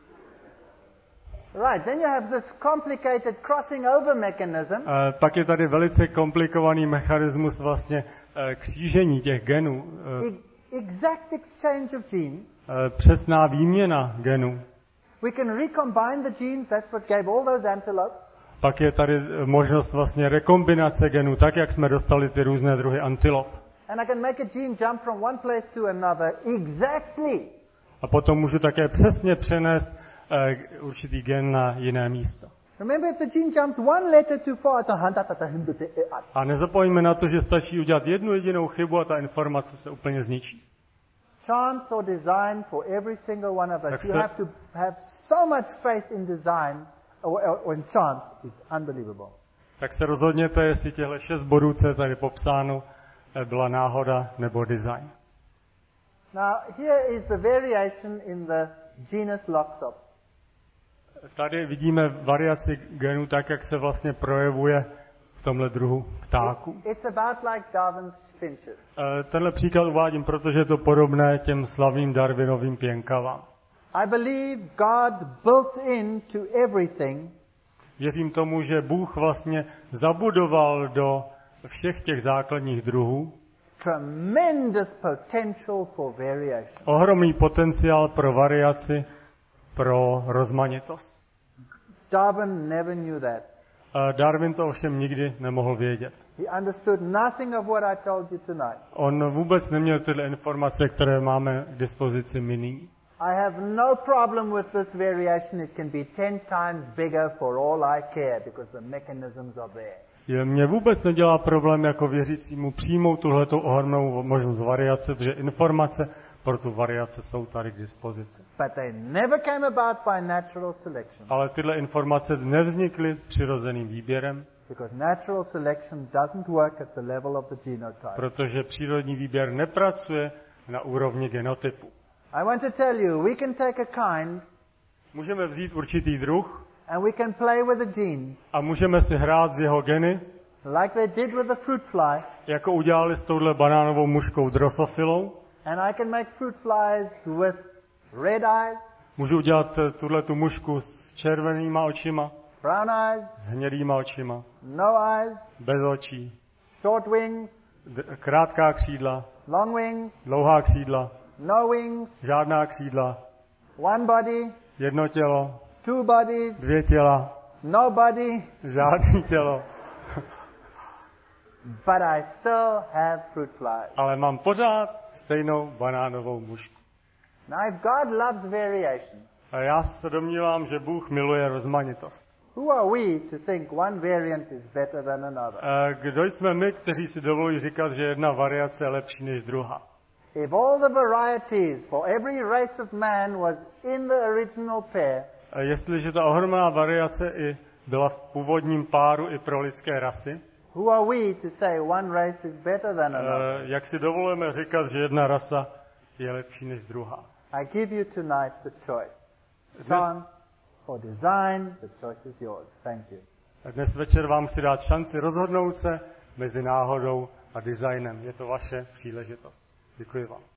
Speaker 1: Right, then you have this complicated crossing over mechanism.
Speaker 2: Pak je tady velice komplikovaný mechanismus vlastně křížení těch genů.
Speaker 1: Exact exchange of genes.
Speaker 2: Přesná výměna genů.
Speaker 1: We can recombine the genes, that's what gave all those antelopes.
Speaker 2: Pak je tady možnost vlastně rekombinace genů, tak jak jsme dostali ty různé druhy antilop.
Speaker 1: And I can make a gene jump from one place to another exactly.
Speaker 2: A potom můžu také přesně přenést určitý gen na jiné místo.
Speaker 1: Remember, if the gene jumps one letter too far,
Speaker 2: A nezapomeňme na to, že stačí udělat jednu jedinou chybu a ta informace se úplně zničí.
Speaker 1: chance or design for every single one of us.
Speaker 2: Tak
Speaker 1: You
Speaker 2: se-
Speaker 1: have to have so much faith in design or in chance. It's unbelievable.
Speaker 2: Tak se rozhodněte, jestli těchto 6 bodů, co je tady popsáno, byla náhoda nebo design.
Speaker 1: Now, here is the variation in the genus Loxop.
Speaker 2: Tady vidíme variaci genů tak, jak se vlastně projevuje v tomhle druhu ptáků.
Speaker 1: It's about like Darwin's finches.
Speaker 2: Tenhle příklad uvádím, protože je to podobné těm slavným Darwinovým pěnkavám.
Speaker 1: I believe God built into everything
Speaker 2: Věřím tomu, že Bůh vlastně zabudoval do všech těch základních druhů
Speaker 1: tremendous potential for variation.
Speaker 2: ohromný potenciál pro variaci, pro rozmanitost.
Speaker 1: Darwin never knew that.
Speaker 2: Darwin to ovšem nikdy nemohl vědět.
Speaker 1: He understood nothing of what I told you tonight.
Speaker 2: On vůbec neměl tyhle informace, které máme k dispozici my nyní.
Speaker 1: I have no problem with this variation. It can be 10 times bigger for all I care because the mechanisms are there.
Speaker 2: Mě vůbec nedělá problém jako věřícímu přijmout tuhletou ohromnou možnost variace, protože informace pro tu variace jsou tady k dispozici.
Speaker 1: But they never came about by natural selection
Speaker 2: Ale tyhle informace nevznikly přirozeným výběrem,
Speaker 1: because natural selection doesn't work at the level of the genotype.
Speaker 2: protože přírodní výběr nepracuje na úrovni genotypu.
Speaker 1: I want to tell you, we can take a kind
Speaker 2: Můžeme vzít určitý druh
Speaker 1: and we can play with the genes
Speaker 2: a můžeme si hrát s jeho geny,
Speaker 1: like they did with the fruit fly,
Speaker 2: jako udělali s touhle banánovou muškou drosofilou.
Speaker 1: and I can make fruit flies with red eyes,
Speaker 2: Můžu udělat tuhletu mušku s červenýma očima,
Speaker 1: brown eyes,
Speaker 2: s hnědýma očima,
Speaker 1: no eyes,
Speaker 2: bez očí,
Speaker 1: short wings,
Speaker 2: krátká křídla,
Speaker 1: long wings,
Speaker 2: dlouhá křídla,
Speaker 1: no wings,
Speaker 2: žádná křídla,
Speaker 1: one body,
Speaker 2: jedno tělo,
Speaker 1: 2 bodies,
Speaker 2: 2 těla,
Speaker 1: no body,
Speaker 2: žádný tělo,
Speaker 1: but I still have fruit flies.
Speaker 2: ale mám pořád stejnou banánovou mušku.
Speaker 1: Now, if God loves variation,
Speaker 2: A já se domnívám, že Bůh miluje rozmanitost.
Speaker 1: who are we to think one variant is better than another?
Speaker 2: Kdo jsme my, kteří si dovolují říkat, že jedna variace je lepší než druhá?
Speaker 1: If all the varieties for every race of man was in the original pair,
Speaker 2: Jestliže ta ohromná variace i byla v původním páru i pro lidské rasy,
Speaker 1: who are we to say one race is better than another?
Speaker 2: jak si dovolujeme říkat, že jedna rasa je lepší než druhá?
Speaker 1: I give you tonight the choice. Chance or design, the choice is yours. Thank you.
Speaker 2: Dnes večer vám chci dát šanci rozhodnout se mezi náhodou a designem. Je to vaše příležitost. Děkuji vám.